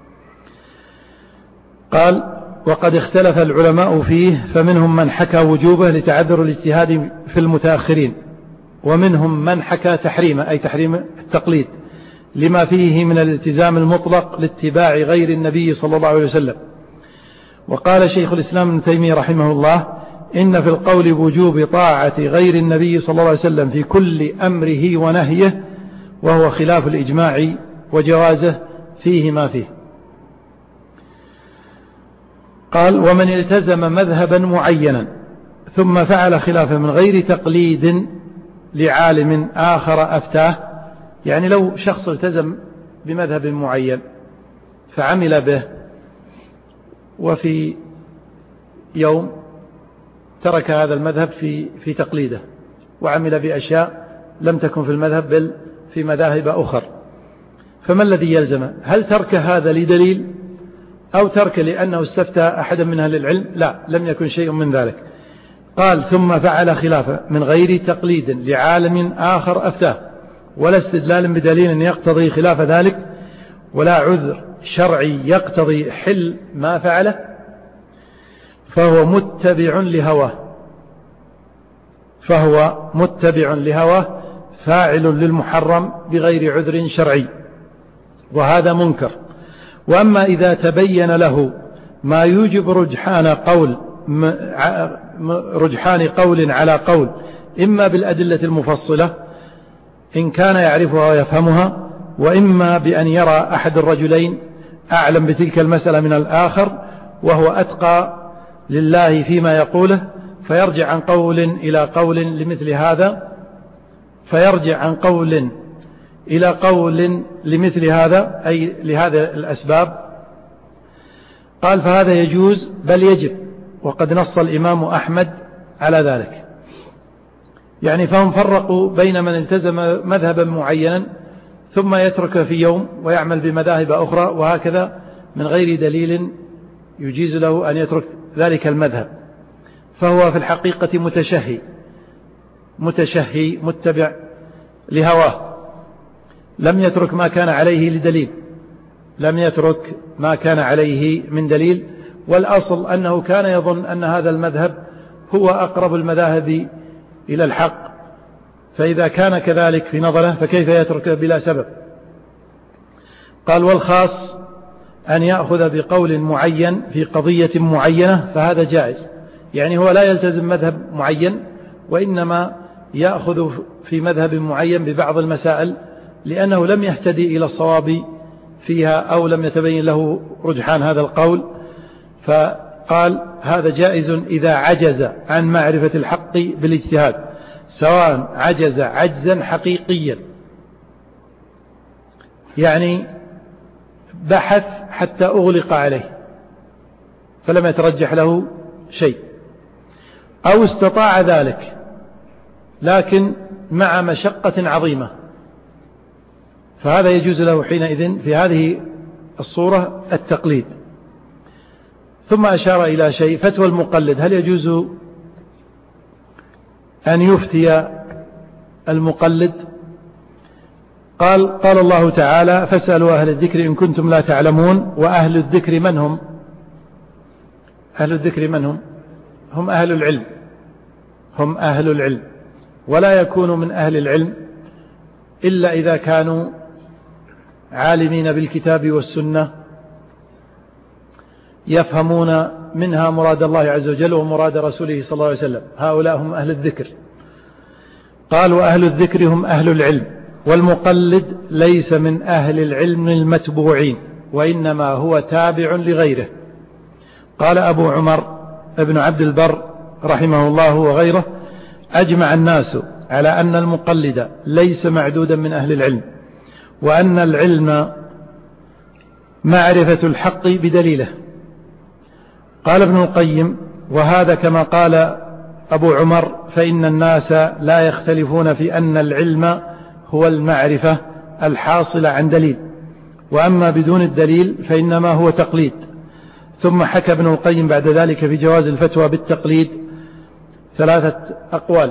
قال: وقد اختلف العلماء فيه، فمنهم من حكى وجوبه لتعذر الاجتهاد في المتأخرين، ومنهم من حكى تحريمه أي تحريم التقليد لما فيه من الالتزام المطلق لاتباع غير النبي صلى الله عليه وسلم. وقال شيخ الإسلام ابن تيمية رحمه الله: إن في القول بوجوب طاعة غير النبي صلى الله عليه وسلم في كل أمره ونهيه، وهو خلاف الإجماع وجوازه فيه ما فيه. قال: ومن التزم مذهبا معينا ثم فعل خلافه من غير تقليد لعالم آخر أفتاه، يعني لو شخص التزم بمذهب معين فعمل به وفي يوم ترك هذا المذهب في في تقليده وعمل بأشياء لم تكن في المذهب بل في مذاهب أخر، فما الذي يلزمه؟ هل ترك هذا لدليل أو ترك لأنه استفتى أحدا من أهل العلم؟ لا، لم يكن شيء من ذلك. قال: ثم فعل خلافه من غير تقليد لعالم آخر أفتاه، ولا استدلال بدليل يقتضي خلاف ذلك، ولا عذر شرعي يقتضي حل ما فعله، فهو متبع لهواه فهو متبع لهواه فاعل للمحرم بغير عذر شرعي، وهذا منكر. وأما إذا تبين له ما يوجب رجحان قول رجحان قول على قول، إما بالأدلة المفصلة إن كان يعرفها ويفهمها، وإما بأن يرى أحد الرجلين أعلم بتلك المسألة من الآخر وهو أتقى لله فيما يقوله، فيرجع عن قول إلى قول لمثل هذا فيرجع عن قول إلى قول لمثل هذا أي لهذا الأسباب. قال: فهذا يجوز بل يجب، وقد نص الإمام أحمد على ذلك. يعني فهم فرقوا بين من التزم مذهبا معينا ثم يترك في يوم ويعمل بمذاهب أخرى، وهكذا من غير دليل يجيز له أن يترك ذلك المذهب، فهو في الحقيقة متشهي متشهي متبع لهواه، لم يترك ما كان عليه لدليل لم يترك ما كان عليه من دليل. والأصل أنه كان يظن أن هذا المذهب هو أقرب المذاهب إلى الحق، فإذا كان كذلك في نظره فكيف يتركه بلا سبب؟ قال: والخاص أن يأخذ بقول معين في قضية معينة، فهذا جائز. يعني هو لا يلتزم مذهب معين، وإنما يأخذ في مذهب معين ببعض المسائل لأنه لم يهتدي إلى الصواب فيها أو لم يتبين له رجحان هذا القول، فقال: هذا جائز إذا عجز عن معرفة الحق بالاجتهاد، سواء عجز عجزا حقيقيا، يعني بحث حتى أغلق عليه فلم يترجح له شيء، أو استطاع ذلك لكن مع مشقة عظيمة، فهذا يجوز له حينئذ في هذه الصورة التقليد. ثم أشار إلى شيء: فتوى المقلد، هل يجوز أن يفتي المقلد؟ قال: قال الله تعالى: فاسألوا أهل الذكر إن كنتم لا تعلمون. وأهل الذكر من هم؟ أهل الذكر من هم؟ هم أهل العلم هم أهل العلم ولا يكون من أهل العلم إلا إذا كانوا عالمين بالكتاب والسنة يفهمون منها مراد الله عز وجل ومراد رسوله صلى الله عليه وسلم، هؤلاء هم أهل الذكر. قال: وأهل الذكر هم أهل العلم، والمقلد ليس من أهل العلم المتبوعين، وإنما هو تابع لغيره. قال أبو عمر ابن عبد البر رحمه الله وغيره: أجمع الناس على أن المقلد ليس معدودا من أهل العلم، وأن العلم معرفة الحق بدليله. قال ابن القيم: وهذا كما قال أبو عمر، فإن الناس لا يختلفون في أن العلم هو المعرفة الحاصلة عن دليل، وأما بدون الدليل فإنما هو تقليد. ثم حكى ابن القيم بعد ذلك في جواز الفتوى بالتقليد ثلاثة أقوال.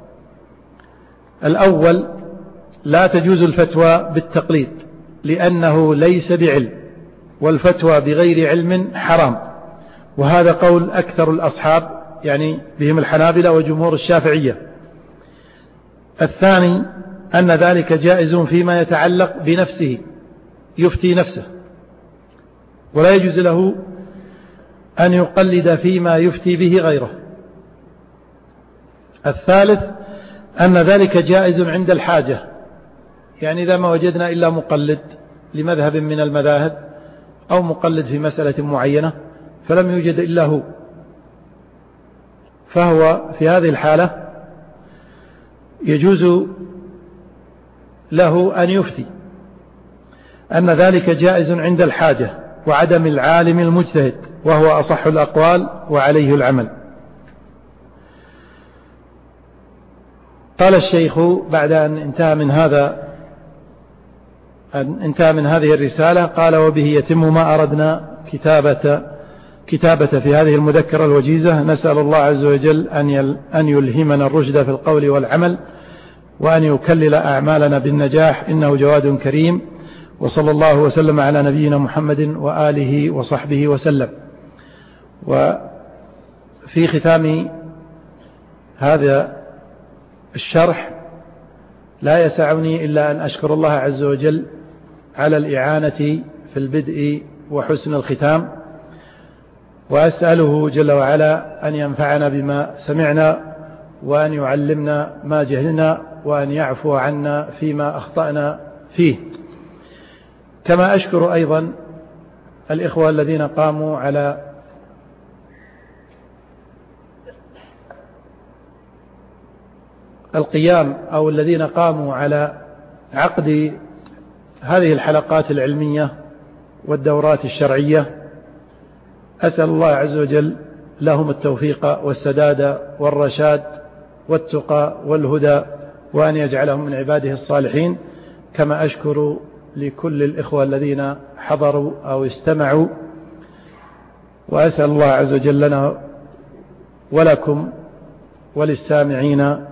الأول: لا تجوز الفتوى بالتقليد لأنه ليس بعلم، والفتوى بغير علم حرام، وهذا قول أكثر الأصحاب، يعني بهم الحنابلة وجمهور الشافعية. الثاني أن ذلك جائز فيما يتعلق بنفسه، يفتي نفسه ولا يجوز له أن يقلد فيما يفتي به غيره. الثالث أن ذلك جائز عند الحاجة، يعني إذا ما وجدنا إلا مقلد لمذهب من المذاهب أو مقلد في مسألة معينة فلم يوجد إلا هو، فهو في هذه الحالة يجوز له أن يفتي أن ذلك جائز عند الحاجة وعدم العالم المجتهد، وهو أصح الأقوال وعليه العمل. قال الشيخ بعد أن انتهى من هذا أن انتهى من هذه الرسالة، قال: وبه يتم ما أردنا كتابة كتابة في هذه المذكرة الوجيزة. نسأل الله عز وجل أن يلهمنا الرشد في القول والعمل، وأن يكلل أعمالنا بالنجاح، إنه جواد كريم. وصلى الله وسلم على نبينا محمد وآله وصحبه وسلم. وفي ختام هذا الشرح لا يسعني إلا أن أشكر الله عز وجل على الإعانة في البدء وحسن الختام، وأسأله جل وعلا أن ينفعنا بما سمعنا، وأن يعلمنا ما جهلنا، وأن يعفو عنا فيما أخطأنا فيه. كما أشكر أيضا الإخوة الذين قاموا على القيام أو الذين قاموا على عقد هذه الحلقات العلمية والدورات الشرعية. أسأل الله عز وجل لهم التوفيق والسداد والرشاد والتقى والهدى، وأن يجعلهم من عباده الصالحين. كما أشكر لكل الإخوة الذين حضروا أو استمعوا، وأسأل الله عز وجل لنا ولكم وللسامعين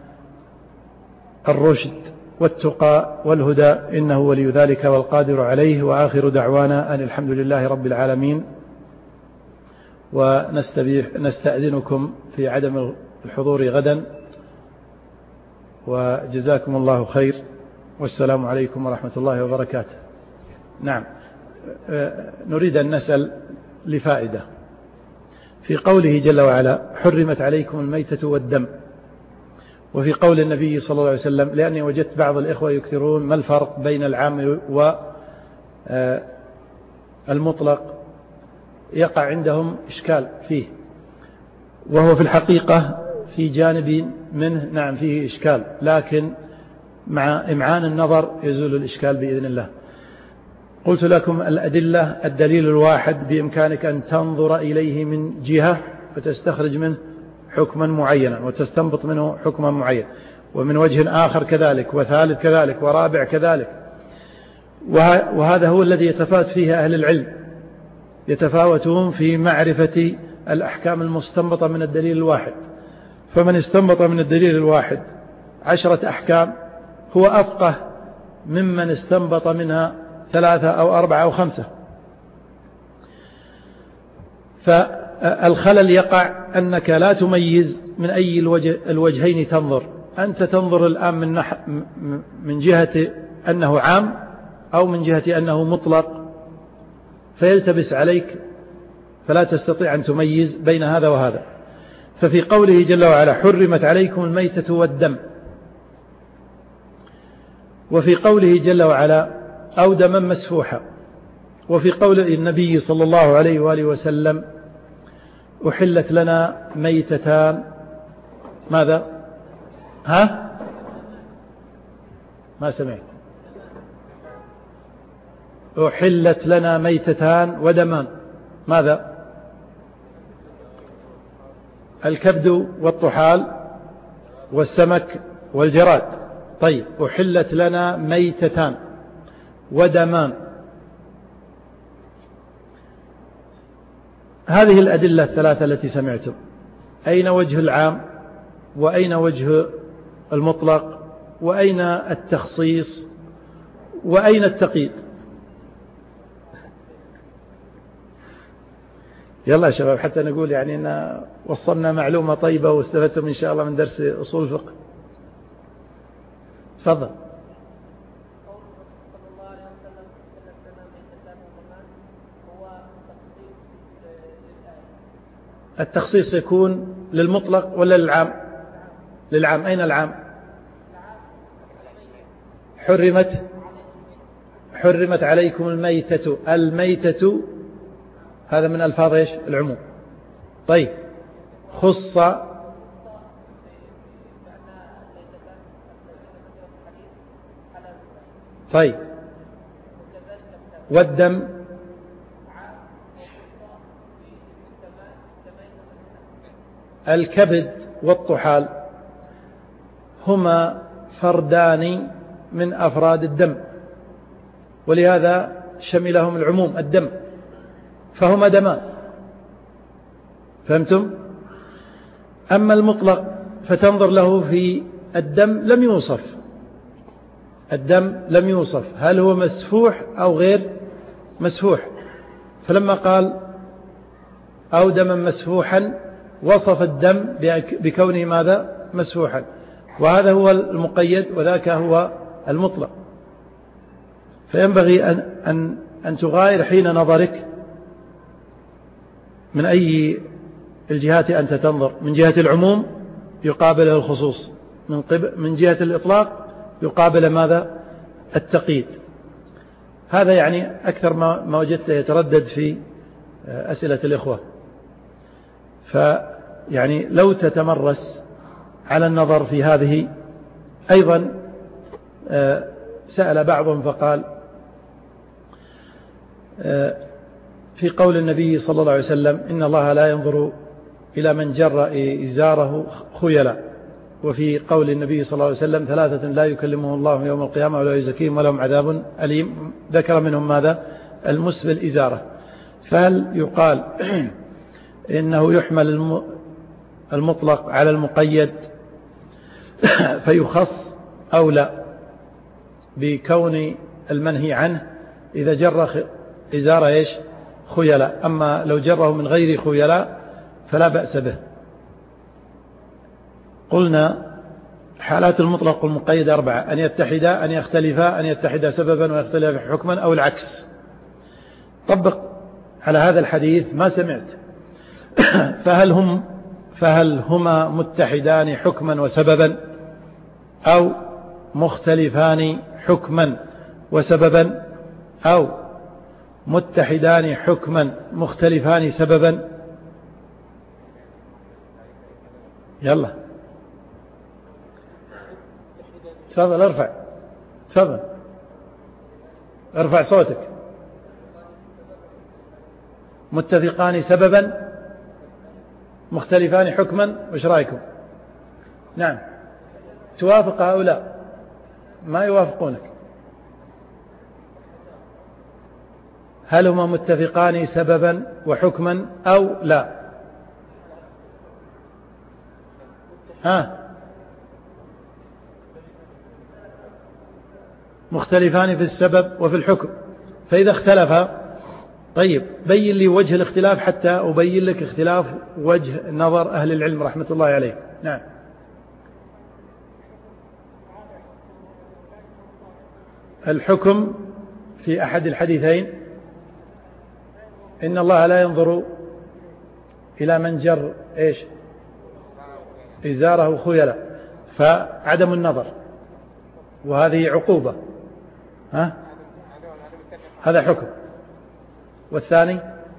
الرشد والتقى والهدى، إنه ولي ذلك والقادر عليه. وآخر دعوانا أن الحمد لله رب العالمين، ونستأذنكم في عدم الحضور غدا، وجزاكم الله خير، والسلام عليكم ورحمة الله وبركاته. نعم، نريد أن نسأل لفائدة في قوله جل وعلا: حرمت عليكم الميتة والدم، وفي قول النبي صلى الله عليه وسلم، لأني وجدت بعض الإخوة يكثرون ما الفرق بين العام والمطلق، يقع عندهم إشكال فيه، وهو في الحقيقة في جانب منه نعم فيه إشكال، لكن مع إمعان النظر يزول الإشكال بإذن الله. قلت لكم الأدلة، الدليل الواحد بإمكانك أن تنظر إليه من جهة وتستخرج منه حكما معينا وتستنبط منه حكما معين، ومن وجه آخر كذلك، وثالث كذلك، ورابع كذلك. وهذا هو الذي يتفاوت فيه أهل العلم، يتفاوتون في معرفة الأحكام المستنبطة من الدليل الواحد. فمن استنبط من الدليل الواحد عشرة أحكام هو أفقه ممن استنبط منها ثلاثة أو أربعة أو خمسة. فالخلل يقع أنك لا تميز من أي الوجه الوجهين تنظر. أنت تنظر الآن من, نح من جهة أنه عام أو من جهة أنه مطلق، فيلتبس عليك فلا تستطيع أن تميز بين هذا وهذا. ففي قوله جل وعلا: حرمت عليكم الميتة والدم، وفي قوله جل وعلا: أو دما مسفوحا، وفي قول النبي صلى الله عليه وآله وسلم: أحلت لنا ميتتان. ماذا؟ ها؟ ما سمعت. أحلت لنا ميتتان ودمان. ماذا؟ الكبد والطحال والسمك والجراد. طيب، أحلت لنا ميتتان ودمان. هذه الأدلة الثلاثة التي سمعتم، أين وجه العام، وأين وجه المطلق، وأين التخصيص، وأين التقييد؟ يلا يا شباب، حتى نقول يعني إن وصلنا معلومة طيبة واستفدتم إن شاء الله من درس أصول الفقه. تفضل. التخصيص يكون للمطلق ولا للعام؟ للعام. أين العام؟ حرمت حرمت عليكم الميتة. الميتة هذا من ألفاظ إيش؟ العموم. طيب خص طيب والدم الكبد والطحال هما فردان من أفراد الدم، ولهذا شملهم العموم الدم، فهما دمان. فهمتم؟ أما المطلق فتنظر له في الدم لم يوصف، الدم لم يوصف هل هو مسفوح أو غير مسفوح، فلما قال أو دما مسفوحا وصف الدم بكونه ماذا؟ مسفوحا، وهذا هو المقيد وذاك هو المطلق. فينبغي أن, أن, أن تغاير حين نظرك من أي الجهات أنت تنظر. من جهة العموم يقابل الخصوص، من, من جهة الإطلاق يقابل ماذا؟ التقييد. هذا يعني أكثر ما وجدت يتردد في أسئلة الإخوة. فيعني لو تتمرس على النظر في هذه. أيضا سأل بعضهم فقال في قول النبي صلى الله عليه وسلم إن الله لا ينظر إلى من جر إزاره خيلا، وفي قول النبي صلى الله عليه وسلم ثلاثة لا يكلمهم الله يوم القيامة ولا يزكيهم ولهم عذاب أليم، ذكر منهم ماذا؟ المسبل إزاره. فهل يقال إنه يحمل المطلق على المقيد فيخص أو لا بكون المنهي عنه إذا جر إزاره إيش؟ خيلاء، أما لو جره من غير خيلاء فلا بأس به. قلنا حالات المطلق والمقيد أربعة: أن يتحدا، أن يختلفا، أن يتحدا سببا ويختلفا حكما، أو العكس. طبق على هذا الحديث ما سمعت. فهل هم فهل هما متحدان حكما وسببا أو مختلفان حكما وسببا أو متحدان حكما مختلفان سببا؟ يلا تفضل ارفع، تفضل ارفع صوتك. متفقان سببا مختلفان حكما، وش رأيكم؟ نعم، توافق هؤلاء؟ ما يوافقونك. هل هما متفقان سببا وحكما أو لا؟ ها، مختلفان في السبب وفي الحكم. فإذا اختلفا، طيب بين لي وجه الاختلاف حتى أبين لك اختلاف وجه نظر أهل العلم رحمة الله عليه. نعم. الحكم في أحد الحديثين إن الله لا ينظر إلى من جر إيش؟ إزاره خيلا، فعدم النظر، وهذه عقوبة. ها؟ هذا حكم. والثاني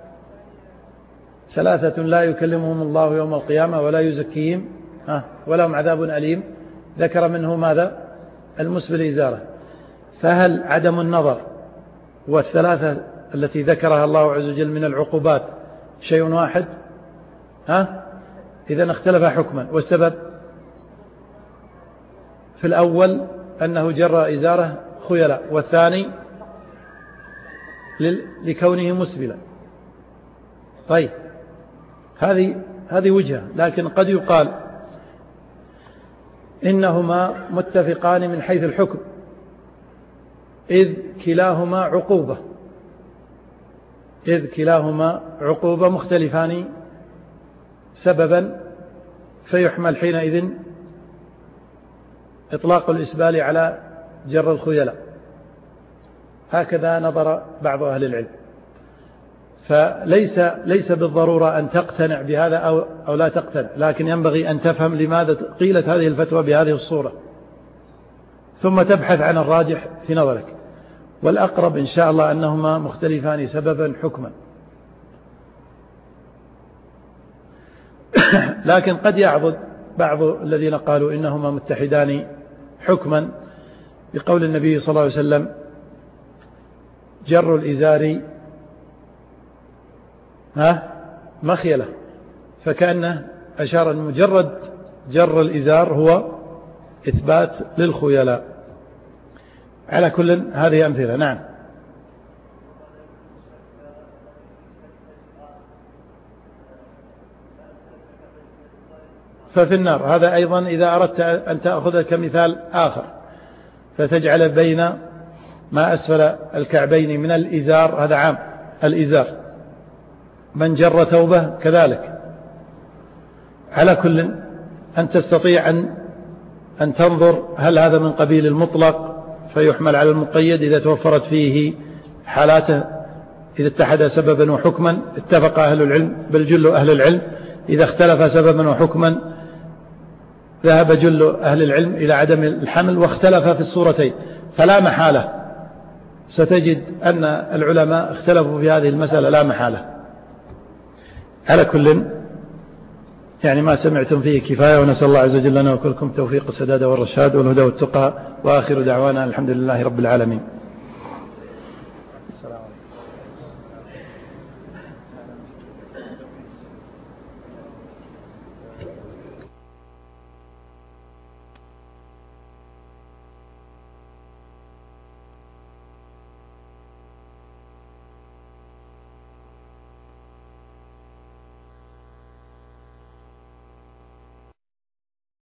ثلاثة لا يكلمهم الله يوم القيامة ولا يزكيهم ها ولهم عذاب أليم، ذكر منه ماذا؟ المسبل إزاره. فهل عدم النظر والثلاثة التي ذكرها الله عز وجل من العقوبات شيء واحد؟ ها؟ إذن اختلف حكما. والسبب في الأول أنه جر إزاره خيلا، والثاني لكونه مسبلا. طيب هذه هذه وجهة، لكن قد يقال إنهما متفقان من حيث الحكم، إذ كلاهما عقوبة إذ كلاهما عقوبة مختلفان سببا، فيحمل حينئذ إطلاق الإسبال على جر الخيلاء، هكذا نظر بعض أهل العلم. فليس ليس بالضرورة أن تقتنع بهذا أو, أو لا تقتنع، لكن ينبغي أن تفهم لماذا قيلت هذه الفتوى بهذه الصورة، ثم تبحث عن الراجح في نظرك. والأقرب إن شاء الله أنهما مختلفان سببا حكما، لكن قد يعضد بعض الذين قالوا إنهما متحدان حكما بقول النبي صلى الله عليه وسلم: جر الإزار ها مخيلة، فكأنه أشار أن مجرد جر الإزار هو إثبات للخيلاء. على كل هذه أمثلة. نعم. ففي النار، هذا أيضا إذا أردت أن تأخذ كمثال آخر فتجعل بين ما أسفل الكعبين من الإزار، هذا عام الإزار، من جر ثوبه كذلك. على كل أن تستطيع أن أن تنظر هل هذا من قبيل المطلق فيحمل على المقيد إذا توفرت فيه حالاته، إذا اتحد سببا وحكما اتفق أهل العلم، بل جل أهل العلم. إذا اختلف سببا وحكما ذهب جل أهل العلم إلى عدم الحمل، واختلف في الصورتين، فلا محالة ستجد أن العلماء اختلفوا في هذه المسألة لا محالة. على كل يعني ما سمعتم فيه كفاية، ونسأل الله عز وجل لنا وكلكم توفيق السداد والرشاد والهدى والتقى، وآخر دعوانا الحمد لله رب العالمين.